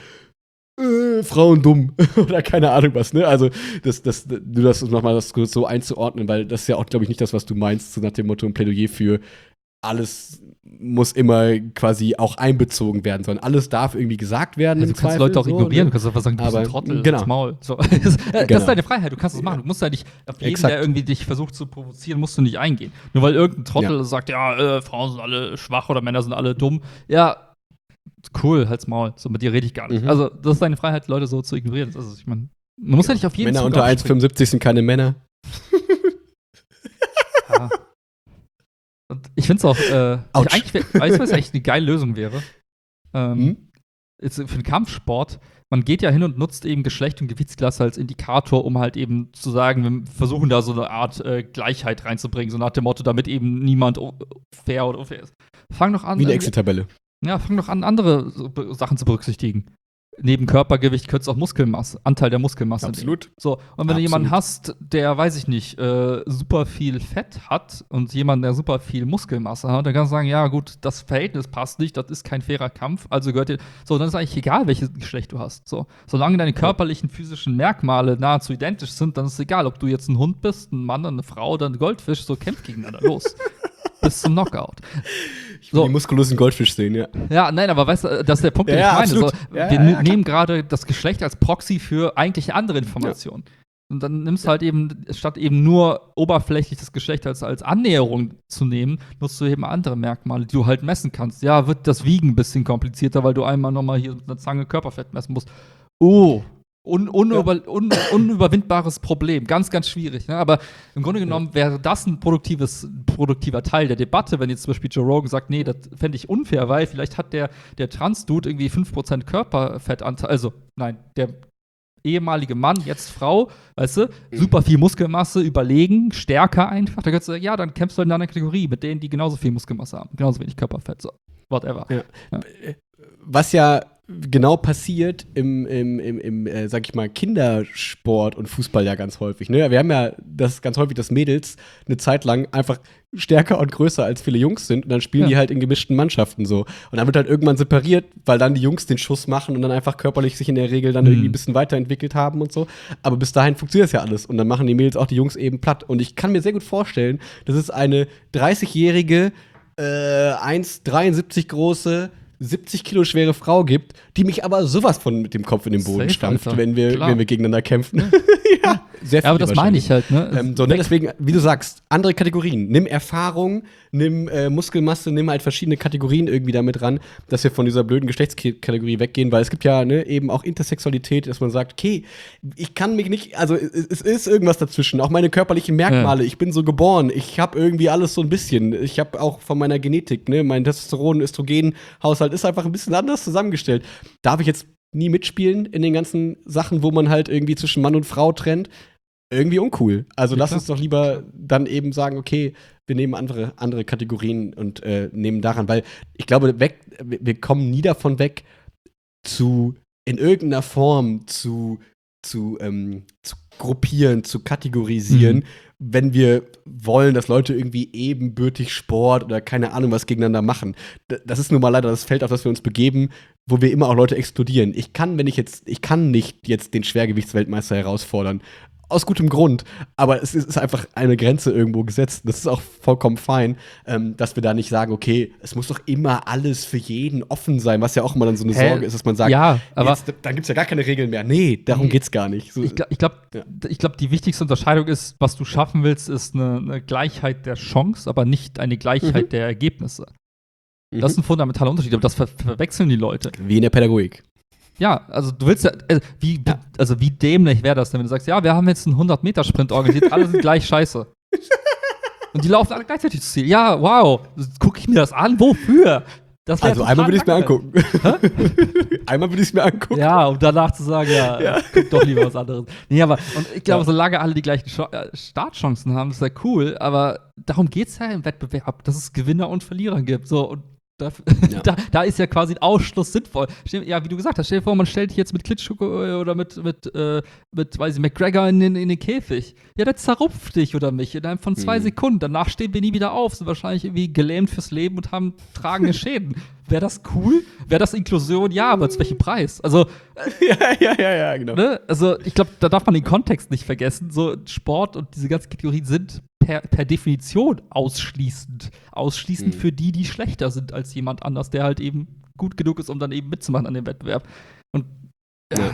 äh, Frauen dumm oder keine Ahnung was, ne? Also, das, das, du das nochmal das so einzuordnen, weil das ist ja auch, glaube ich, nicht das, was du meinst, so nach dem Motto ein Plädoyer für alles muss immer quasi auch einbezogen werden, sondern alles darf irgendwie gesagt werden. Also, im du kannst Zweifel, Leute auch so, ignorieren, ne? du kannst einfach sagen, du bist Aber, ein Trottel, genau. ins Maul. So. Das, äh, das Genau. ist deine Freiheit, du kannst das machen. Du musst ja nicht, auf jeden, Exakt. der irgendwie dich versucht zu provozieren, musst du nicht eingehen. Nur weil irgendein Trottel Ja. sagt, ja, äh, Frauen sind alle schwach oder Männer sind alle dumm. Ja, cool, halt's Maul. So, mit dir rede ich gar nicht. Mhm. Also, das ist deine Freiheit, Leute so zu ignorieren. Also, ich meine, man muss ja nicht auf jeden Männer Zug unter eins aufspringen. Komma fünfundsiebzig sind keine Männer. Ja. Und ich finde es auch, äh, Autsch. eigentlich, wär- weißt du, was echt eine geile Lösung wäre? Ähm, Hm? jetzt für den Kampfsport, man geht ja hin und nutzt eben Geschlecht und Gewichtsklasse als Indikator, um halt eben zu sagen, wir versuchen da so eine Art äh, Gleichheit reinzubringen, so nach dem Motto, damit eben niemand o- fair oder unfair ist. Fang doch an, Wie eine irgendwie- Excel-Tabelle. ja, fang doch an, andere so Be- Sachen zu berücksichtigen. neben Körpergewicht kürzt auch Muskelmasse, Anteil der Muskelmasse. Absolut. So, und wenn Absolut. du jemanden hast, der, weiß ich nicht, äh, super viel Fett hat und jemand, der super viel Muskelmasse hat, dann kannst du sagen, ja gut, das Verhältnis passt nicht, das ist kein fairer Kampf, also gehört dir, so, dann ist eigentlich egal, welches Geschlecht du hast. So, solange deine körperlichen, physischen Merkmale nahezu identisch sind, dann ist es egal, ob du jetzt ein Hund bist, ein Mann, eine Frau oder ein Goldfisch, so kämpft gegeneinander los. Bis zum Knockout. Ich will So. die muskulösen Goldfisch sehen, ja. Ja, nein, aber weißt du, das ist der Punkt, den Ja, ja, ich meine. So, absolut. Ja, wir ja, ne- ja, nehmen gerade das Geschlecht als Proxy für eigentlich andere Informationen. Und dann nimmst du halt eben, statt eben nur oberflächlich das Geschlecht als, als Annäherung zu nehmen, nutzt du eben andere Merkmale, die du halt messen kannst. Ja, wird das Wiegen ein bisschen komplizierter, weil du einmal nochmal hier mit einer Zange Körperfett messen musst. Oh, un, unüber, un, unüberwindbares Problem. Ganz, ganz schwierig. Ne? Aber im Grunde genommen wäre das ein produktives, produktiver Teil der Debatte, wenn jetzt zum Beispiel Joe Rogan sagt, nee, das fände ich unfair, weil vielleicht hat der, der Trans-Dude irgendwie fünf Prozent Körperfettanteil, also nein, der ehemalige Mann, jetzt Frau, weißt du, super viel Muskelmasse, überlegen, stärker einfach. Da kannst du sagen, ja, dann kämpfst du in einer Kategorie mit denen, die genauso viel Muskelmasse haben, genauso wenig Körperfett, so, whatever. Ja. Ja. Was ja genau passiert im, im, im, im äh, sag ich mal, Kindersport und Fußball ja ganz häufig. Ne? Wir haben ja das ganz häufig, dass Mädels eine Zeit lang einfach stärker und größer als viele Jungs sind und dann spielen Ja. die halt in gemischten Mannschaften so. Und dann wird halt irgendwann separiert, weil dann die Jungs den Schuss machen und dann einfach körperlich sich in der Regel dann Mhm. irgendwie ein bisschen weiterentwickelt haben und so. Aber bis dahin funktioniert das ja alles und dann machen die Mädels auch die Jungs eben platt. Und ich kann mir sehr gut vorstellen, dass es eine dreißigjährige, äh, eins Komma dreiundsiebzig große, siebzig Kilo schwere Frau gibt, die mich aber sowas von mit dem Kopf in den Boden Safe, stampft, Alter. wenn wir, Klar. wenn wir gegeneinander kämpfen. ja, sehr Ja, aber viele das meine ich halt, ne? ähm, so, ne, deswegen, wie du sagst, andere Kategorien. Nimm Erfahrung, nimm äh, Muskelmasse, nimm halt verschiedene Kategorien irgendwie damit ran, dass wir von dieser blöden Geschlechtskategorie weggehen, weil es gibt ja ne, eben auch Intersexualität, dass man sagt, okay, ich kann mich nicht, also es, es ist irgendwas dazwischen, auch meine körperlichen Merkmale, ich bin so geboren, ich habe irgendwie alles so ein bisschen, ich habe auch von meiner Genetik, ne, mein Testosteron, Östrogen-Haushalt ist einfach ein bisschen anders zusammengestellt. Darf ich jetzt nie mitspielen in den ganzen Sachen, wo man halt irgendwie zwischen Mann und Frau trennt? Irgendwie uncool. Also Ja, lass klar. uns doch lieber dann eben sagen, okay, wir nehmen andere, andere Kategorien und äh, nehmen daran, weil ich glaube, weg, wir wir kommen nie davon weg, zu in irgendeiner Form zu, zu, ähm, zu gruppieren, zu kategorisieren, Mhm. wenn wir wollen, dass Leute irgendwie ebenbürtig Sport oder keine Ahnung was gegeneinander machen. D- Das ist nun mal leider das Feld, auf das wir uns begeben, wo wir immer auch Leute exkludieren. Ich kann, wenn ich jetzt, ich kann nicht jetzt den Schwergewichtsweltmeister herausfordern. Aus gutem Grund, aber es ist einfach eine Grenze irgendwo gesetzt. Das ist auch vollkommen fein, ähm, dass wir da nicht sagen, okay, es muss doch immer alles für jeden offen sein, was ja auch immer dann so eine Hä? Sorge ist, dass man sagt, Ja, aber jetzt, dann gibt's ja gar keine Regeln mehr. Nee, darum Nee. geht's gar nicht. So, ich glaube, ich glaube, Ja. ich glaub, die wichtigste Unterscheidung ist, was du schaffen willst, ist eine, eine Gleichheit der Chance, aber nicht eine Gleichheit Mhm. der Ergebnisse. mhm. Das ist ein fundamentaler Unterschied, aber das ver verwechseln die Leute. Wie in der Pädagogik. Ja, also du willst ja, also wie, Ja. also wie dämlich wäre das denn, wenn du sagst, ja, wir haben jetzt einen hundert-Meter-Sprint organisiert, alle sind gleich scheiße. Und die laufen alle gleichzeitig ins Ziel. Ja, wow, gucke ich mir das an? Wofür? Das wär Also total einmal würde ich es mir langweilig. angucken. einmal würde ich es mir angucken. Ja, um danach zu sagen, ja, Ja. guck doch lieber was anderes. Nee, aber, und ich glaube, Ja. solange alle die gleichen Scho- äh, Startchancen haben, ist ja cool, aber darum geht es ja im Wettbewerb, dass es Gewinner und Verlierer gibt. So, und da, Ja. da, da ist ja quasi ein Ausschluss sinnvoll. Stell, ja, wie du gesagt hast, stell dir vor, man stellt dich jetzt mit Klitschko oder mit, mit, äh, mit weiß ich, McGregor in den, in den Käfig. Ja, der zerrupft dich oder mich innerhalb von zwei Mhm. Sekunden. Danach stehen wir nie wieder auf, sind wahrscheinlich irgendwie gelähmt fürs Leben und haben tragende Schäden. Wäre das cool? Wäre das Inklusion? Ja, aber zu welchem Preis? Also, ja, ja, ja, ja, genau. ne? Also, ich glaube, da darf man den Kontext nicht vergessen. So, Sport und diese ganzen Kategorien sind per, per Definition ausschließend. Ausschließend Mhm. für die, die schlechter sind als jemand anders, der halt eben gut genug ist, um dann eben mitzumachen an dem Wettbewerb. Und ja,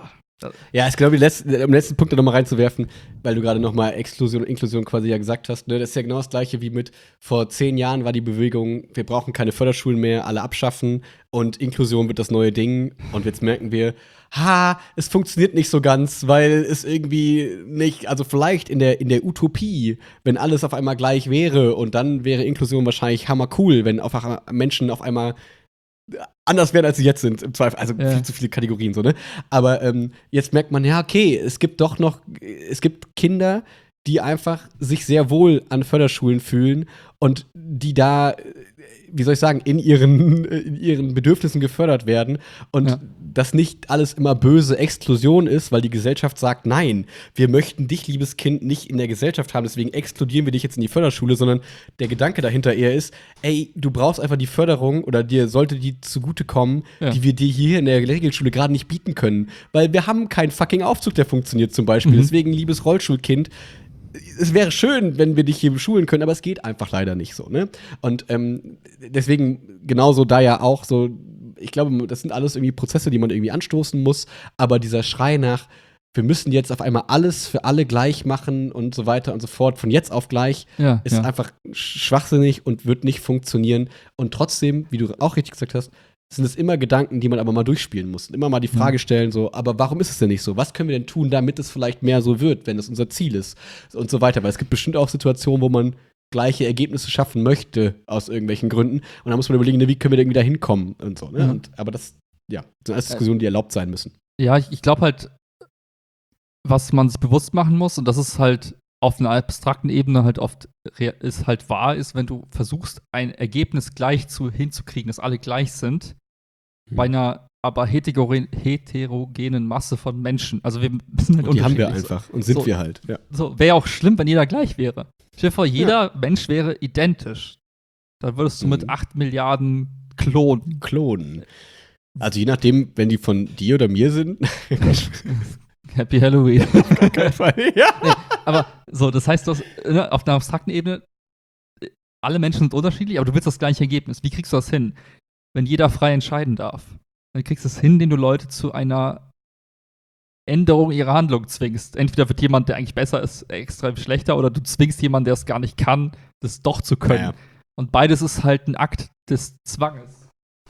Ja, ich glaube, die letzten, um den letzten Punkt da nochmal reinzuwerfen, weil du gerade nochmal Exklusion und Inklusion quasi ja gesagt hast, ne, das ist ja genau das Gleiche wie mit vor zehn Jahren war die Bewegung, wir brauchen keine Förderschulen mehr, alle abschaffen und Inklusion wird das neue Ding und jetzt merken wir, ha, es funktioniert nicht so ganz, weil es irgendwie nicht, also vielleicht in der, in der Utopie, wenn alles auf einmal gleich wäre und dann wäre Inklusion wahrscheinlich hammercool, wenn auf einmal Menschen auf einmal anders werden, als sie jetzt sind, im Zweifel. Also Ja. viel zu viele Kategorien, so, ne? Aber ähm, jetzt merkt man, ja, okay, es gibt doch noch, es gibt Kinder, die einfach sich sehr wohl an Förderschulen fühlen und die da, äh, wie soll ich sagen, in ihren, in ihren Bedürfnissen gefördert werden. Und Ja. dass nicht alles immer böse Exklusion ist, weil die Gesellschaft sagt, nein, wir möchten dich, liebes Kind, nicht in der Gesellschaft haben, deswegen exkludieren wir dich jetzt in die Förderschule, sondern der Gedanke dahinter eher ist, ey, du brauchst einfach die Förderung oder dir sollte die zugutekommen, Ja. die wir dir hier in der Regelschule gerade nicht bieten können. Weil wir haben keinen fucking Aufzug, der funktioniert zum Beispiel. Mhm. Deswegen, liebes Rollschulkind, es wäre schön, wenn wir dich hier schulen können, aber es geht einfach leider nicht so, ne? Und ähm, deswegen genauso da ja auch so, ich glaube, das sind alles irgendwie Prozesse, die man irgendwie anstoßen muss, aber dieser Schrei nach, wir müssen jetzt auf einmal alles für alle gleich machen und so weiter und so fort, von jetzt auf gleich, Ja, ist ja. einfach schwachsinnig und wird nicht funktionieren. Und trotzdem, wie du auch richtig gesagt hast, sind es immer Gedanken, die man aber mal durchspielen muss. Und immer mal die Frage stellen, so, aber warum ist es denn nicht so? Was können wir denn tun, damit es vielleicht mehr so wird, wenn es unser Ziel ist? Und so weiter. Weil es gibt bestimmt auch Situationen, wo man gleiche Ergebnisse schaffen möchte, aus irgendwelchen Gründen. Und da muss man überlegen, ne, wie können wir denn wieder hinkommen und so. Ne? Mhm. Und, aber das, ja, sind alles Diskussionen, die erlaubt sein müssen. Ja, ich, ich glaube halt, was man sich bewusst machen muss, und das ist halt auf einer abstrakten Ebene halt oft rea- ist halt wahr, ist, wenn du versuchst, ein Ergebnis gleich zu, hinzukriegen, dass alle gleich sind, Hm. bei einer aber heterogen, heterogenen Masse von Menschen. Also wir sind halt Und die haben wir unterschiedlich. einfach und sind So. wir halt. Ja. So, wäre auch schlimm, wenn jeder gleich wäre. Stell dir vor, jeder Mensch wäre identisch. Dann würdest du mit Mhm. acht Milliarden klonen. Klonen. Also je nachdem, wenn die von dir oder mir sind. Happy Halloween. Auf keinen Fall. Ja. Aber so, das heißt, du hast, ne, auf einer abstrakten Ebene, äh, alle Menschen sind unterschiedlich, aber du willst das gleiche Ergebnis. Wie kriegst du das hin? Wenn jeder frei entscheiden darf. Dann kriegst du es hin, indem du Leute zu einer Änderung ihrer Handlung zwingst. Entweder wird jemand, der eigentlich besser ist, extrem schlechter, oder du zwingst jemanden, der es gar nicht kann, das doch zu können. Ja, ja. Und beides ist halt ein Akt des Zwanges.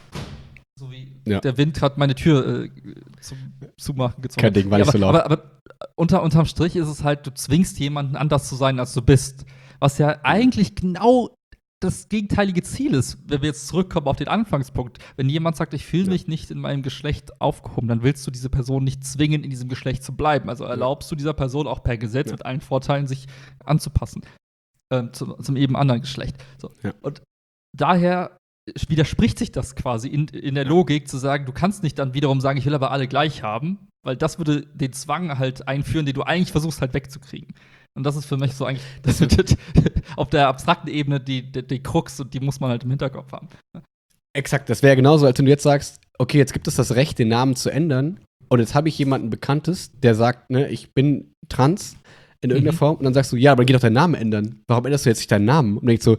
So wie Ja. der Wind gerade meine Tür äh, zum Zumachen gezwungen. Kein Ding, war nicht aber, so laut. Aber, aber unter, unterm Strich ist es halt, du zwingst jemanden anders zu sein, als du bist. Was ja eigentlich genau das gegenteilige Ziel ist, wenn wir jetzt zurückkommen auf den Anfangspunkt. Wenn jemand sagt, ich fühle Ja. mich nicht in meinem Geschlecht aufgehoben, dann willst du diese Person nicht zwingen, in diesem Geschlecht zu bleiben. Also erlaubst du dieser Person auch per Gesetz Ja. mit allen Vorteilen, sich anzupassen. Ähm, zum, zum eben anderen Geschlecht. So. Ja. Und daher widerspricht sich das quasi in, in der Logik, zu sagen, du kannst nicht dann wiederum sagen, ich will aber alle gleich haben, weil das würde den Zwang halt einführen, den du eigentlich versuchst halt wegzukriegen. Und das ist für mich so eigentlich das wird auf der abstrakten Ebene die, die, die Krux, und die muss man halt im Hinterkopf haben. Exakt, das wäre genauso, als wenn du jetzt sagst, okay, jetzt gibt es das Recht, den Namen zu ändern. Und jetzt habe ich jemanden Bekanntes, der sagt, ne, ich bin trans in irgendeiner Mhm. Form. Und dann sagst du, ja, aber dann geh doch deinen Namen ändern. Warum änderst du jetzt nicht deinen Namen? Und dann denkst du,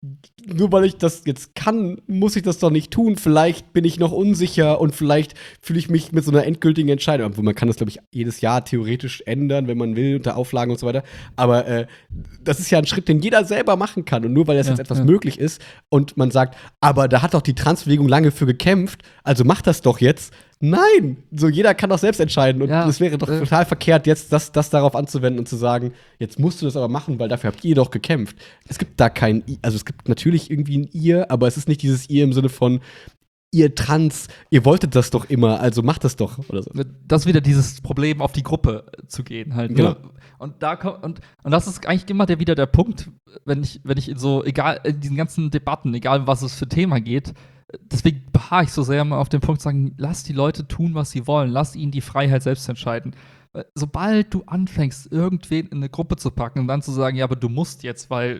nur weil ich das jetzt kann, muss ich das doch nicht tun. Vielleicht bin ich noch unsicher und vielleicht fühle ich mich mit so einer endgültigen Entscheidung. Obwohl man kann das, glaube ich, jedes Jahr theoretisch ändern, wenn man will, unter Auflagen und so weiter. Aber äh, das ist ja ein Schritt, den jeder selber machen kann. Und nur weil das Ja, jetzt etwas ja. möglich ist und man sagt, aber da hat doch die Transbewegung lange für gekämpft, also mach das doch jetzt. Nein! So, jeder kann doch selbst entscheiden. Und Ja, es wäre doch äh. total verkehrt, jetzt das, das darauf anzuwenden und zu sagen, jetzt musst du das aber machen, weil dafür habt ihr doch gekämpft. Es gibt da kein I, also es gibt natürlich irgendwie ein Ihr, aber es ist nicht dieses Ihr im Sinne von ihr Trans, ihr wolltet das doch immer, also macht das doch oder so. Das ist wieder dieses Problem, auf die Gruppe zu gehen halt. Genau. Ne? Und da kommt, und, und das ist eigentlich immer der, wieder der Punkt, wenn ich, wenn ich in so, egal, in diesen ganzen Debatten, egal was es für Thema geht, deswegen beharre ich so sehr mal auf den Punkt, sagen, lass die Leute tun, was sie wollen, lass ihnen die Freiheit selbst entscheiden. Weil sobald du anfängst, irgendwen in eine Gruppe zu packen und dann zu sagen, ja, aber du musst jetzt, weil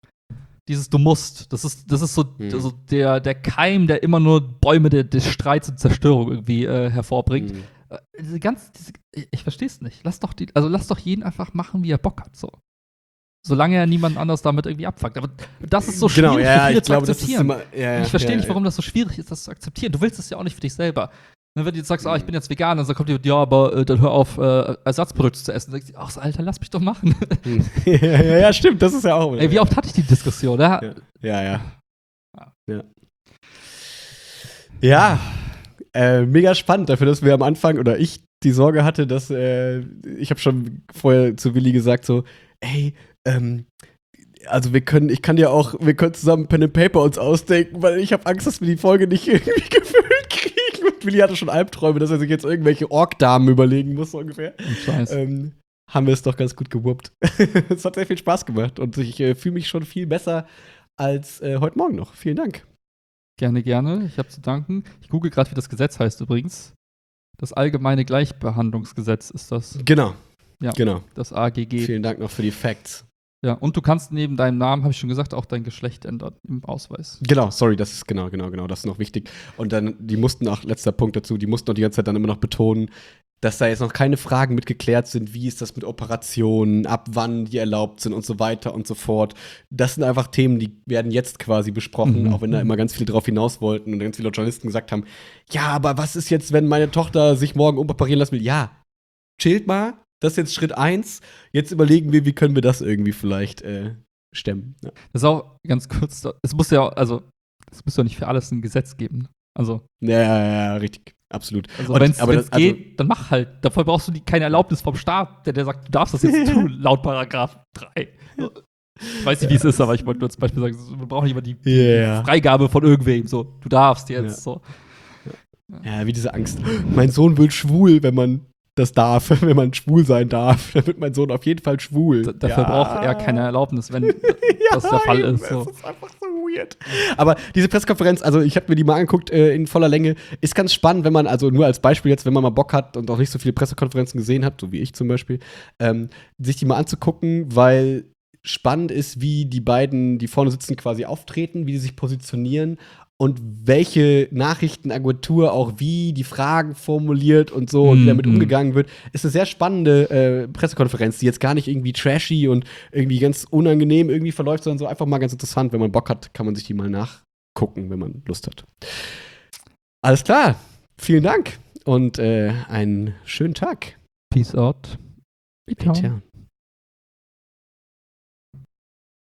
dieses du musst, das ist, das ist so, Mhm. so der, der Keim, der immer nur Bäume de, des Streits und Zerstörung irgendwie äh, hervorbringt. Mhm. Äh, Diese ganz, diese, ich, ich verstehe es nicht. Lass doch die, also lass doch jeden einfach machen, wie er Bock hat, so. Solange er niemand anders damit irgendwie abfuckt. Aber das ist so schwierig Genau, für ja, viele ich zu glaube, das ist akzeptieren. immer, ja, ja, Und ich verstehe ja, nicht, warum das so schwierig ist, das zu akzeptieren. Du willst es ja auch nicht für dich selber. Und wenn du jetzt sagst, ah, ich bin jetzt Veganer, dann kommt jemand, ja, aber äh, dann hör auf, äh, Ersatzprodukte zu essen. Dann denkst du, ach, so, Alter, lass mich doch machen. ja, ja, ja, stimmt, das ist ja auch. Ey, wie oft hatte ich die Diskussion, ja? Ja, ja. Ja, Ja. ja. ja äh, mega spannend dafür, dass wir am Anfang, oder ich die Sorge hatte, dass, äh, ich habe schon vorher zu Willi gesagt, so, ey, ähm, also wir können, ich kann ja auch, wir können zusammen Pen and Paper uns ausdenken, weil ich habe Angst, dass wir die Folge nicht irgendwie gefüllt kriegen. Und Willi hatte schon Albträume, dass er sich jetzt irgendwelche Ork-Damen überlegen muss, so ungefähr. Ich weiß. Ähm, haben wir es doch ganz gut gewuppt. Es hat sehr viel Spaß gemacht und ich äh, fühle mich schon viel besser als äh, heute Morgen noch. Vielen Dank. Gerne, gerne. Ich habe zu danken. Ich google gerade, wie das Gesetz heißt übrigens. Das Allgemeine Gleichbehandlungsgesetz ist das. Genau. Ja, genau. Das A G G. Vielen Dank noch für die Facts. Ja, und du kannst neben deinem Namen, habe ich schon gesagt, auch dein Geschlecht ändern im Ausweis. Genau, sorry, das ist genau, genau, genau, das ist noch wichtig. Und dann, die mussten auch, letzter Punkt dazu, die mussten auch die ganze Zeit dann immer noch betonen, dass da jetzt noch keine Fragen mit geklärt sind, wie ist das mit Operationen, ab wann die erlaubt sind und so weiter und so fort. Das sind einfach Themen, die werden jetzt quasi besprochen, Mhm. auch wenn da immer ganz viele drauf hinaus wollten und ganz viele Journalisten gesagt haben, ja, aber was ist jetzt, wenn meine Tochter sich morgen umoperieren lassen will? Ja, chillt mal, das ist jetzt Schritt eins. Jetzt überlegen wir, wie können wir das irgendwie vielleicht äh, stemmen. Ja. Das ist auch ganz kurz, es muss ja, also, es muss ja nicht für alles ein Gesetz geben. Also, Ja, ja, ja, richtig. Absolut. also Und- wenn es aber das- also- geht, dann mach halt. Dafür brauchst du die, keine Erlaubnis vom Staat, der, der sagt, du darfst das jetzt tun, laut Paragraph drei. Ich weiß nicht, wie es ist, aber ich wollte nur zum Beispiel sagen, wir brauchen nicht immer die Ja. Freigabe von irgendwem. So, du darfst jetzt. Ja. So. Ja, wie diese Angst. Mein Sohn wird schwul, wenn man das darf, wenn man schwul sein darf. Dann wird mein Sohn auf jeden Fall schwul. D dafür Ja. braucht er keine Erlaubnis, wenn das der Fall ist. So. Das ist einfach so weird. Aber diese Pressekonferenz, also ich habe mir die mal angeguckt äh, in voller Länge, ist ganz spannend, wenn man, also nur als Beispiel jetzt, wenn man mal Bock hat und auch nicht so viele Pressekonferenzen gesehen hat, so wie ich zum Beispiel, ähm, sich die mal anzugucken, weil spannend ist, wie die beiden, die vorne sitzen, quasi auftreten, wie die sich positionieren und welche Nachrichtenagentur auch wie die Fragen formuliert und so und wie damit Mhm. umgegangen wird, ist eine sehr spannende äh, Pressekonferenz, die jetzt gar nicht irgendwie trashy und irgendwie ganz unangenehm irgendwie verläuft, sondern so einfach mal ganz interessant. Wenn man Bock hat, kann man sich die mal nachgucken, wenn man Lust hat. Alles klar, vielen Dank und äh, einen schönen Tag. Peace out. Ciao.